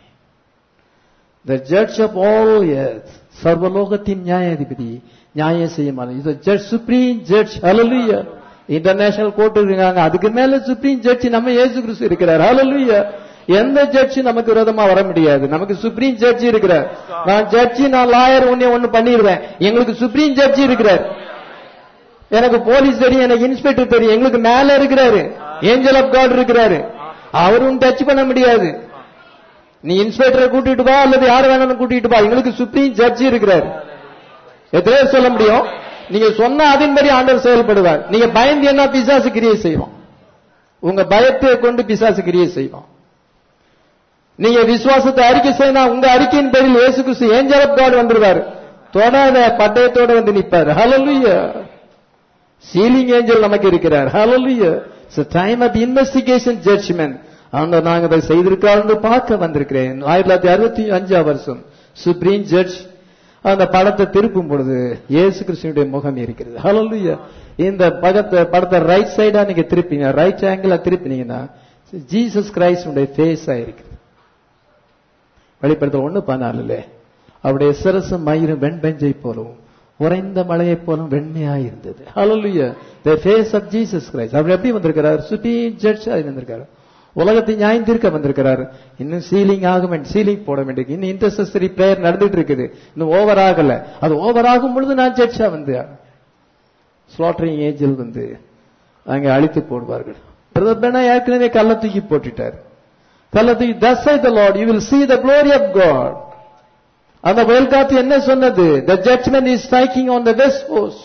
The judge of all earth, சர்வலோகத்தின் நியாயாதிபதி, நியாயம் செய்ய மாட்டேன். இது judge, supreme judge. Hallelujah. International court இருக்காங்க, அதுக்கு மேல சுப்ரீம் ஜட்ஜ் நம்ம இயேசு கிறிஸ்து இருக்கிறார். ஹல்லேலூயா. எந்த ஜட்ஜ் நமக்கு விரோதமா வர முடியாது. நமக்கு சுப்ரீம் ஜட்ஜ் இருக்கிறார். நான் ஜட்ஜி, நான் லாயர், ஒன்னு பண்ணிடுவேன். எங்களுக்கு சுப்ரீம் ஜட்ஜி இருக்கிறார். எனக்கு போலீஸ் தெரியும், எனக்கு இன்ஸ்பெக்டர் தெரியும், எங்களுக்கு மேல இருக்கிறாரு, ஏஞ்சல் ஆஃப் காட் இருக்கிறாரு. அவரும் டச் பண்ண முடியாது. நீ இன்ஸ்பெக்டரை கூட்டிட்டு வா அல்லது யார் வேணாலும் கூட்டிட்டு வா, எங்களுக்கு சுப்ரீம் ஜட்ஜி இருக்கிறாரு. எத்தனை சொல்ல முடியும்? நீங்க சொன்ன அதன்படி ஆண்டவர் செயல்படுவார். நீங்க பயந்து என்ன பிசாசு கிரியை செய்வோம், உங்க பயத்தை கொண்டு பிசாசு கிரியை செய்வோம். நீங்க விசுவாசத்தை அறிக்கை செய்யணும், உங்க அறிக்கையின் பேரில் இயேசு கிறிஸ்து ஏஞ்சல் ஆஃப் காட் வந்துருவாரு, தொடாத பட்டயத்தோட வந்து நிப்பாரு. ஹல்லேலூயா. சீலிங் ஏஞ்சல் நமக்கு இருக்கிறார். Hallelujah. It's a time of investigation judgment. ஆண்டவர் நாங்க அதை செய்திருக்கார் என்று பார்க்க வந்திருக்கிறேன். 1965 வருஷம் சுப்ரீம் ஜட்ஜ் அந்த படத்தை திருப்பும் பொழுது இயேசு கிறிஸ்துவினுடைய முகம் இருக்கிறது. ஹல்லேலூயா. இந்த படத்தை ரைட் சைடா நீங்க திருப்பிங்க, ரைட் ஆங்கிளா திருப்பினீங்கன்னா ஜீசஸ் கிரைஸ்டுடைய ஃபேஸா இருக்கு. வெளிப்படுத்தல் 1:14 அவருடைய சிரசு மயிரும் வெண்பெஞ்சை போலவும் உறைந்த மலையை போலும் வெண்மையா இருந்தது. ஹல்லேலூயா. the face of Jesus Christ. அவர் எப்படி வந்திருக்கிறார்? சுப்ரீம் ஜட்ஜ் வந்திருக்காரு, உலகத்தை நியாயம் தீர்க்க வந்திருக்கிறார். இன்னும் சீலிங் ஆகும், சீலிங் போட வேண்டியது. இன்னும் இன்டர்செசரி பிரேயர் நடந்துட்டு இருக்குது, இன்னும் ஓவர் ஆகல. அது ஓவர் ஆகும் பொழுது நான் ஜட்ஜா வந்து ஸ்லாட்டரிங் ஏஞ்சல் வந்து அங்க அழித்து போடுவார்கள். பிரதர் பெனா ஏற்கனவே கல்ல தூக்கி போட்டுட்டார். கல்ல தூக்கி thus saith the Lord, you will see the glory of God. அந்த புயல் காத்து என்ன சொன்னது? The judgment is striking on the west coast.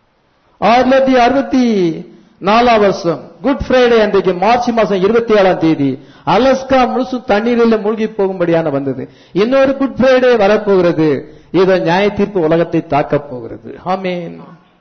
1964 வருஷம் குட் ஃப்ரைடே அன்றைக்கு மார்ச் மாசம் 27 அலஸ்கா முழுசு தண்ணீரில் மூழ்கி போகும்படியான வந்தது. இன்னொரு குட் ஃப்ரைடே வரப்போகிறது. இதோ நியாய தீர்ப்பு உலகத்தை தாக்கப் போகிறது. ஆமென்.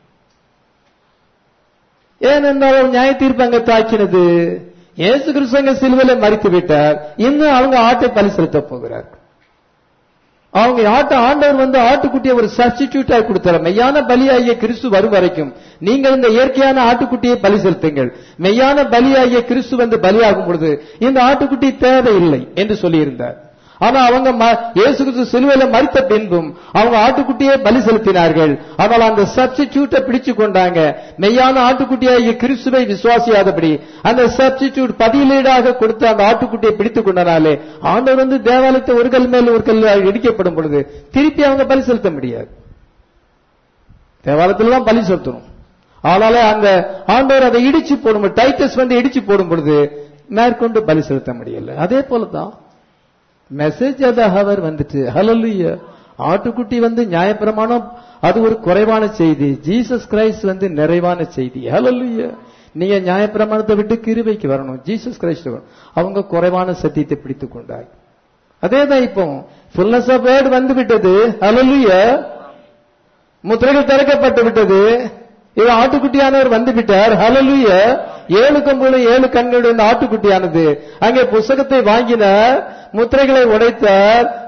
ஏனென்றால் நியாய தீர்ப்பு அங்க தாக்கினது. இயேசு கிறிஸ்து அங்க சிலுவையில மரித்து விட்டார். இன்னும் அவங்க ஆட்டை பலி செலுத்த போகிறார். அவங்க ஆண்டவர் வந்து ஆட்டுக்குட்டியை ஒரு சப்ஸ்டிடியூட்டா கொடுத்தார். மெய்யான பலியாகிய கிறிஸ்து வரும் வரைக்கும் நீங்கள் இந்த இயற்கையான ஆட்டுக்குட்டியை பலி செலுத்துங்கள். மெய்யான பலியாகிய கிறிஸ்து வந்து பலியாகும் பொழுது இந்த ஆட்டுக்குட்டி தேவையில்லை என்று சொல்லியிருந்தார். ஆனா அவங்க இயேசு கிறிஸ்து சிலுவையில மரித்த பின்பும் அவங்க ஆட்டுக்குட்டியை பலி செலுத்தினார்கள். ஆனால் அந்த சப்ஸ்டிடியூட்டை பிடிச்சு கொண்டாங்க. மெய்யான ஆட்டுக்குட்டியாகிய கிறிஸ்துவை விசுவாசியாதபடி அந்த சப்ஸ்டிடியூட் பதிலீடாக கொடுத்த அந்த ஆட்டுக்குட்டியை பிடித்துக் கொண்டனாலே ஆண்டவர் வந்து தேவாலயத்தை ஒரு கல் மேல் ஒரு கல் இடிக்கப்படும் பொழுது திருப்பி அவங்க பலி செலுத்த முடியாது. தேவாலயத்துல தான் பலி செலுத்தணும். ஆனாலே அந்த ஆண்டவர் அதை இடிச்சு போடும், டைட்டஸ் வந்து இடிச்சு போடும் பொழுது மேற்கொண்டு பலி செலுத்த முடியல. அதே போலதான் மெசேஜ் ஆஃப் தி ஹவர் வந்துட்டு. ஹல்லேலூயா. ஆட்டுக்குட்டி வந்து நியாயப்பிரமாணம் அது ஒரு குறைவான செய்தி, ஜீசஸ் கிரைஸ்ட் வந்து நிறைவான செய்தி. ஹல்லேலூயா. நீங்க நியாயப்பிரமாணத்தை விட்டு கிருபைக்கு வரணும், ஜீசஸ் கிரைஸ்ட் வரணும். அவங்க குறைவான சத்தியத்தை பிடித்துக் கொண்டாங்க. அதேதான் இப்போ ஃபுல்னஸ் ஆஃப் வேர்ட் வந்து விட்டது. ஹல்லேலூயா. முத்திரைகள் திறக்கப்பட்டு விட்டது. இது ஆட்டுக்குட்டியானவர் வந்து விட்டார். ஹல்லேலூயா. 7 கொம்புகளும் 7 கண்களுடைய ஆட்டுக்குட்டியானது அங்கே புஸ்தகத்தை வாங்கினார், முத்திரைகளை உடைத்தார்,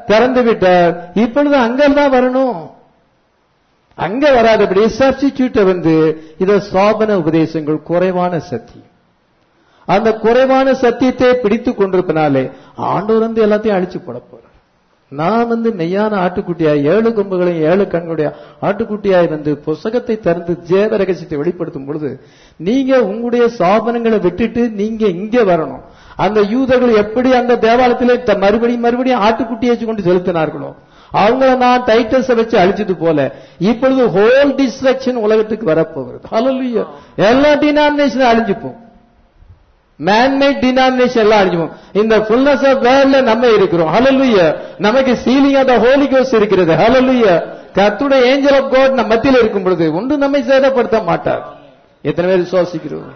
திறந்து விட்டார். இப்பொழுது அங்கெல்லாம் வரணும், அங்க வராதபடி சப்ஸ்டிடியூட் இத ஸ்தாபன உபதேசங்கள் குறைவான சத்தியம். அந்த குறைவான சத்தியத்தை பிடித்துக் கொண்டிருப்பனாலே ஆண்டவர் எல்லாத்தையும் அழிச்சு போட போறார். நான் மெய்யான ஆட்டுக்குட்டியாய் 7 கொம்புகளையும் 7 கண்களுடைய ஆட்டுக்குட்டியாய் புஸ்தகத்தை திறந்து ஜீவ ரகசியத்தை வெளிப்படுத்தும் பொழுது நீங்க உங்களுடைய சாபனங்களை விட்டுட்டு நீங்க இங்க வரணும். அந்த யூதர்கள் எப்படி அந்த தேவாலயத்திலே மறுபடியும் ஆட்டுக்குட்டியை கொண்டு செலுத்தினார்களோ அவங்கள நான் டைட்டஸை வச்சு அழிச்சது போல இப்பொழுது ஹோல் டிஸ்ட்ரக்ஷன் உலகத்துக்கு வரப்போகிறது. ஹல்லேலூயா. எல்லா டினாமினேஷனும் அழிஞ்சு போகும். மேன்மேட் டினாமினேஷன் எல்லாம் அழிஞ்சுவோம். இந்த ஃபுல்னஸ் ஆஃப் வேர்ட்ல நம்ம இருக்கிறோம். ஹல்லேலூயா. நமக்கு sealing of the holy ghost இருக்கிறது. ஹல்லேலூயா. கர்த்தருடைய ஏஞ்சல் ஆஃப் காட் நம்ம மத்தியில இருக்கும் பொழுது ஒன்று நம்மை சேதப்படுத்த மாட்டார். எத்தனை பேர் விசுவாசிக்கிறோம்?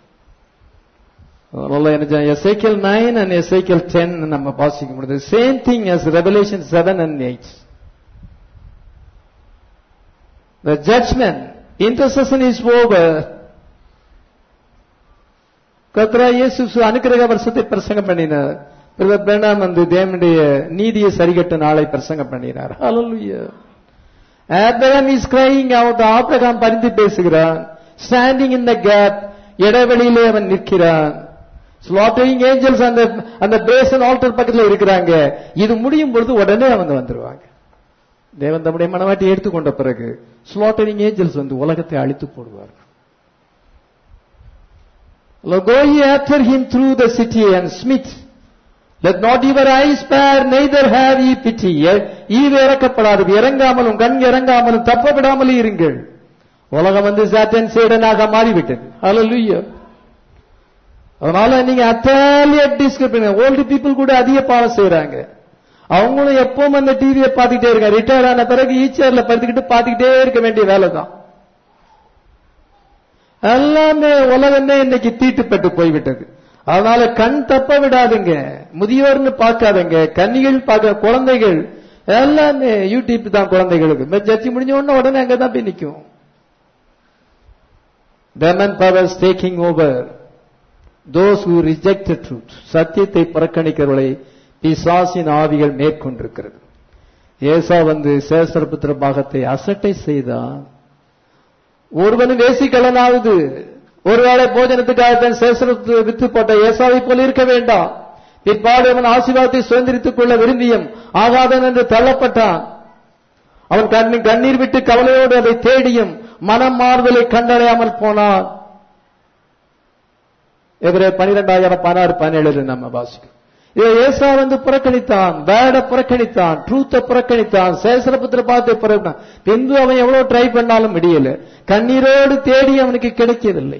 எசேக்கியல் 9 and எசேக்கியல் 10 நம்ம வாசிக்கும் பொழுது same thing as Revelation 7 and 8. The judgment, intercession is over. கர்த்தராகிய இயேசு அனுக்கிரக வருஷத்தை பிரசங்கம் பண்ணினார். பிரதர் பிரணாம் தேவனுடைய நீதியை சரிகட்ட நாளை பிரசங்கம் பண்ணினார். Hallelujah. Abraham is crying out. Abraham பரிந்து பேசுகிறான். ஸ்டாண்டிங் இன் தி கேப், இடைவெளியிலே அவன் நிற்கிறான். ஸ்லாட்டரிங் ஏஞ்சல்ஸ் அந்த பிரேசன் ஆல்டர் பக்கத்தில் இருக்கிறாங்க. இது முடியும் பொழுது உடனே அவங்க வந்துருவாங்க. தேவன் தம்முடைய மனவாட்டி எடுத்துக்கொண்ட பிறகு ஸ்லாட்டரிங் ஏஞ்சல்ஸ் உலகத்தை அழித்து போடுவார்கள். Go ye after him through the city and smite. Let not your eyes spare, neither have ye pity. ஈவு இறக்கப்படாது, இறங்காமலும் கண் இறங்காமலும் தப்ப விடாமலும் இருங்கள். உலகம் சாத்தான் சேடனாக மாறிவிட்டது. ஹல்லேலூயா. அதனால நீங்க அத்தாலியட் டிஸ்கிரிப்ஷன் ஓல்டு பீப்புள் கூட அதிக பாவம் செய்யறாங்க. அவங்களும் எப்பவும் அந்த டிவியை பார்த்துக்கிட்டே இருக்காங்க. ரிட்டையர் ஆன பிறகு ஈச்சர்ல படுத்துக்கிட்டு பார்த்துக்கிட்டே இருக்க வேண்டிய வேலை தான். எல்லாமே உலகமே இன்னைக்கு தீட்டுப்பட்டு போய்விட்டது. அதனால கண் தப்ப விடாதுங்க. முதியோர்னு பார்க்காதங்க, கன்னிகள் பார்க்க, குழந்தைகள் எல்லாமே யூடியூப் தான் குழந்தைகளுக்கு. ஜட்ஜி முடிஞ்ச உடனே அங்கதான் போய் நிற்கும். Demon powers taking over those who reject the truth. சத்தியத்தை புறக்கணிக்கிறவர்களை பிசாசின் ஆவிகள் மேற்கொண்டிருக்கிறது. ஏசா சேஸ்திரபுத்திர பாகத்தை அசட்டை செய்தான். ஒருவனும் வேசிக்கலனாவது ஒருவேளை போஜனத்துக்காக சேஸ்திரத்தை வித்து போட்ட ஏசாவை போல இருக்க வேண்டாம். பிற்பாடு அவன் ஆசீர்வாதத்தை சுதந்திரித்துக் கொள்ள விரும்பியும் ஆகாதன் என்று தள்ளப்பட்டான். அவன் கண்ணீர் விட்டு கவலையோடு அதை தேடியும் மனம் மாறுதலை கண்டடையாமல் போனான். எபிரேயர் 12:16-17 நம்ம வாசிக்கிறோம். இதை ஏசா புறக்கணித்தான், வேட புறக்கணித்தான், ட்ரூத்தை புறக்கணித்தான், சேஸ்திரபுத்திர பாகத்தை புறக்கணித்தான். பின்பு அவன் எவ்வளவு ட்ரை பண்ணாலும் முடியல. கண்ணீரோடு தேடி அவனுக்கு கிடைக்கவில்லை.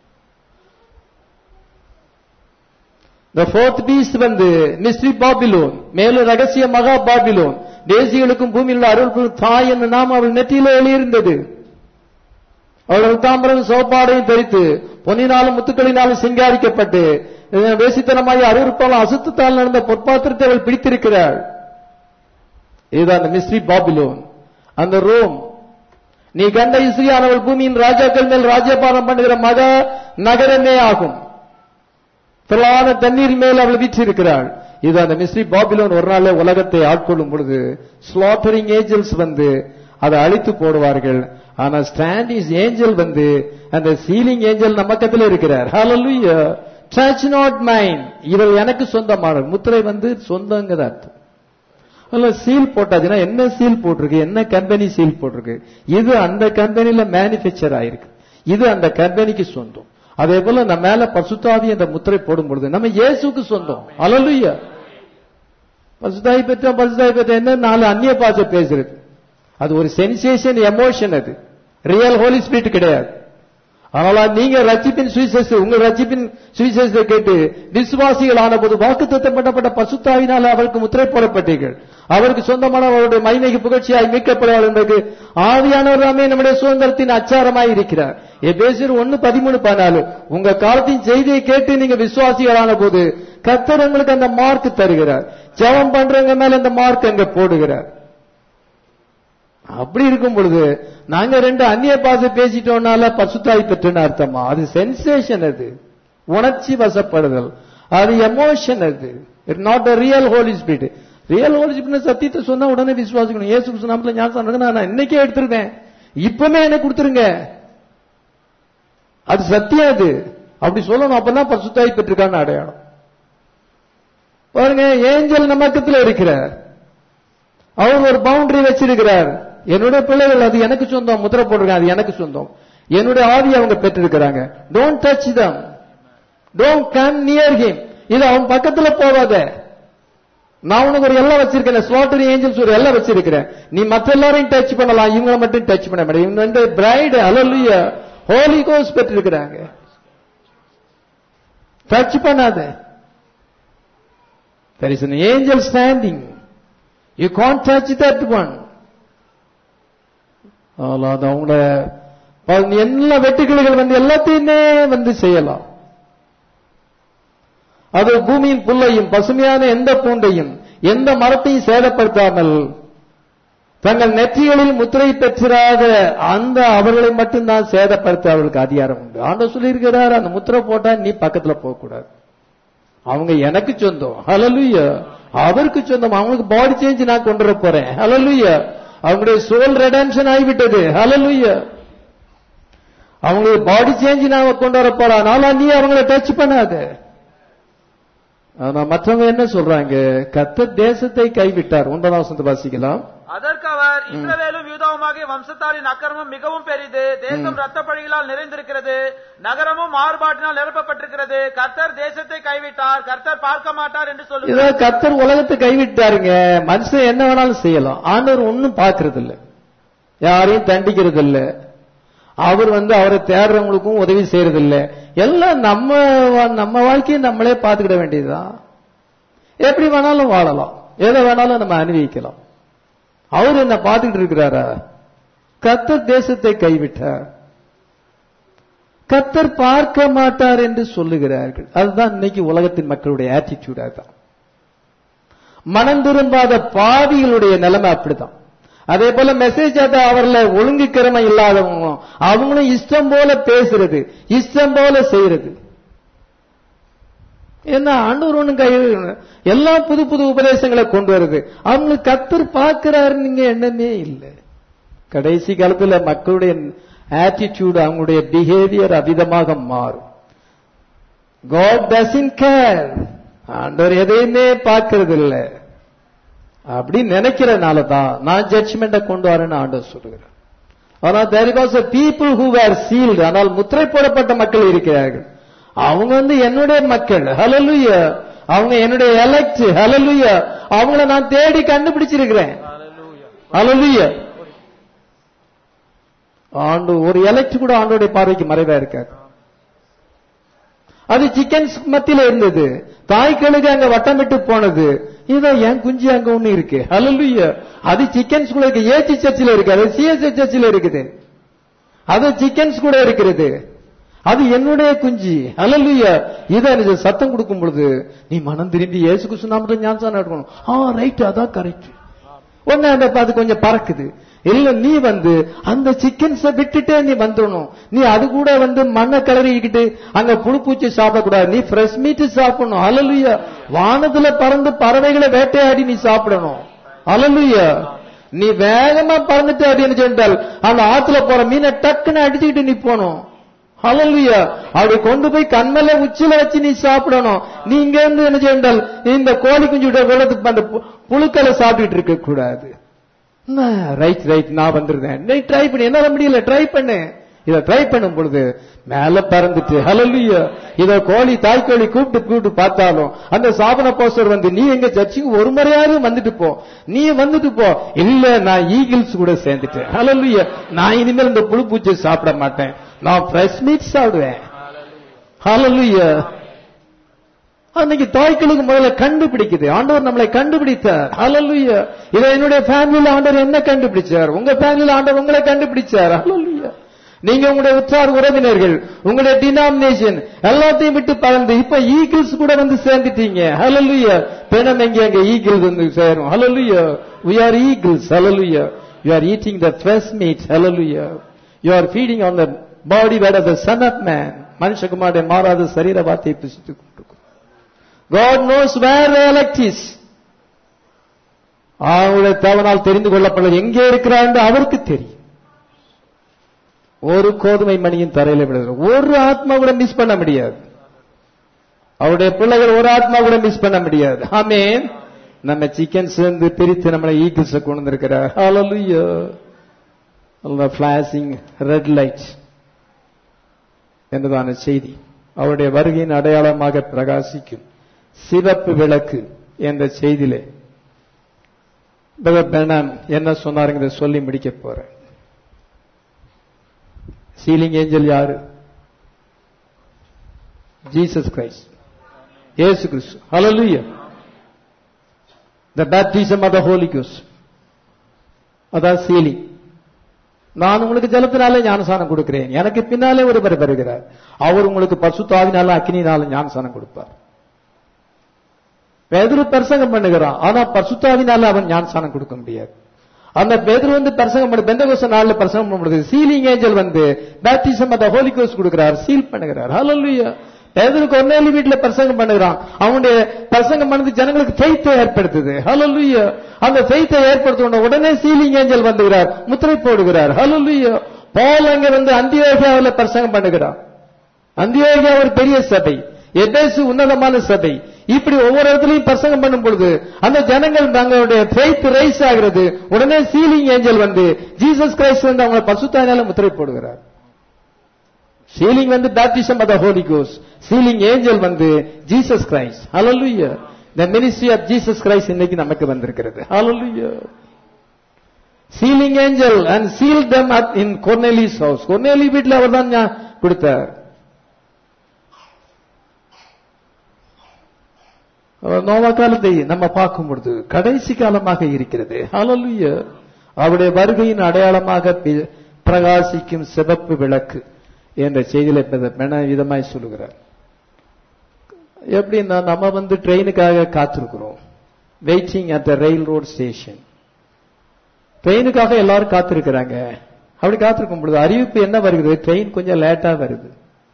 The fourth beast mystery Babylon, மேலும் ரகசிய மகா பாபிலோன், தேசிகளுக்கும் பூமியில் உள்ள அருள்களும் தாய் என்ற நாம் அவள் நெற்றியிலே எழுதியிருந்தது. அவர்கள் தாம்பரம் சோப்பாடையும் தரித்து பொன்னினாலும் முத்துக்களினாலும் சிங்காரிக்கப்பட்டு வேசித்தனமாய் அருவருப்பாலும் அசுத்தத்தால் நடந்த பொற்பாத்திரத்தை அவள் பிடித்திருக்கிறாள். இதுதான் அந்த மிஸ்ட்ரி பாபிலோன், அந்த ரோம். நீ கண்ட இஸ்ரேலானவள் பூமியின் ராஜாக்கள் மேல் ராஜ்யபாரம் பண்ணுகிற மகா நகரமே ஆகும். திரளான தண்ணீர் மேல் அவள் வீற்றிருக்கிறாள். இது அந்த மிஸ்ட்ரி பாபிலோன். ஒரு நாளே உலகத்தை ஆட்கொள்ளும் பொழுது ஸ்லாட்டரிங் ஏஞ்சல்ஸ் அதை அழித்து போடுவார்கள். ஆனா ஸ்டாண்டிங் ஏஞ்சல் அந்த சீலிங் ஏஞ்சல் நம்ம பக்கத்தில் இருக்கிறார். ஹல்லேலூயா. டச் நாட் மைன், இவள் எனக்கு சொந்தமான முத்திரை சொந்தங்க அர்த்தம். சீல் போட்டாச்சுன்னா என்ன சீல் போட்டிருக்கு, என்ன கம்பெனி சீல் போட்டிருக்கு, இது அந்த கம்பெனில மேனுபேக்சர் ஆயிருக்கு, இது அந்த கம்பெனிக்கு சொந்தம். அதே போல நம்ம மேல பரிசுத்தாவி என்ற முத்திரை போடும் பொழுது நம்ம இயேசுக்கு சொந்தம். ஹல்லேலூயா. பரிசுத்தாவி பெற்ற என்ன 4 அந்நிய பாஷை பேசுறது, அது ஒரு சென்சேஷன், எமோஷன். அது ரியல் ஹோலி ஸ்பிரிட் கிடையாது. அதனால நீங்க ரட்சிப்பின் சுவிசேஷம், உங்க ரட்சிப்பின் சுவிசேஷத்தை கேட்டு விசுவாசிகள் ஆன போது வாக்குத்தத்தம் பண்ணப்பட்ட பரிசுத்தாவினால் அவருக்கு முத்திரை போடப்பட்டீர்கள். அவருக்கு சொந்தமான அவருடைய மகிமைக்கு புகழ்ச்சியாய் மீட்கப்படுவார் என்பது ஆவியானவராமே நம்முடைய சுதந்திரத்தின் அச்சாரமாய் இருக்கிறார். எபேசியர் 1:13-14. உங்க காலத்தின் செய்தியை கேட்டு நீங்க விசுவாசிகளான போது கர்த்தர் உங்களுக்கு அந்த மார்க் தருகிறார். ஜெபம் பண்றவங்க மேல அந்த மார்க் அங்க போடுகிறார். அப்படி இருக்கும் பொழுது நாங்க 2 அந்நிய பாஷை பேசிட்டோம்னால பரிசுத்தாவி பெற்றன்னு அர்த்தமா? அது சென்சேஷன், அது உணர்ச்சி வசப்படுதல், அது எமோஷன். அது it not a real holy spirit. Real worshipனா சத்தியத்தை சொன்னா உடனே விசுவாசிக்கணும். இயேசு கிறிஸ்து நாமத்துல ஞானஸ்நானம் நான் இன்னைக்கே எடுத்துருவேன், இப்பமே எனக்கு கொடுத்துருங்க, அது சத்தியம். அது அப்படி சொல்லணும். அப்பதான் பரிசுத்தாய் பெற்றிருக்கான்னு அடையாளம். பாருங்க, ஏஞ்சல் நம்ம பக்கத்துல இருக்கிறார். அவர் ஒரு பவுண்டரி வச்சிருக்கிறார். என்னுடைய பிள்ளைகள் அது எனக்கு சொந்தம், முத்திரை போட்டிருக்காங்க, அது எனக்கு சொந்தம். என்னுடைய ஆவி அவங்க பெற்றிருக்கிறாங்க. Don't touch them, don't come near him. இது அவன் பக்கத்துல போவாத. நான் உனக்கு ஒரு எல்லாம் வச்சிருக்கேன், ஸ்லாட்டரி ஏஞ்சல்ஸ் ஒரு எல்லாம் வச்சிருக்கிறேன். நீ மற்ற எல்லாரையும் டச் பண்ணலாம், இவங்களை மட்டும் டச் பண்ண மாட்டேன். இவங்க வந்து பிரைடு, ஹல்லேலூயா, ஹோலி கோஸ்ட் பெற்றிருக்கிறாங்க. டச் பண்ணாத. There is an angel standing. You can't touch that one. அது அவங்கள எல்லா வெட்டுக்கிளிகள் வந்து எல்லாத்தையுமே வந்து செய்யலாம். அது பூமியின் புல்லையும் பசுமையான எந்த பூண்டையும் எந்த மரத்தையும் சேதப்படுத்தாமல் தங்கள் நெற்றிகளில் முத்திரை பெற்றிராத அந்த அவர்களை மட்டும்தான் சேதப்படுத்த அவர்களுக்கு அதிகாரம் உண்டு. ஆண்டவர் சொல்லியிருக்கிறார், அந்த முத்திரை போட்டா நீ பக்கத்துல போக கூடாது. அவங்க எனக்கு சொந்தம், ஹல்லேலூயா. அவருக்கு சொந்தம். அவங்களுக்கு பாடி சேஞ்ச் நான் கொண்டு வர போறேன், ஹல்லேலூயா. அவங்களுடைய சோல் ரெடெம்ஷன் ஆகிவிட்டது, ஹல்லேலூயா. அவங்களுக்கு பாடி சேஞ்ச் நான் கொண்டு வர போறேன். அதனால நீ அவங்களை டச் பண்ணாத. ஆனா மற்றவங்க என்ன சொல்றாங்க? கர்த்தர் தேசத்தை கைவிட்டார். 9ஆம் வசனத்தை வாசிக்கலாம். அதற்கு அவர், இஸ்ரவேலும் யூதாவுமாகிய வம்சத்தாரின் அக்கிரமம் மிகவும் பெரிது, தேசம் இரத்த பழிகளால் நிறைந்திருக்கிறது, நகரமும் மாறுபாட்டினால் நிரப்பப்பட்டிருக்கிறது. கர்த்தர் தேசத்தை கைவிட்டார், கர்த்தர் பார்க்க மாட்டார் என்று சொல்லுகிறார். கர்த்தர் உலகத்தை கைவிட்டாருங்க. மனுஷன் என்ன வேணாலும் செய்யலாம், ஆண்டவர் ஒன்னும் பாக்குறது இல்ல, யாரையும் தண்டிக்கிறது இல்ல. அவர் வந்து அவரை தேடுறவங்களுக்கும் உதவி செய்யறது இல்ல. எல்லாம் நம்ம வாழ்க்கையை நம்மளே பார்த்துக்கிட வேண்டியதுதான். எப்படி வேணாலும் வாழலாம், எதை வேணாலும் நம்ம அனுபவிக்கலாம். அவர் என்ன பார்த்துக்கிட்டு இருக்கிறாரா? கர்த்தர் தேசத்தை கைவிட்டார், கர்த்தர் பார்க்க மாட்டார் என்று சொல்லுகிறார்கள். அதுதான் இன்னைக்கு உலகத்தின் மக்களுடைய ஆட்டிடியூட். அதுதான் மனம் திரும்பாத பாவிகளுடைய நிலைமை. அப்படிதான். அதே போல மெசேஜ் அவர்ல ஒழுங்கு கிரமை இல்லாதவங்க, அவங்களும் இஷ்டம் போல பேசுறது, இஷ்டம் போல செய்யறது. என்ன ஆண்டவர் ஒண்ணு கை எல்லா புது புது உபதேசங்களை கொண்டு வருது. அவங்களுக்கு கர்த்தர் பார்க்கிறாரு நீங்க எண்ணமே இல்லை. கடைசி காலத்துல மக்களுடைய ஆட்டிடியூட், அவங்களுடைய பிஹேவியர் அவிதமாக மாறும். God doesn't care. ஆண்டவர் எதையுமே பார்க்கறது இல்லை. அப்படி நினைக்கிறனால தான் நான் ஜட்ஜ்மெண்ட கொண்டு வரேன்னு ஆண்டவர் சொல்லுகிறார். ஆனால் there was a people who were sealed. ஆனால் முத்திரை போடப்பட்ட மக்கள் இருக்கிறார்கள். அவங்க வந்து என்னுடைய மக்கள், ஹல்லேலூயா. அவங்க என்னுடைய எலெக்ட், ஹல்லேலூயா. அவங்கள நான் தேடி கண்டுபிடிச்சிருக்கிறேன், ஹல்லேலூயா. ஆண்டு ஒரு எலெக்ட் கூட ஆண்டோடைய பார்வைக்கு மறைவா இருக்காது. அது சிக்கன்ஸ் மத்தியில இருந்தது, தாய்களுக்கு அங்க வட்டமிட்டு போனது. இதான் என் குஞ்சு அங்க ஒண்ணு இருக்கு, ஹல்லேலூயா. அது சிக்கன்ஸ் கூட இருக்கு, ஏசி சர்ச்சில் இருக்கு, அது சிஎஸ்ஐ சர்ச்சில் இருக்குது, அது சிக்கன்ஸ் கூட இருக்கிறது. அது என்னுடைய குஞ்சு, ஹல்லேலூயா. இதை சத்தம் கொடுக்கும் பொழுது நீ மனம் திரும்பி இயேசு கிறிஸ்து நாமத்துல ஞானஸ்நானம் எடுக்கணும். ரைட், அதான் கரெக்ட். உடனே அந்த அது கொஞ்சம் பறக்குது. இல்ல நீ வந்து அந்த சிக்கன்ஸ விட்டுட்டே நீ வந்துடணும். நீ அது கூட வந்து மண்ணை கிளறிக்கிட்டு அங்க புழு பூச்சி சாப்பிடக்கூடாது. நீ ஃப்ரெஷ் மீட் சாப்பிடணும், ஹல்லேலூயா. வானத்துல பறந்து பறவைகளை வேட்டையாடி நீ சாப்பிடணும், ஹல்லேலூயா. நீ வேகமா பறந்துட்டு அப்படின்னு சொன்னால் அந்த ஆத்துல போற மீனை டக்குன்னு அடிச்சுக்கிட்டு நீ போகணும், ஹல்லேலூயா. அப்படி கொண்டு போய் கண்மல உச்சில வச்சு நீ சாப்பிடணும். நீ இங்க இருந்து என்ன செய்தால் இந்த கோழி குஞ்சு விடுறதுக்கு அந்த புழுக்களை சாப்பிட்டு இருக்க கூடாது. ரைட் ரைட், நான் வந்துருந்தேன். நீ ட்ரை பண்ணி, என்னால முடியல, ட்ரை பண்ணு. இத ட்ரை பண்ணும் பொழுது மேல பறந்துட்டு, ஹல்லேலூயா. இத கோழி தாய்க்கோழி கூப்பிட்டு பார்த்தாலும் அந்த சாபன போஸ்டர் வந்து நீ எங்க சர்ச்சுக்கு ஒரு முறையாவது வந்துட்டு போ, நீ வந்துட்டு போ. இல்ல நான் ஈகிள்ஸ் கூட சேர்ந்துட்டேன், ஹல்லேலூயா. நான் இனிமேல் இந்த புழு பூச்சி சாப்பிட மாட்டேன், நான் ஃப்ரெஷ் மீட் சாப்பிடுவேன், ஹல்லேலூயா. அன்னைக்கு தாய்க்களுக்கு முதல்ல கண்டுபிடிக்குது. ஆண்டவர் நம்மளை கண்டுபிடித்தார், ஹல்லேலூயா. இதை என்னுடைய ஃபேமிலியில ஆண்டவர் என்ன கண்டுபிடிச்சார், உங்க ஃபேமிலியில ஆண்டவர் உங்களை கண்டுபிடிச்சார், ஹல்லேலூயா. நீங்க உங்களுடைய உற்றார் உறவினர்கள், உங்களுடைய டினாமினேஷன் எல்லாத்தையும் விட்டு பறந்து இப்ப ஈகிள்ஸ் கூட வந்து சேர்ந்துட்டீங்க, ஹல்லேலூயா. பெணம் எங்க அங்க ஈகிள்ஸ் வந்து சேரும், ஹல்லேலூயா. we are eagles, hallelujah. you are eating the fresh meat, hallelujah. you are feeding on the body word of the son of man. மனுஷகுமாரனுடைய மாறாத சரீர வார்த்தையை புசித்துக் கொண்டிருக்கும். God knows where the elect is. அவருடைய தேவனால் தெரிந்து கொள்ளப்பட எங்கே இருக்கிறார் என்று அவருக்கு தெரியும். ஒரு கோதுமை மணியின் தரையில விடுதல் ஒரு ஆத்மா கூட மிஸ் பண்ண முடியாது. அவருடைய பிள்ளைகள் ஒரு ஆத்மா கூட மிஸ் பண்ண முடியாது. ஆமென். நம்ம சிக்கன் சேர்ந்து பிரித்து நம்மளை ஈகிள்ஸ கொண்டு வந்திருக்கிறார். ஹalleluya. the flashing red light என்பதான செய்தி அவருடைய வருகையின் அடையாளமாக பிரகாசிக்கும் சிவப்பு விளக்கு என்ற செய்தியிலே பெர்னாம் என்ன சொன்னாருங்க சொல்லி முடிக்க போறேன். சீலிங் ஏஞ்சல் யாரு? ஜீசஸ் கிரைஸ்ட், இயேசு கிறிஸ்து. Hallelujah. the baptism of the holy ghost, அதான் சீலிங். நான் உங்களுக்கு ஜலத்தினாலே ஞானசானம் கொடுக்கிறேன், எனக்கு பின்னாலே ஒருவர் வருகிறார், அவர் உங்களுக்கு பரிசுத்த ஆவியினால அக்கினியினால ஞானசானம் கொடுப்பார். பேதுரு பிரசங்கம் பண்ணுகிறான், ஆனா பரிசுத்த ஆவியினால அவன் ஞானசானம் கொடுக்க முடியாது. அந்த பேதுரு வந்து பிரசங்கம் பண்ண பெந்தகோஸ்து நாள்ல பிரசங்கம் பண்ணுறது, சீலிங் ஏஞ்சல் வந்து baptism of the holy ghost கொடுக்கிறார், சீல் பண்ணுகிறார். ஹalleluya. பேதுரு கொர்நேலி வீட்டுல பிரசங்கம் பண்ணுகிறான், அவனுடைய பிரசங்கம் பண்ணது ஜனங்களுக்கு ஃபெய்த்தை ஏற்படுத்துது. ஹalleluya. அந்த ஃபெய்த்தை ஏற்படுத்தின உடனே சீலிங் ஏஞ்சல் வந்துகிறார், முத்திரை போடுகிறார். ஹalleluya. பவுல் அங்க வந்து அந்தியோகியாவில் பிரசங்கம் பண்ணுகிறான். அந்தியோகியா ஒரு பெரிய சபை, எபேசு உன்னதமான சபை. இப்படி ஒவ்வொரு இடத்துலையும் பிரசங்கம் பண்ணும் பொழுது அந்த ஜனங்கள் தங்களுடைய ஃபெய்த் ரைஸ் ஆகிறது. உடனே சீலிங் ஏஞ்சல் வந்து ஜீசஸ் கிரைஸ்ட் வந்து அவங்க பரிசுத்த ஆவியினால முத்திரை போடுகிறார். சீலிங் வந்து baptism of the holy ghost, sealing angel வந்து Jesus Christ. Hallelujah. the ministry of Jesus Christ இன்னைக்கு நமக்கு வந்திருக்கிறது. Hallelujah. Sealing angel and sealed them up in Cornelius house. கொர்நேலி வீட்ல அவர்தான் கொடுத்தார். நோவா காலத்தை நம்ம பார்க்கும் பொழுது கடைசி காலமாக இருக்கிறது. ஹalleluya. அவருடைய வருகையின் அடையாளமாக பிரகாசிக்கும் சிவப்பு விளக்கு என்ற செய்தியில விதமாய் சொல்லுகிறார். எப்படின்னா நம்ம வந்து ட்ரெயினுக்காக காத்திருக்கிறோம், waiting at the railroad station. ட்ரெயினுக்காக எல்லாரும் காத்திருக்கிறாங்க. அப்படி காத்திருக்கும் பொழுது அறிவிப்பு என்ன வருகிறது? ட்ரெயின் கொஞ்சம் லேட்டா வருது.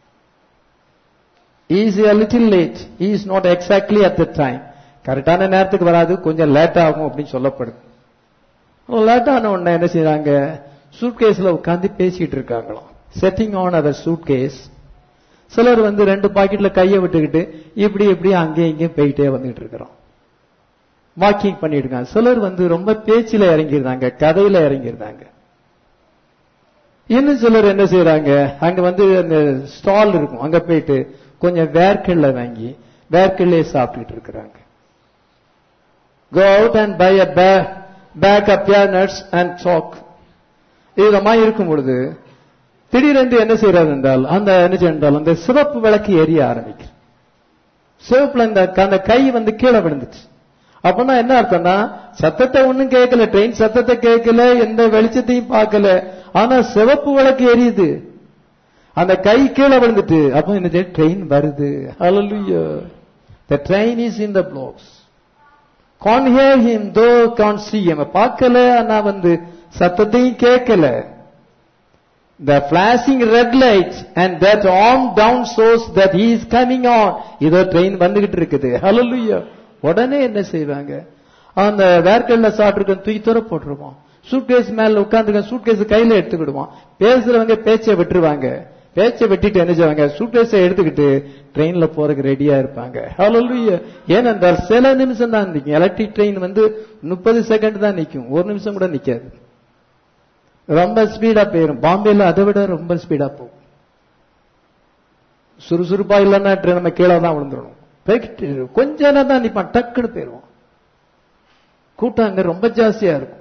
is a little late, he is not exactly at the time. கரெக்டான நேரத்துக்கு வராது, கொஞ்சம் லேட் ஆகும் அப்படின்னு சொல்லப்படுது. லேட் ஆன உடனே என்ன செய்யறாங்க? சூட்கேஸ்ல உட்காந்து பேசிட்டு இருக்காங்களாம், செட்டிங் ஆன் அவர் சூட்கேஸ். சிலர் வந்து 2 பாக்கெட்ல கையை விட்டுக்கிட்டு இப்படி இப்படி அங்கேயும் இங்கேயும் போயிட்டே வந்துட்டு இருக்கிறோம், வாக்கிங் பண்ணிட்டு இருக்காங்க. சிலர் வந்து ரொம்ப பேச்சில இறங்கிருந்தாங்க, கதையில இறங்கிருந்தாங்க. இன்னும் சிலர் என்ன செய்யறாங்க? அங்க வந்து அந்த ஸ்டால் இருக்கும், அங்க போயிட்டு கொஞ்சம் வேர்க்கல்ல வாங்கி வேர்க்கல்லே சாப்பிட்டுட்டு இருக்கிறாங்க. go out and buy a bag of peanuts and talk. இதமா இருக்கும் பொழுது திடீரென்று என்ன செய்யறது என்றால் அந்த சிவப்பு விளக்கு எரிய ஆரம்பிக்கும். சிவப்புல அந்த கை வந்து கீழே விழுந்துச்சு. அப்படின்னா என்ன அர்த்தம்னா, சத்தத்தை ஒன்னும் கேட்கல, ட்ரெயின் சத்தத்தை கேட்கல, எந்த வெளிச்சத்தையும் பார்க்கல, ஆனா சிவப்பு விளக்கு எரியுது. அந்த கை கீழே விழுந்துட்டு அப்ப என்ன, ட்ரெயின் வருது. ஹalleluya. the train is in the blocks. can't hear him though can't see him. பார்க்கல, ஆனா வந்து சத்தத்தையும் கேட்கல. the flashing red light and that arm down shows that he is coming on. இதோ ட்ரெயின் வந்துகிட்டு இருக்குது. ஹalleluya. உடனே என்ன செய்வாங்க? அந்த வேர்க்கல்ல சாப்பிட்டு தூக்கி தூர போட்டுருவோம், சூட்கேஸ் மேல உட்கார்ந்து சூட்கேஸ் கையில எடுத்துக்கிடுவோம். பேசுறவங்க பேச்சை விட்டுருவாங்க, பேச்சை வெட்டிட்டு என்ன செய்வாங்க? சூட்கேஸை எடுத்துக்கிட்டு ட்ரெயின்ல போறதுக்கு ரெடியா இருப்பாங்க. ஹalleluya. ஏனென்றால் சில நிமிஷம் தான் நிற்கும். எலக்ட்ரிக் ட்ரெயின் வந்து 30 செகண்ட் தான் நிற்கும், 1 நிமிஷம் கூட நிக்காது. ரொம்ப ஸ்பீடா போயிடும். பாம்பேல அதை விட ரொம்ப ஸ்பீடா போகும். சுறுசுறுப்பா இல்லைன்னா நம்ம கீழே தான் விழுந்துடணும். கொஞ்ச நேரம் தான் நிப்பான், டக்குன்னு போயிடுவோம். கூட்டம் அங்க ரொம்ப ஜாஸ்தியா இருக்கும்.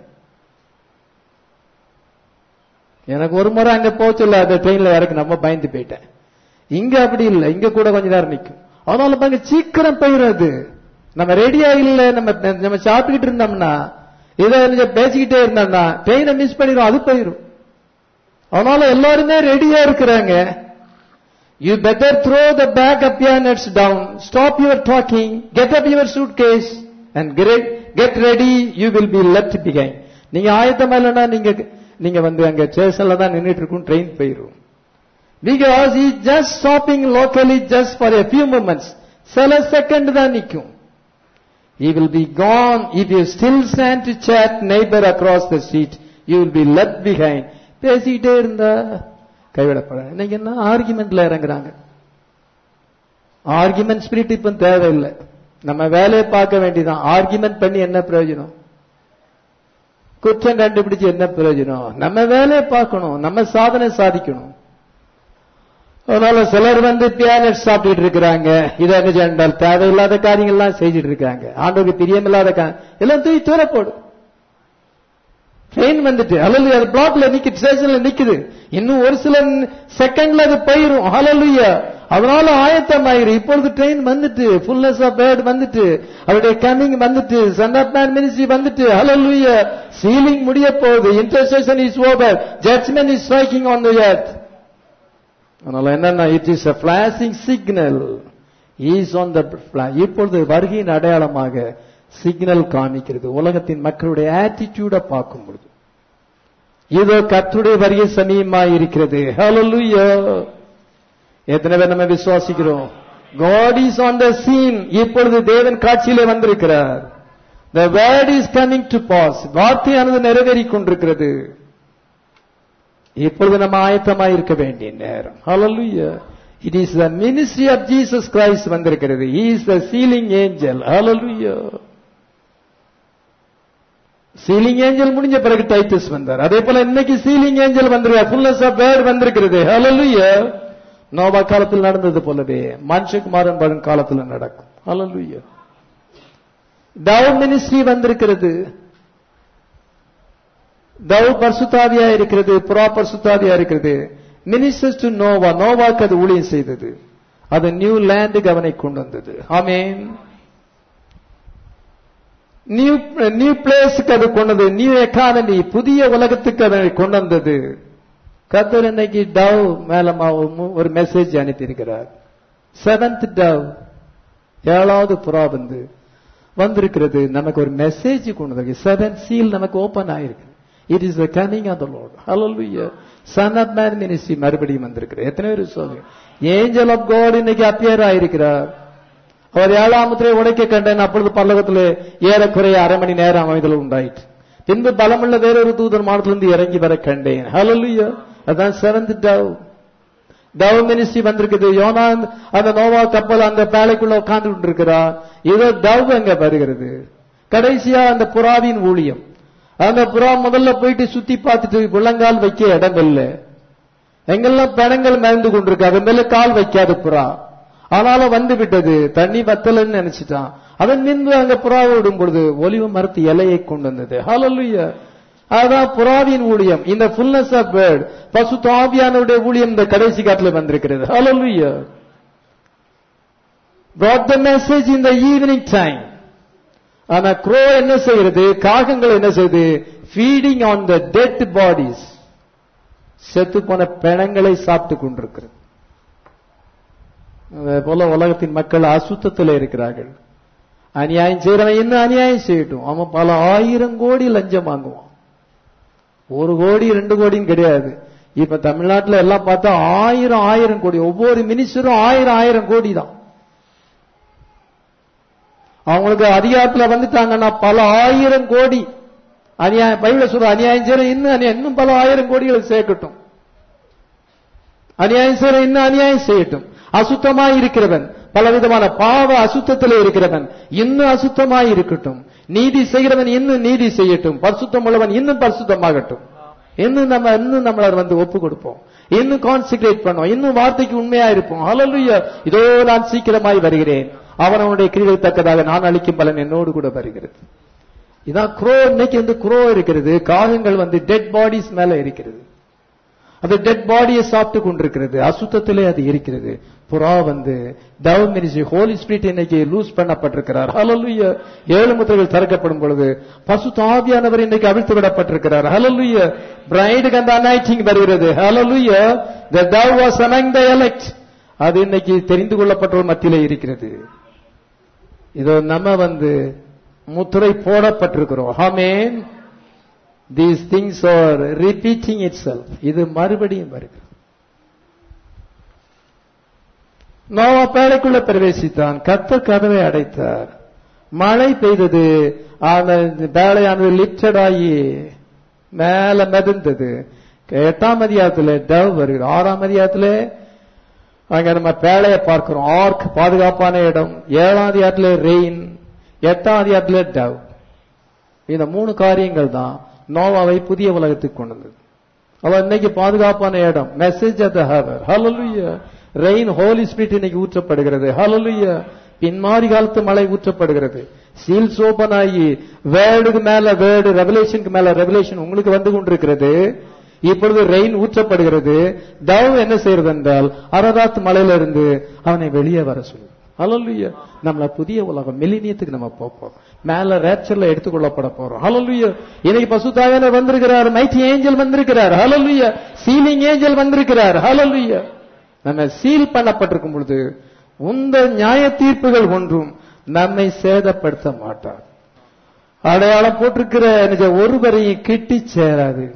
எனக்கு ஒரு முறை அங்க போச்சல, அந்த ட்ரெயின்ல இறக்கு நம்ம பயந்து போயிட்டேன். இங்க அப்படி இல்லை, இங்க கூட கொஞ்ச நேரம் நிற்கும். அதனால பாங்க சீக்கிரம் போயிடுறது. நம்ம ரெடியா இல்ல, நம்ம சாப்பிட்டுக்கிட்டு இருந்தோம்னா, இதை பேசிக்கிட்டே இருந்தோம்னா ட்ரெயினை மிஸ் பண்ணிடும், அது போயிடும். அதனால எல்லாருமே ரெடியா இருக்கிறாங்க. You better throw the bag of peanuts down, stop your talking, get up your suitcase and get ready, you will be left behind. நீங்க ஆயத்தமா இல்லைன்னா நீங்க வந்து அங்க ஸ்டேஷன்ல தான் நின்றுட்டு இருக்கும், ட்ரெயின் போயிடும். Because he just stopping locally just for a few moments, சில செகண்ட் தான் நிக்கும். He will be gone. If you still stand to chat neighbor across the street, you will be left behind. பேசிக்கிட்டே இருந்தா கைவிடப்பட. இன்னைக்கு என்ன ஆர்குமெண்ட்ல இறங்குறாங்க. Argument spirit இப்ப தேவையில்லை. நம்ம வேலையை பார்க்க வேண்டியதான். ஆர்குமெண்ட் பண்ணி என்ன பிரயோஜனம்? குற்றம் கண்டுபிடிச்சு என்ன பிரயோஜனம்? நம்ம வேலையை பார்க்கணும், நம்ம சாதனை சாதிக்கணும். அதனால சிலர் பியானட் சாப்பிட்டு இருக்கிறாங்க. இதை என்ன தேவையில்லாத காரியங்கள்லாம் செஞ்சுட்டு இருக்காங்க. ஆண்டவருக்கு பிரியமில்லாத எல்லாம் தூக்கி தூர போடு. ட்ரெயின் வந்துட்டு ஹல்லேலூயா, அது பிளாக்ல நிக்குது, ஸ்டேஷன்ல நிக்குது. இன்னும் ஒரு சில செகண்ட்ல அது போயிரும். ஹல்லேலூயா. அதனால ஆயத்தமாயிரு. இப்பொழுது ட்ரெயின் வந்துட்டு, ஃபுல்னஸ் ஆஃப் வேர்ட் வந்துட்டு, அவருடைய கமிங் வந்துட்டு, சன் ஆஃப் மேன் மினிஸ்ட்ரி வந்துட்டு. ஹல்லேலூயா. சீலிங் முடிய போகுது. Intercession is over. Judgment is striking on the earth. அதனால என்னன்னா, it is a flashing signal. Is on the flash. இப்பொழுது வருகையின் அடையாளமாக சிக்னல் காமிக்கிறது. உலகத்தின் மக்களுடைய ஆட்டிடியூட பார்க்கும் பொழுது இதோ கர்த்தருடைய வருகை சமீபமாக இருக்கிறது. ஹல்லேலூயா. எத்தனை பேர் நம்ம விசுவாசிக்கிறோம்? God is on the scene. இப்பொழுது தேவன் காட்சியிலே வந்திருக்கிறார். The word is coming to pass. வார்த்தையானது நிறைவேறிக் கொண்டிருக்கிறது. இப்பொழுது நம்ம ஆயத்தமாக இருக்க வேண்டிய நேரம். Hallelujah. It is the ministry of Jesus Christ வந்திருக்கிறது. He is the sealing angel. Hallelujah. Sealing angel முடிஞ்ச பிறகு டைட்டஸ் வந்தார். அதே போல இன்னைக்கு சீலிங் ஏஞ்சல் வந்திருக்கார். ஃபுல்னஸ் ஆஃப் வேர்ட் வந்திருக்கிறது. Hallelujah. நோவா காலத்தில் நடந்தது போலவே மனுஷகுமாரன் வரும் காலத்தில் நடக்கும். Hallelujah. டவ் மினிஸ்ட்ரி வந்திருக்கிறது. டவ் பரிசுத்தாவியா இருக்கிறது, புறா பரிசுத்தாவியா இருக்கிறது. மினிஸ்டர்ஸ் டு நோவா, நோவாக்கு அது ஊழியம் செய்தது. அது நியூ லேண்டுக்கு அவனை கொண்டு வந்தது. ஆமென். நியூ பிளேஸுக்கு அது கொண்டது. நியூ எக்கானமி, புதிய உலகத்துக்கு அதனை கொண்டு வந்தது. கர்த்தர் இன்னைக்கு டவ் மேல ஒரு மெசேஜ் அனுப்பி இருக்கிறார். 7th டவ், 7வது புறா வந்திருக்கிறது. நமக்கு ஒரு மெசேஜ் கொண்டு வந்திருக்கு. 7th சீல் நமக்கு ஓபன் ஆயிருக்கு. It is the coming of the Lord. Hallelujah. Son of Man ministry மறுபடியும் வந்திருக்கிறது. எத்தனை பேர் சொல்லுங்க? ஏஞ்சல் ஆஃப் காட் இன்னைக்கு அப்பியர் ஆயிருக்கிறார். அவர் 7ஆம் முத்திரையை உடைக்க கண்டேன். அப்பொழுது பரலோகத்திலே ஏறக்குறைய அரை மணி நேரம் அமைதல் உண்டாயிற்று. பின்பு பலமுள்ள வேறொரு தூதர் வானத்திலிருந்து இறங்கி வர கண்டேன். Hallelujah. அதான் 7th டவ். டவ் மினிஸ்ட்ரி வந்திருக்குது. யோனா அந்த நோவா கப்பல் அந்த பேழைக்குள்ள உட்கார்ந்து கொண்டிருக்கிறார். இதோ டவ் அங்க வருகிறது. கடைசியா அந்த புறாவின் ஊழியம். அந்த புறா முதல்ல போயிட்டு சுத்தி பார்த்துட்டு உள்ளங்கால் வைக்க இடம் இல்லை. எங்கெல்லாம் பிணங்கள் மறைந்து கொண்டிருக்கு, அது மேல கால் வைக்காது புறா. ஆனாலும் வந்து விட்டது. தண்ணி வத்தலன்னு நினைச்சிட்டான். அதன் நின்று அங்க புறாவை விடும் பொழுது ஒலிவ மரத்து இலையை கொண்டு வந்தது. ஹல்லேலூயா. அதான் புறாவின் ஊழியம். இந்த ஃபுல்னஸ் ஆஃப் வேர்ட், பசுத்த ஆவியானவருடைய ஊழியம் இந்த கடைசி காலத்துல வந்திருக்கிறது. Hallelujah. brought the message in the evening time. ஆனா க்ரோ என்ன செய்கிறது? காகங்கள் என்ன செய்யுது? Feeding on the dead bodies, செத்து போன பிணங்களை சாப்பிட்டு கொண்டிருக்கிறது. அதே போல உலகத்தின் மக்கள் அசுத்தத்தில் இருக்கிறார்கள். அநியாயம் செய்யறவன் இன்னும் அநியாயம் செய்யட்டும். அவன் பல 1000 கோடி லஞ்சம் வாங்குவான். 1 கோடி 2 கோடின்னு கிடையாது. இப்ப தமிழ்நாட்டில் எல்லாம் பார்த்தா 1000 கோடி. ஒவ்வொரு மினிஸ்டரும் 1000 கோடி தான். அவங்களுக்கு அதிகாரத்துல வந்துட்டாங்கன்னா பல 1000 கோடி அநியாயம். பைபிள்ல சொல்ற அநியாயம் செய்யற இன்னும் பல 1000 கோடிகளை சேர்க்கட்டும். அநியாயம் செய்யற இன்னும் அநியாயம் செய்யட்டும். அசுத்தமாய் இருக்கிறவன், பலவிதமான பாவ அசுத்தத்தில் இருக்கிறவன் இன்னும் அசுத்தமாய் இருக்கட்டும். நீதி செய்கிறவன் இன்னும் நீதி செய்யட்டும். பரிசுத்தம் உள்ளவன் இன்னும் பரிசுத்தமாகட்டும். இன்னும் நம்மள ஒப்பு கொடுப்போம். இன்னும் கான்சென்ட்ரேட் பண்ணுவோம். இன்னும் வார்த்தைக்கு உண்மையா இருப்போம். ஹல்லேலூயா. இதோ நான் சீக்கிரமாய் வருகிறேன், அவனுடைய கிரியை தக்கதாக நான் அளிக்கும் பலன் என்னோடு கூட வருகிறது. இதான் க்ரோ. இன்னைக்கு க்ரோ இருக்கிறது. காகங்கள் டெட் பாடிஸ் மேல இருக்கிறது. அது டெட் பாடியை சாப்பிட்டு கொண்டிருக்கிறது. அசுத்தத்திலே அது இருக்கிறது. புறா டவ் மினிஸ்ட்ரி, ஹோலி ஸ்பிரிட் இன்னைக்கு லூஸ் பண்ணப்பட்டிருக்கிறார். ஹல்லேலூயா. 7 முத்திரைகள் திறக்கப்படும் பொழுது பசுத்த ஆவியானவர் இன்னைக்கு அவிழ்த்து விடப்பட்டிருக்கிறார். ஹல்லேலூயா. பிரைடுக்கு அந்த அனாயிட்டிங் வருகிறது. ஹல்லேலூயா. The dove was among the elect. அது இன்னைக்கு தெரிந்து கொள்ளப்பட்டவர் மத்தியிலே இருக்கிறது. இதோ நம்ம முத்திரை போடப்பட்டிருக்கிறோம். ஆமென். These things are repeating itself. இது மறுபடியும் வருகிறது. நோவா பேழைக்குள்ள பிரவேசித்தான். கர்த்தர் கதவை அடைத்தார். மழை பெய்தது, அந்த பேழையானது லிப்டட் ஆகி மேல மிதந்தது. 8ஆம் அதிகாரத்துல டவ் வருகிறது. 6ஆம் அதிகாரத்துல அங்க நம்ம பேழைய பார்க்கிறோம், ஆர்க் பாதுகாப்பான இடம். 7ஆம் அதிகாரத்துல ரெயின், 8ஆம் அதிகாரத்துல டவ். இந்த 3 காரியங்கள் தான் நோவாவை புதிய உலகத்துக்கு கொண்டு வந்தது. அவ இன்னைக்கு பாதுகாப்பான இடம், message at the hour. Hallelujah. Rain, holy spirit இன்னைக்கு ஊற்றப்படுகிறது. ஹல்லேலூயா. பின்மாரி காலத்து மழை ஊற்றப்படுகிறது. சீல்ஸ் ஓபன் ஆகி வேர்டுக்கு மேல வேர்டு, ரெவலேஷனுக்கு மேல ரெவலேஷன் உங்களுக்கு வந்து கொண்டிருக்கிறது. இப்பொழுது ரெயின் ஊற்றப்படுகிறது. டவ் என்ன செய்யறது என்றால் அரராத் மலையில இருந்து அவனை வெளியே வர சொல்லுது. ஹல்லேலூயா. நம்மள புதிய உலகம் மில்லினியத்துக்கு நம்ம போறோம். மேல ரேப்சர்ல எடுத்துக்கொள்ளப்பட போறோம். ஹல்லேலூயா. இன்னைக்கு பசுத்தாவியானவர் வந்திருக்கிறார், மைட்டி ஏஞ்சல் வந்திருக்கிறார். ஹல்லேலூயா. சீலிங் ஏஞ்சல் வந்திருக்கிறார். ஹல்லேலூயா. நம்ம சீல் பண்ணப்பட்டிருக்கும் பொழுது உந்த நியாய தீர்ப்புகள் ஒன்றும் நம்மை சேதப்படுத்த மாட்டார். அடையாளம் போட்டிருக்கிற ஒருவரையும் கிட்டி சேராதுங்க.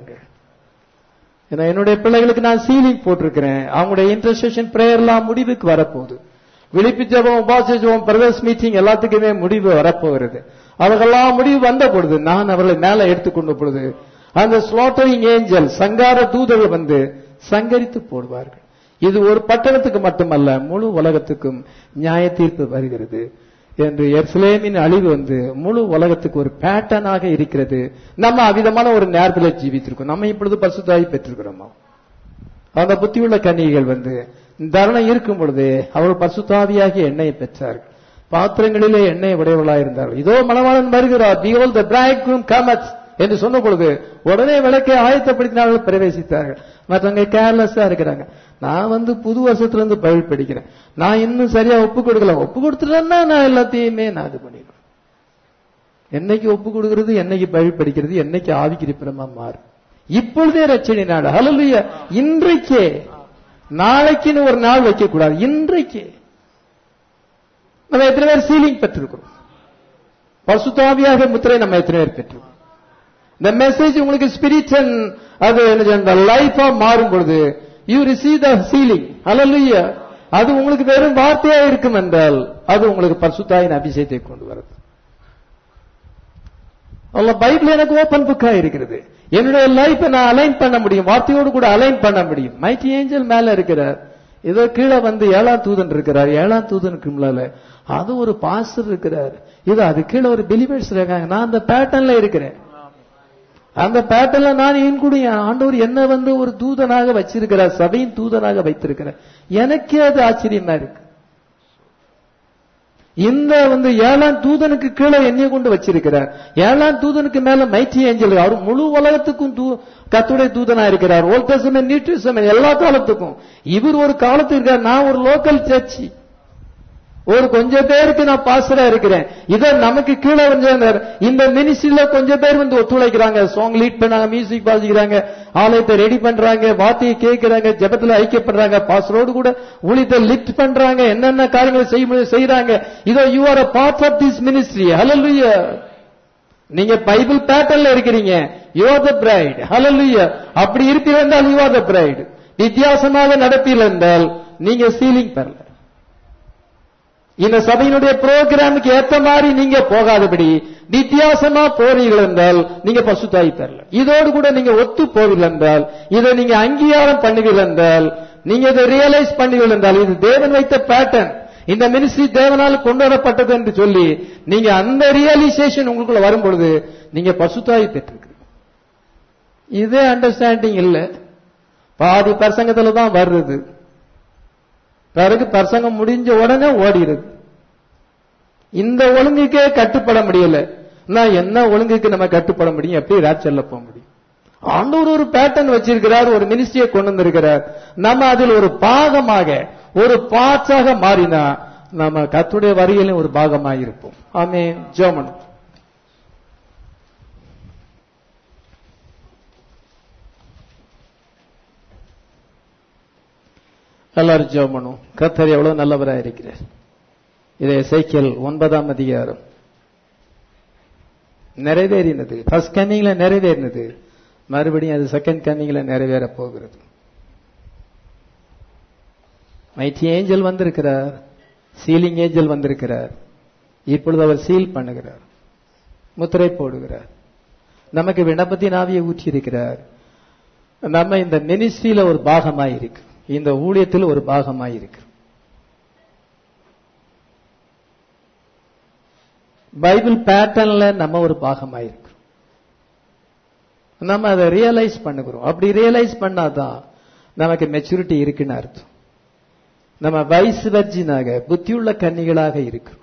என்னுடைய பிள்ளைகளுக்கு நான் சீலிங் போட்டிருக்கிறேன். அவங்களுடைய இன்டர்செஷன் பிரேயர் எல்லாம் முடிவுக்கு வரப்போகுது. விழிப்பு ஜெபம், உபாச ஜெபம், பிரதர்ஸ் மீட்டிங் எல்லாத்துக்குமே முடிவு வரப்போகிறது. அவர்களெல்லாம் முடிவு வந்த பொழுது நான் அவர்களை மேல எடுத்துக்கொண்ட பொழுது அந்த ஸ்லாட்டரிங் ஏஞ்சல், சங்கார தூதர்கள் வந்து சங்கரித்து போடுவார்கள். இது ஒரு பட்டணத்துக்கு மட்டுமல்ல, முழு உலகத்துக்கும் நியாய தீர்ப்பு வருகிறது என்று எருசலேமின் அழிவு வந்து முழு உலகத்துக்கு ஒரு பேட்டர்னாக இருக்கிறது. நம்ம அவ்விதமான ஒரு நேரத்தில் ஜீவித்திருக்கோம். நம்ம இப்பொழுது பரிசுத்தாவி பெற்றிருக்கிறோமா? அந்த புத்தியுள்ள கன்னிகைகள் வந்து தருணம் இருக்கும் பொழுது அவர்கள் பரிசுத்தாவியாகிய எண்ணெயை பெற்றார்கள். பாத்திரங்களிலே எண்ணெய் உடையவர்களாக இருந்தார்கள். இதோ மணவாளன் வருகிறார், behold the bridegroom cometh என்று சொன்ன பொழுது உடனே விளக்கை ஆயத்தப்படுத்தினார்கள், பிரவேசித்தார்கள். மற்றவங்க கேர்லெஸ்ஸா இருக்கிறாங்க. நான் வந்து புது வருஷத்துல பைபிள் படிக்கிறேன், நான் இன்னும் சரியா ஒப்பு கொடுக்கல. ஒப்பு கொடுத்துட்டேன்னா நான் எல்லாத்தையுமே நான் இது பண்ணிடுவேன். என்னைக்கு ஒப்பு கொடுக்கிறது, என்னைக்கு பைபிள் படிக்கிறது, என்னைக்கு ஆவிக்கிரிப்பிரமா மாறும். இப்பொழுதே ரட்சணை நாடு. ஹல்லேலூயா. இன்றைக்கே, நாளைக்குன்னு ஒரு நாள் வைக்க கூடாது. இன்றைக்கே நம்ம எத்தனை பேர் சீலிங் பெற்றிருக்கிறோம்? பரிசுத்தாவியாக முத்திரை நம்ம எத்தனை பேர் பெற்றிருக்கோம்? இந்த மெசேஜ் உங்களுக்கு ஸ்பிரிச்சுவல் அது லைஃபா மாறும் பொழுது you receive the sealing. Hallelujah. அது உங்களுக்கு வெறும் வார்த்தையா இருக்கும் என்றால் அது உங்களுக்கு பரிசுத்தாவின் அபிஷேகத்தை கொண்டு வருது. பைபிள் எனக்கு ஓபன் புக்கா இருக்கிறது. என்னுடைய லைஃப் நான் அலைன் பண்ண முடியும், வார்த்தையோடு கூட அலைன் பண்ண முடியும். மைட்டி ஏஞ்சல் மேல இருக்கிறார், ஏதோ கீழே வந்து 7ஆம் தூதன் இருக்கிறார். 7ஆம் தூதனுக்கு மேல அது ஒரு பாஸ்டர் இருக்கிறார். இது அது கீழே ஒரு பிலிவர்ஸ் இருக்காங்க. நான் அந்த பேட்டர்ன்ல இருக்கிறேன். அந்த பேட்டர்ல நான் என் கூட ஆண்டவர் என்ன வந்து ஒரு தூதனாக வச்சிருக்கிறார், சபையின் தூதனாக வைத்திருக்கிறார். எனக்கே அது ஆச்சரியமா இருக்கு. இந்த வந்து 7ஆம் தூதனுக்கு கீழே என்னைய கொண்டு வச்சிருக்கிறார். 7ஆம் தூதனுக்கு மேல மைட்டி ஏஞ்சல், அவர் முழு உலகத்துக்கும் கர்த்தருடைய தூதனா இருக்கிறார். ஓல்ட் டெஸ்டமென்ட், நியூ டெஸ்டமென்ட் எல்லா காலத்துக்கும். இவர் ஒரு காலத்துக்கு இருக்கார். நான் ஒரு லோக்கல் சர்ச்சி, ஒரு கொஞ்சம் பேருக்கு நான் பாஸ்டரா இருக்கிறேன். இத நமக்கு கீழே வந்து இந்த மினிஸ்ட்ரியில கொஞ்சம் பேர் வந்து ஒத்துழைக்கிறாங்க, சாங் லீட் பண்ணாங்க, மியூசிக் வாசிக்கிறாங்க, ஆலயத்தை ரெடி பண்றாங்க, வார்த்தையை கேட்கிறாங்க, ஜெபத்துல ஐக்கியப்படுறாங்க, பாஸ்டரோடு கூட ஊழியத்தை லிஃப்ட் பண்றாங்க, என்னென்ன காரியங்களை செய்யறாங்க. இதோ you are a part of this ministry. Hallelujah. நீங்க பைபிள் பேட்டர்ன்ல இருக்கிறீங்க. You are the bride. Hallelujah. அப்படி இருப்பீர்கள் என்றால் யூ ஆர் த பிரைட். வித்தியாசமாக நடப்பீர்கள் என்றால் நீங்க சீலிங் பெறல. இந்த சபையினுடைய புரோகிராமுக்கு ஏற்ற மாதிரி நீங்க போகாதபடி வித்தியாசமா போறீர்கள் என்றால் நீங்க பசுத்தாய் பெறல. இதோடு கூட நீங்க ஒத்து போவீர்கள் என்றால், இதை நீங்க அங்கீகாரம் பண்ணுவீர்கள் என்றால், நீங்க இதை ரியலைஸ் பண்ணுவீர்கள் என்றால், இது தேவன் வைத்த பேட்டர்ன், இந்த மினிஸ்ட்ரி தேவனால் கொண்டு வரப்பட்டது என்று சொல்லி நீங்க அந்த ரியலைசேஷன் உங்களுக்குள்ள வரும் பொழுது நீங்க பசுத்தாய் பெற்றிருக்கிறீங்க. இதே அண்டர்ஸ்டாண்டிங் இல்ல, பாதி பிரசங்கத்துல தான் வருது, பிறகு பிரசங்கம் முடிஞ்ச உடனே ஓடிடுது. இந்த ஒழுங்குக்கே கட்டுப்பட முடியல. நான் என்ன ஒழுங்குக்கு நம்ம கட்டுப்பட முடியும்? எப்படி ராப்சர்ல போக முடியும்? ஆண்டவர் ஒரு பேட்டர்ன் வச்சிருக்கிறார், ஒரு மினிஸ்ட்ரியை கொண்டு வந்திருக்கிறார். நம்ம அதில் ஒரு பாகமாக, ஒரு பார்ட்ஸாக மாறினா நம்ம கர்த்தருடைய வருகையிலும் ஒரு பாகமாக இருப்போம். ஆமென். ஜெபம். எல்லாரும் ஜெபம் பண்ணுவோம். கர்த்தர் எவ்வளவு நல்லவராக இருக்கிறார். இது எசேக்கியேல் 9ஆம் அதிகாரம் நிறைவேறினது. ஃபர்ஸ்ட் கன்னிங்ல நிறைவேறினது, மறுபடியும் அது செகண்ட் கன்னிங்ல நிறைவேற போகிறது. மைட்டி ஏஞ்சல் வந்திருக்கிறார், சீலிங் ஏஞ்சல் வந்திருக்கிறார். இப்பொழுது அவர் சீல் பண்ணுகிறார், முத்திரை போடுகிறார். நமக்கு விண்ணப்பத்தின் ஆவியை ஊற்றி இருக்கிறார். நம்ம இந்த மினிஸ்ட்ரியில ஒரு பாகமாய் இருக்கு, இந்த ஊழியத்தில் ஒரு பாகமாய் இருக்கு. பைபிள் பேட்டர்ன்ல நம்ம ஒரு பாகமாய் இருக்கு. நம்ம அதை ரியலைஸ் பண்ணுகிறோம். அப்படி ரியலைஸ் பண்ணாதான் நமக்கு மெச்சூரிட்டி இருக்குன்னு அர்த்தம். நம்ம வயசு வர்ஜினாக புத்தியுள்ள கன்னிகளாக இருக்கிறோம்.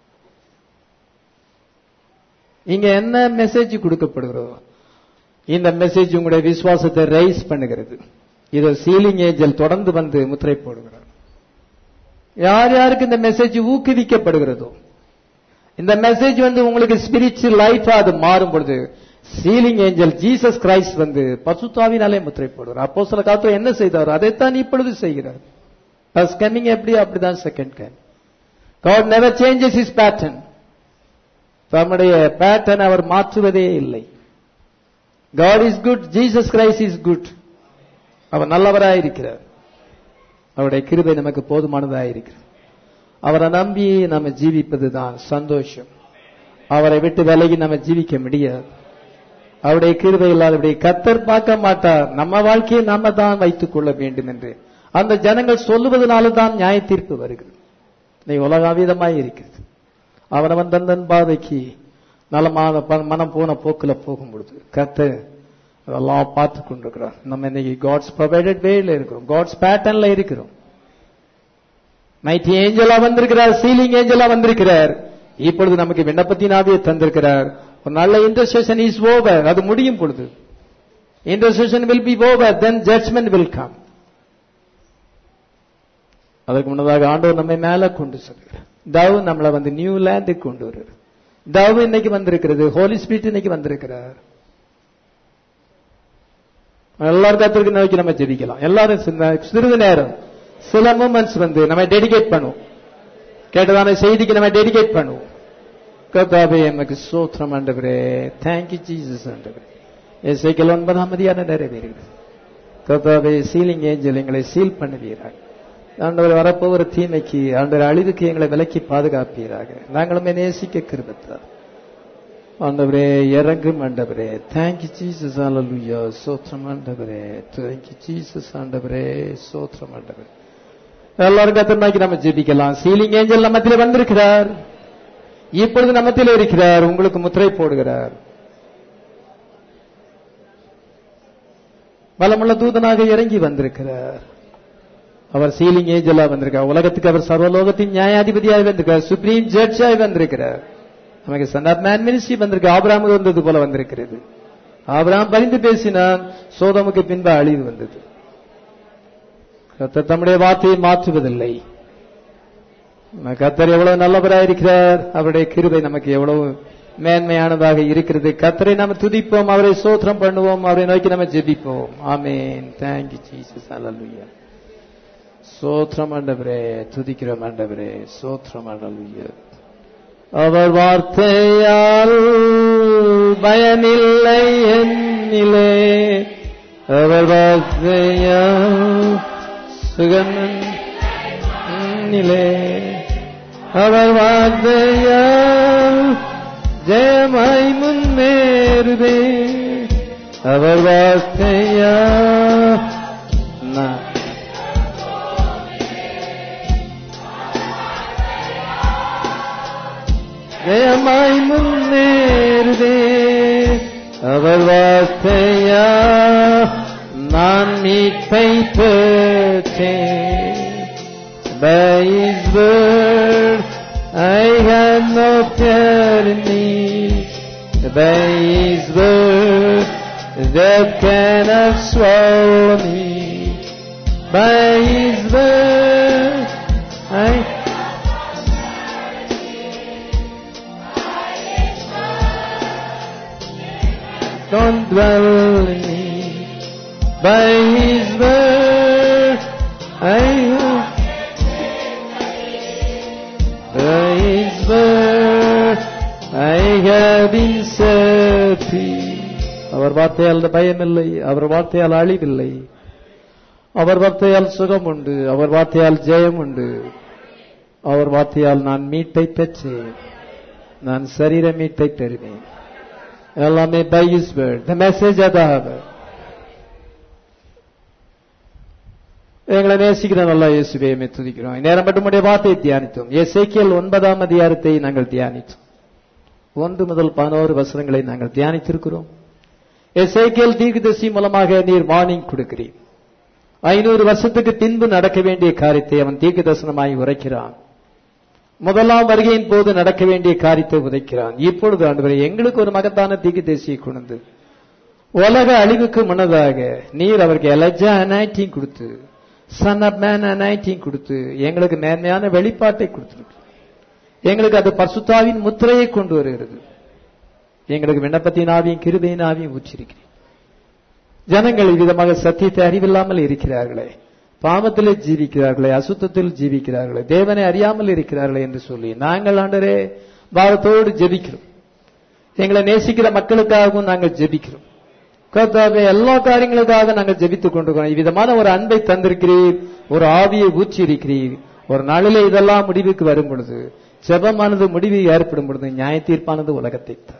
இங்க என்ன மெசேஜ் கொடுக்கப்படுகிறோம்? இந்த மெசேஜ் உங்களுடைய விசுவாசத்தை ரைஸ் பண்ணுகிறது. இதை சீலிங் ஏஞ்சல் தொடர்ந்து வந்து முத்திரை போடுகிறார். யார் யாருக்கு இந்த மெசேஜ் ஊக்குவிக்கப்படுகிறதோ, இந்த மெசேஜ் வந்து உங்களுக்கு ஸ்பிரிச்சுவல் லைஃபா அது மாறும் பொழுது சீலிங் ஏஞ்சல் ஜீசஸ் கிரைஸ்ட் வந்து பசுத்தாவினாலே முத்திரை போடுகிறார். அப்போஸ்தல காலத்துல என்ன செய்தார் அதைத்தான் இப்பொழுது செய்கிறார். ஃபர்ஸ்ட் கமிங் எப்படியோ அப்படிதான் second coming. God never changes his pattern. தம்முடைய பேட்டர்ன் அவர் மாற்றுவதே இல்லை. God is good, Jesus Christ is good. அவர் நல்லவராய் இருக்கிறார். அவருடைய கிருபை நமக்கு போதுமானதாய் இருக்கிறது. அவரை நம்பி நம்ம ஜீவிப்பதுதான் சந்தோஷம். அவரை விட்டு விலகி நம்ம ஜீவிக்க முடியாது. அவருடைய கிருபை இல்லாதபடி கர்த்தர் பார்க்க மாட்டார். நம்ம வாழ்க்கையை நாம தான் வைத்துக் கொள்ள வேண்டும் என்று அந்த ஜனங்கள் சொல்லுவதனால தான் நியாய தீர்ப்பு வருகிறது. நீ உலகாவீதமாய் இருக்கிறது. அவனவன் தந்தன் பாதைக்கு நலமான மனம் போன போக்குல போகும் பொழுது கர்த்தர் அதெல்லாம் பார்த்து கொண்டிருக்கிறார். நம்ம இன்னைக்கு காட்ஸ் ப்ரொவைடட் வேல இருக்கிறோம், காட்ஸ் பேட்டர்ன்ல இருக்கிறோம். மைட்டி ஏஞ்சலா வந்திருக்கிறார், சீலிங் ஏஞ்சலா வந்திருக்கிறார். இப்பொழுது நமக்கு விண்ணப்பத்தின் ஆவியை தந்திருக்கிறார். ஒரு நல்ல இன்டர்செஷன் இஸ் ஓவர். அது முடியும் பொழுது intercession will be over, then judgment will come. அதற்கு முன்னதாக ஆண்டவர் நம்மை மேல கொண்டு செல்கிறார். தவ் நம்மளை வந்து நியூ லேண்டுக்கு கொண்டு வருகிறார். தவ் இன்னைக்கு வந்திருக்கிறது, ஹோலி ஸ்பிரிட் இன்னைக்கு வந்திருக்கிறார். எல்லாரும் கர்த்தருக்கு நோக்கி நம்ம ஜெபிக்கலாம். எல்லாரும் சிறிது நேரம் சில மூமெண்ட்ஸ் வந்து நம்ம டெடிகேட் பண்ணுவோம். கேட்டதான செய்திக்கு நம்ம டெடிகேட் பண்ணுவோம். கர்த்தாவே எமக்கு ஸ்தோத்திரம் ஆண்டவரே, தேங்க்யூ ஜீசஸ் ஆண்டவரே. எசேக்கியேல் 9 நிறைவேறுகிறது. கர்த்தாவே சீலிங் ஏஞ்சல் எங்களை சீல் பண்ணுவீராக. ஆண்டவர் வரப்போகிற தீமைக்கு ஆண்டவர் அழிவுக்கு எங்களை விலக்கி பாதுகாப்பீராக. நாங்களுமே நேசிக்க கிருபைத்தார் ஆண்டவரே, இறங்கும் ஆண்டவரே. Thank you Jesus, hallelujah. ஸ்தோத்திரம் ஆண்டவரே, தேங்க்யூ ஜீசஸ் ஆண்டவரே, ஸ்தோத்திரம் ஆண்டவரே. எல்லாரும் கர்த்தரை நம்ம ஜெபிக்கலாம். சீலிங் ஏஞ்சல் நம்மத்திலே வந்திருக்கிறார், இப்பொழுது நம்மத்திலே இருக்கிறார், உங்களுக்கு முத்திரை போடுகிறார். பலமுள்ள தூதனாக இறங்கி வந்திருக்கிறார். அவர் சீலிங் ஏஞ்சலா வந்திருக்கார். உலகத்துக்கு அவர் சர்வலோகத்தின் நியாயாதிபதியாக வந்திருக்கார், சுப்ரீம் ஜட்ஜாய் வந்திருக்கிறார். நமக்கு சன் ஆஃப் மேன் மினிஸ்ட்ரி வந்திருக்கு. ஆபிரகாம் வந்தது போல வந்திருக்கிறது. ஆபிரகாம் பரிந்து பேசினான், சோதோமுக்கு பின்பு அழிவு வந்தது. கர்த்தர் தம்முடைய வார்த்தையை மாற்றுவதில்லை. கர்த்தர் எவ்வளவு நல்லவராயிருக்கிறார், அவருடைய கிருபை நமக்கு எவ்வளவு மேன்மையானதாக இருக்கிறது. கர்த்தரை நாம் துதிப்போம், அவரை ஸ்தோத்திரம் பண்ணுவோம், அவரை நோக்கி நம்ம ஜெபிப்போம். ஆமென். Thank you Jesus, hallelujah. ஸ்தோத்திரம் ஆண்டவரே, துதிக்கிறோம் ஆண்டவரே, ஸ்தோத்திரம் ஹல்லேலூயா. அவர் வார்த்தையால் பயனில்லை என்னிலே, அவர் வார்த்தையால் சுகம் என்னிலே, அவர் வார்த்தையால் ஜெயமாய் முன்னேறுவே, அவர் வார்த்தையால் ஜெயமாய் முன்னேறுதே, அவர் வார்த்தையா நான் மீட்பை பெற்றேன். By His word I have no fear in me. By His word death cannot swallow me. By His word I don't dwell in me. By His word I hope. By His word I have been set free. அவர் வார்த்தையால் பயமில்லை, அவர் வார்த்தையால் அழிவில்லை, அவர் வார்த்தையால் சுகம் உண்டு, அவர் வார்த்தையால் ஜெயம் உண்டு, அவர் வார்த்தையால் நான் மீட்பை பெற்றேன். நான் சரீர மீட்பை பெறுவேன். எல்லாமே by his word, the message of the hour. எங்களை நேசிக்கிற நல்லா இயேசுவே துதிக்கிறோம். நேரம் மட்டும் உடைய வார்த்தையை தியானித்தோம். எசேக்கியேல் 9ஆம் அதிகாரத்தை நாங்கள் தியானித்தோம். 1 முதல் 11 வசனங்களை நாங்கள் தியானித்திருக்கிறோம். எசேக்கியேல் தீர்க்கதரிசி மூலமாக நீர் வார்னிங் கொடுக்கிறீர். 500 வருஷத்துக்கு பின்பு நடக்க வேண்டிய காரியத்தை அவன் தீர்க்க தரிசனமாய் உரைக்கிறான். முதலாம் வருகையின் போது நடக்க வேண்டிய காரியத்தை உரைக்கிறான். இப்பொழுது ஆண்டவரே, எங்களுக்கு ஒரு மகத்தான தீர்க்கதரிசியை கொண்டு உலக அழிவுக்கு முன்னதாக நீர் அவருக்கு எலஜா அனாயிட்டிங் கொடுத்து, சன் ஆப் மேன் அனாயிட்டிங் கொடுத்து எங்களுக்கு நேர்மையான வெளிப்பாட்டை கொடுத்திருக்கு. எங்களுக்கு அது பரிசுத்தாவின் முத்திரையை கொண்டு வருகிறது. எங்களுக்கு விண்ணப்பத்தின் ஆவியும் கிருபையின் ஆவியும் ஊற்றிருக்கிறேன். ஜனங்கள் விதமாக சத்தியத்தை அறிவில்லாமல் இருக்கிறார்களே, பாவத்திலே ஜீவிக்கிறார்களே, அசுத்தத்தில் ஜீவிக்கிறார்களே, தேவனை அறியாமல் இருக்கிறார்களே என்று சொல்லி நாங்கள் ஆண்டவரே பாவத்தோடு ஜெபிக்கிறோம். எங்களை நேசிக்கிற மக்களுக்காகவும் நாங்கள் ஜெபிக்கிறோம். கர்த்தாவே, எல்லா காரியங்களுக்காக நாங்கள் ஜெபித்துக் கொண்டிருக்கிறோம். இவ்விதமான ஒரு அன்பை தந்திருக்கிறீர், ஒரு ஆவியை ஊற்றி இருக்கிறீர். ஒரு நாளிலே இதெல்லாம் முடிவுக்கு வரும் பொழுது, ஜெபமானது முடிவு ஏற்படும் பொழுது, நியாய தீர்ப்பானது உலகத்தை தான்.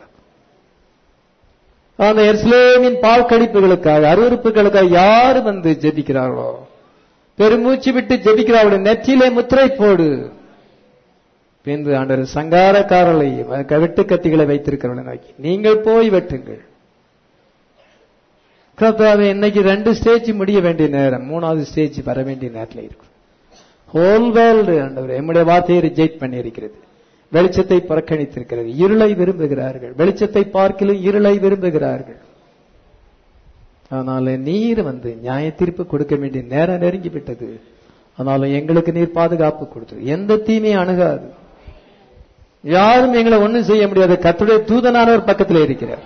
அந்த எருசலேமின் பால்கடிப்புகளுக்காக, அருவருப்புகளுக்காக யாரு வந்து ஜெபிக்கிறார்களோ, பெருமூச்சு விட்டு ஜெபிக்கிறார்களோ, நெற்றியிலே முத்திரை போடு. பின்பு ஆண்டவர் சங்காரக்காரர்களை வெட்டு கத்திகளை வைத்திருக்கிறவர்களை நோக்கி நீங்கள் போய் வெட்டுங்கள். கர்த்தாவே, இன்னைக்கு 2 ஸ்டேஜ் முடிய வேண்டிய நேரம், 3வது ஸ்டேஜ் வர வேண்டிய நேரத்தில் இருக்கும். ஹோல் வேர்ல்டு ஆண்டவர் நம்முடைய வார்த்தையை ரிஜெக்ட் பண்ணி இருக்கிறது. வெளிச்சத்தை புறக்கணித்திருக்கிறது. இருளை விரும்புகிறார்கள். வெளிச்சத்தை பார்க்கிலும் இருளை விரும்புகிறார்கள். அதனால நீர் வந்து நியாய தீர்ப்பு கொடுக்க வேண்டிய நேரம் நெருங்கி விட்டது. அதனால எங்களுக்கு நீர் பாதுகாப்பு கொடுத்தது. எந்த தீமையும் அணுகாது. யாரும் எங்களை ஒண்ணும் செய்ய முடியாது. கர்த்தருடைய தூதனானவர் பக்கத்தில் இருக்கிறார்.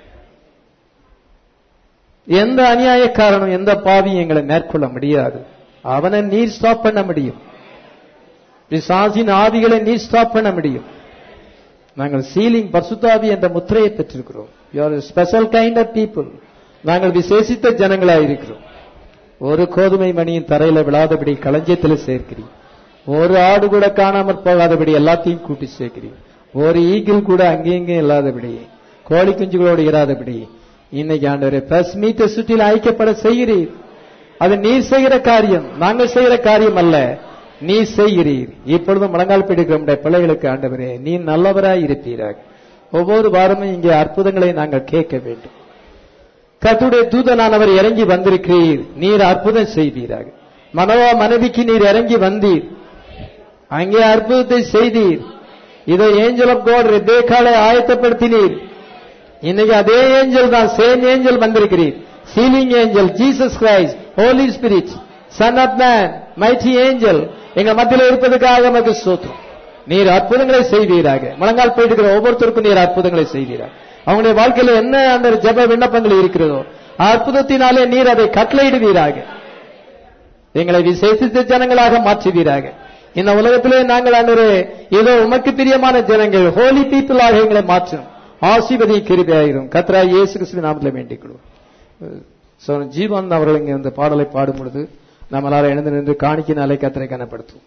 எந்த அநியாயக்காரனும் எந்த பாவியும் எங்களை மேற்கொள்ள முடியாது. அவனை நீர் ஸ்டாப் பண்ண முடியும். பிசாசின் ஆவிகளை நீர் ஸ்டாப் பண்ண முடியும். நாங்கள் சீலிங் பரிசுத்தாவி என்ற முத்திரையை பெற்றிருக்கிறோம். You are special kind of people. நாங்கள் விசேஷித்த ஜனங்களாக இருக்கிறோம். ஒரு கோதுமை மணியின் தரையில விழாதபடி களஞ்சியத்தில் சேர்க்கிறீர். ஒரு ஆடு கூட காணாமற் போகாதபடி எல்லாத்தையும் கூட்டி சேர்க்கிறீர். ஒரு ஈகிள் கூட அங்கேயும் இல்லாதபடி, கோழி குஞ்சுகளோடு இராதபடி இன்னைக்கு ஆண்டவரே பிரஸ் மீட்டை சுற்றில் ஐக்கியப்பட செய்கிறீர். அது நீர் செய்கிற காரியம், நாங்கள் செய்கிற காரியம் அல்ல. நீ செய்கிறீர். இப்பொழுதும் முழங்கால் பிடிக்கிற நம்முடைய பிள்ளைகளுக்கு ஆண்டவரே நீ நல்லவராய் இருப்பீராக. ஒவ்வொரு வாரமும் இங்கே அற்புதங்களை நாங்கள் கேட்க வேண்டும். கர்த்தருடைய தூதனானவர் இறங்கி வந்திருக்கிறீர். நீர் அற்புதம் செய்வீராக. மனவா மனைவிக்கு நீர் இறங்கி வந்தீர், அங்கே அற்புதத்தை செய்தீர். இதோ ஏஞ்சல் ஆஃப் காட் ரெபேக்காளை ஆயத்தப்படுத்தினீர். இன்னைக்கு அதே ஏஞ்சல் தான், சேம் ஏஞ்சல் வந்திருக்கிறீர். Sealing angel, Jesus Christ, holy spirit, son of man, mighty angel எங்க மத்தியில் இருப்பதற்காக நமக்கு ஸ்தோத்திரம். நீர் அற்புதங்களை செய்வீராக. முழங்கால் போயிட்டு ஒவ்வொருத்தருக்கும் நீர் அற்புதங்களை செய்வீராக. அவங்களுடைய வாழ்க்கையில என்ன அந்த ஜெப விண்ணப்பங்கள் இருக்கிறதோ அற்புதத்தினாலே நீர் அதை கட்டளையிடுவீராக. எங்களை விசேஷித்த ஜனங்களாக மாற்றுவீராக. இந்த உலகத்திலே நாங்கள் ஆண்டவரே ஏதோ உமக்கு பிரியமான ஜனங்கள், ஹோலி பீப்புளாக எங்களை மாற்றும். ஆசீர்வதி கிருபையாயிரும். கர்த்தராகிய இயேசு கிறிஸ்துவின் நாமத்தில் வேண்டிக் கொள்வோம். ஜீவன் அவர்கள் இங்கே இந்த பாடலை பாடும் பொழுது நாம் எல்லாரும் எழுந்து நின்று காணிக்கையினாலே கர்த்தரை கனப்படுத்துவோம்.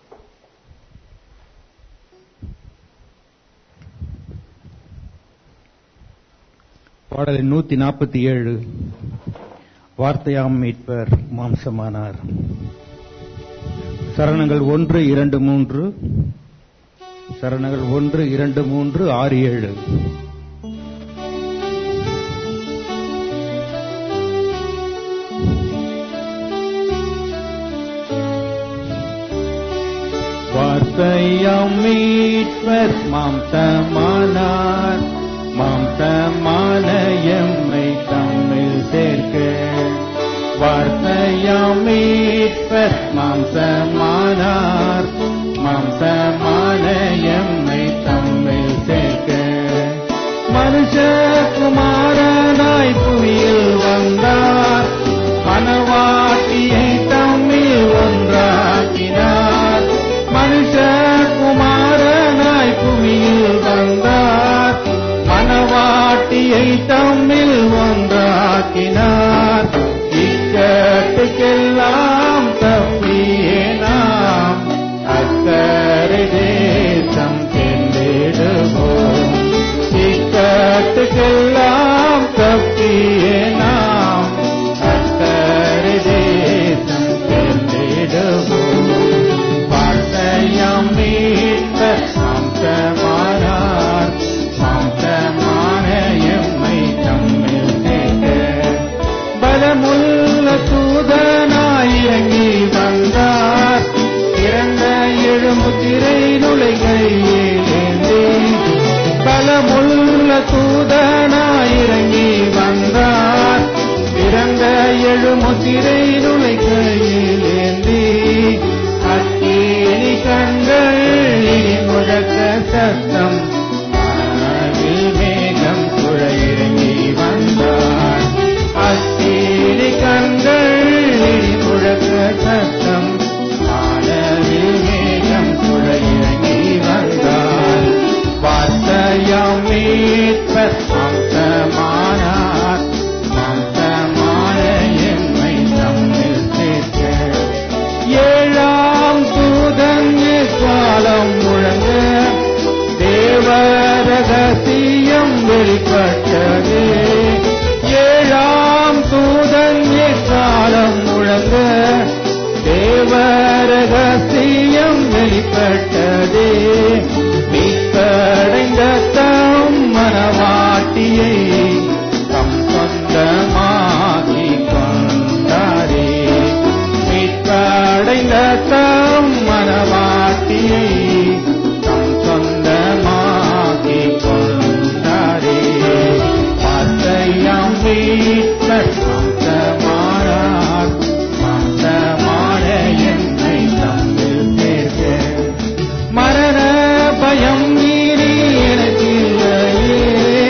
பாடல் 147. வார்த்தையாம் மீட்பர் மாம்சமானார். சரணங்கள் 1, 2, 3. சரணங்கள் 1, 2, 3, 6, 7. வார்த்தையாம் மீட்பர் மாம்சமானார். மாம்சமான எம்மை தம்மில் சேர்க்க. வார்த்தையாம் மீட்பர் மாம்சமானார். மாம்சமான எம்மை தம்மில் சேர்க்க. மனுஷகுமாரனாய் புவியில் வந்தார். மனவாட்டியை தம்மில் ஒன்றாக்கினார். மனுஷகுமாரனாய் புவியில் வந்தார். மனவாட்டியை தம்மில் ஒன்றாக்கினார். இக்கட்டுக்கெல்லாம் தப்பியே நாம் அக்கறை தேசம் சென்றிடுவோம். தீங்குக்கெல்லாம் தப்பியே நாம் கர்த்தர் தேசம் சென்றிடுவோம். வார்த்தையாம் மீட்பர் மாம்சமானார், மாம்சமான எம்மை தம்மில் சேர்க்க பலமுள்ள தூதனாயிறங்கி வந்தார். இறந்த எழுமுத்திரை நுழைகையிலேந்தே பலமுள்ள தூதனாயிறங்கி வந்தார். இறந்த எழுமுத்திரை நுழைகையிலேந்தி அக்கினி கண்கள் இடி முழக்க சத்தம் மனவில் மேகம் குழையிறங்கி வந்தார். அக்கினி கண்கள் இடி முழக்க சத்தம் மனவில் மேகம் குழையிறங்கி வந்தார். வார்த்தையாம் மீட்பர் மாம்சமானார், மாம்சமான எம்மை தம்மில் சேர்க்க ஏழாம் தூதன் காலம் முழங்க தேவ ரகசியம் வெளிப்பட்டது. ஏழாம் தூதன் காலம் முழங்க தேவ ரகசியம் வெளிப்பட்டது. மீட்படைந்த தம் மனவாட்டியை தம் சொந்தமாக்கி கொண்டாரே. மீட்படைந்த தம் மனவாட்டியை தம் சொந்தமாக்கி கொண்டாரே. வார்த்தையாம் மீட்பர் மாம்சமானார், மாம்சமான என்னை தம்மில் சேர்க்க மரண பயம் மீறி எனக்கில்லையே.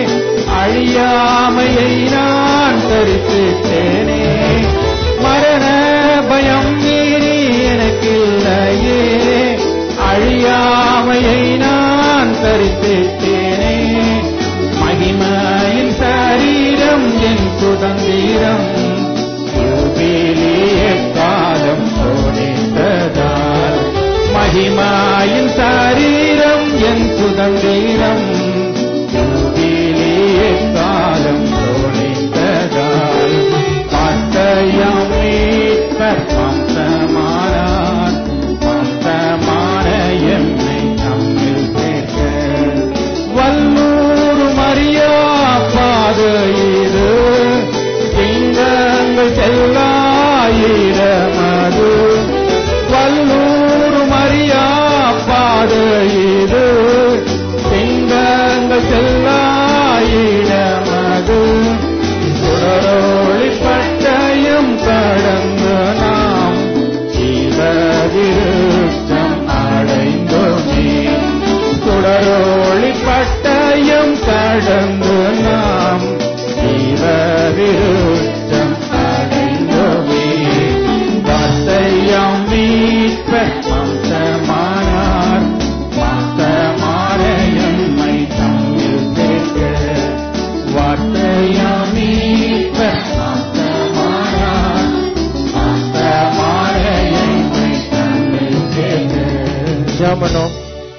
அழியாமையை நான் தரிசித்தேனே. மரண பயம் மீறி எனக்கில்லையே. அழியாமையை நான் தரிசித்தேனே. மகிமையின் சரீரம் என் சுதந்திரம் யூபிலிய காலம் சோதித்ததால். மகிமையின் சரீரம் என் சுதந்திரம் யூபிலிய காலம் சோதித்ததால். வார்த்தையாம் மீட்பர் மாம்சமானார், மாம்சமான எம்மை தம்மில் சேர்க்க வல்லூர் மரியா பாது இது சிங்கங்கள் செல்லாயிரமது. வல்லூர் மரியா பாது இது சிங்கங்கள் செல்லாயிரமது. சுடரோழி பட்டயம் கடந்து நாம் ஜீவவிருத்தம் அடைந்தோமே. சுடரோழி பட்டயம் கடந்து நாம் ஜீவவிருத்தம் அடைந்தோமே. வார்த்தையாம் மீட்பர் மாம்சமானார், மாம்சமான எம்மை தம்மில் சேர்க்க. வார்த்தையாம் மீட்பர் மாம்சமானார், மாம்சமான எம்மை தம்மில் சேர்க்க. ஜெபம்.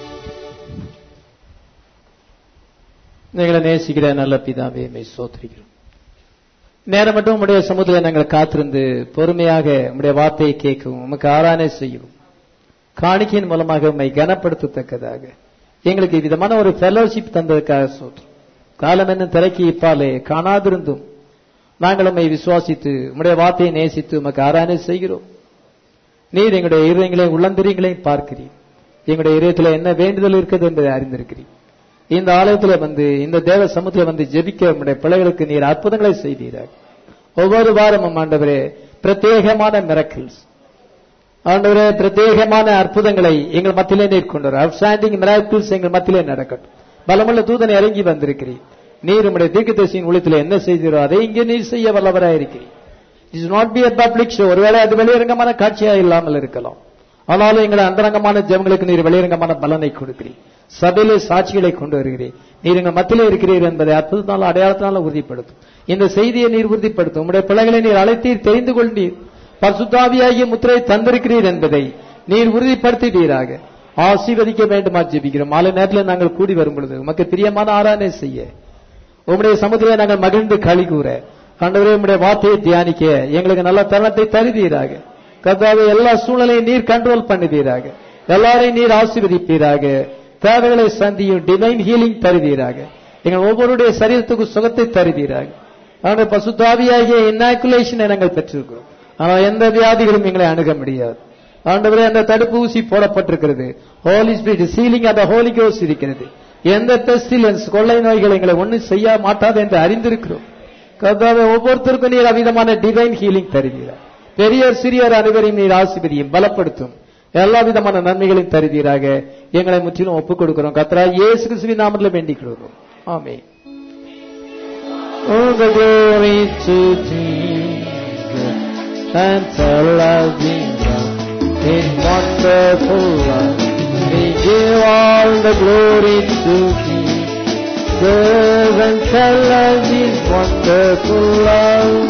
எங்களை நேசிக்கிற நல்ல பிதாவே உம்மை ஸ்தோத்திரிக்கிறோம். நேரம் மட்டும் உம்முடைய சமூகத்தில் நாங்கள் காத்திருந்து பொறுமையாக உம்முடைய வார்த்தையை கேட்கவும் உமக்கு ஆராதனை செய்யவும் காணிக்கையின் மூலமாக உம்மை கனப்படுத்தத்தக்கதாக எங்களுக்கு விதமான ஒரு ஃபெலோஷிப் தந்ததுக்காக ஸ்தோத்திரம். காலம் என்னும் திரைக்கு இப்பாலே காணாதிருந்தும் நாங்கள் உம்மை விசுவாசித்து உம்முடைய வார்த்தையை நேசித்து உமக்கு ஆராதனை செய்கிறோம். நீர் எங்களுடைய இதயங்களையும் உள்ளந்திரியங்களையும் பார்க்கிறீர். எங்களுடைய இதயத்தில் என்ன வேண்டுதல் இருக்குது என்பதை அறிந்திருக்கிறீர். இந்த ஆலயத்தில் வந்து இந்த தேவ சமூகத்தில் வந்து ஜெபிக்க நம்முடைய பிள்ளைகளுக்கு நீர் அற்புதங்களை செய்தீர்கள். ஒவ்வொரு வாரமும் ஆண்டவரே பிரத்யேகமான மிரக்கிள்ஸ், ஆண்டவரே பிரத்யேகமான அற்புதங்களை எங்கள் மத்தியிலே நீர் கொண்டு அவுட்ஸ்டாண்டிங் மிராக்கிள்ஸ் எங்கள் மத்தியிலே நடக்கட்டும். பலமுள்ள தூதனை இறங்கி வந்திருக்கிறீர். நீர் உம்முடைய தீர்க்கதரிசியின் ஊழியத்தில் என்ன செய்தீரோ அதை இங்கே நீர் செய்ய வல்லவராயிருக்கிறீர். It is not be a public show. ஒருவேளை அது வெளியரங்கமான காட்சியா இல்லாமல் இருக்கலாம். ஆனாலும் எங்களை அந்தரங்கமான ஜெபங்களுக்கு நீர் வெளியரங்கமான பலனை கொடுக்கிறீர். சபையிலே சாட்சிகளை கொண்டு வருகிறீர். நீர் எங்கள் மத்தியிலே இருக்கிறீர் என்பதை அற்புதத்தினால அடையாளத்தினால உறுதிப்படுத்தும். இந்த செய்தியை நீர் உறுதிப்படுத்தும். உம்முடைய பிள்ளைகளை நீர் அழைத்தீர், தெரிந்து கொண்டீர், பரிசுத்தாவியாகிய முத்திரை தந்திருக்கிறீர் என்பதை நீர் உறுதிப்படுத்துவீராக. ஆசீர்வதிக்க வேண்டுமா ஜெபிக்கிறோம். மாலை நேரத்தில் நாங்கள் கூடி வரும் பொழுது உமக்கு பிரியமான ஆராதனை செய்ய உம்முடைய சமுதிரை நாங்கள் மகிழ்ந்து களி கூற, ஆண்டவரே உம்முடைய வார்த்தையை தியானிக்க எங்களுக்கு நல்ல தருணத்தை தருவீராக. கர்த்தாவே எல்லா சூழ்நிலையும் நீர் கண்ட்ரோல் பண்ணுவீராக. எல்லாரையும் நீர் ஆசீர்வதிப்பீராக. தேவைகளை சந்தியும் டிவைன் ஹீலிங் தருவீராக. எங்கள் ஒவ்வொருடைய சரீரத்துக்கு சுகத்தை தருவீராக. ஆனால் பசுத்தாவியாகிய இன்னாக்குலேஷனை நாங்கள் பெற்றிருக்கிறோம். ஆனால் எந்த வியாதிகளும் எங்களை அணுக முடியாது. ஆண்டவரே அந்த தடுப்பு ஊசி போடப்பட்டிருக்கிறது. ஹோலி ஸ்பிரிட் சீலிங் அந்த ஹோலி கோஸ்ட் இருக்கிறது. எந்த பெஸ்டிலன்ஸ் கொள்ளை நோய்கள் எங்களை ஒன்றும் செய்ய மாட்டாது என்று அறிந்திருக்கிறோம். கர்த்தாவே ஒவ்வொருத்தருக்கும் நீர் அவிதமான டிவைன் ஹீலிங் தருவீராக. பெரியர் சிறியர் அனைவரையும் நீர் ஆசீர்வதியும் பலப்படுத்தும். எல்லா விதமான நன்மைகளையும் தருவீராக. எங்களை முற்றிலும் ஒப்புக் கொடுக்கிறோம். கர்த்தராகிய இயேசு கிறிஸ்துவின் நாமத்தில் வேண்டிக் கொள்கிறோம். ஆமென். All the glory to Jesus and tell us in wonderful love. We give all the glory to Jesus and tell us in wonderful love.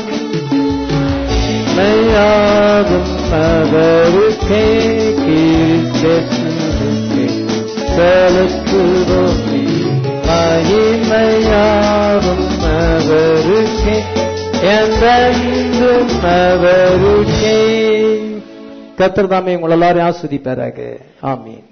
மெய்யாகும் அவருக்கே கிறிஸ்துவுக்கே செலுத்துவோம் மகிமையாகும் அவருக்கே என்றென்றும் அவருக்கே. கர்த்தர் தாமே உங்கள் எல்லாரையும் ஆசீர்வதிப்பாராக. ஆமென்.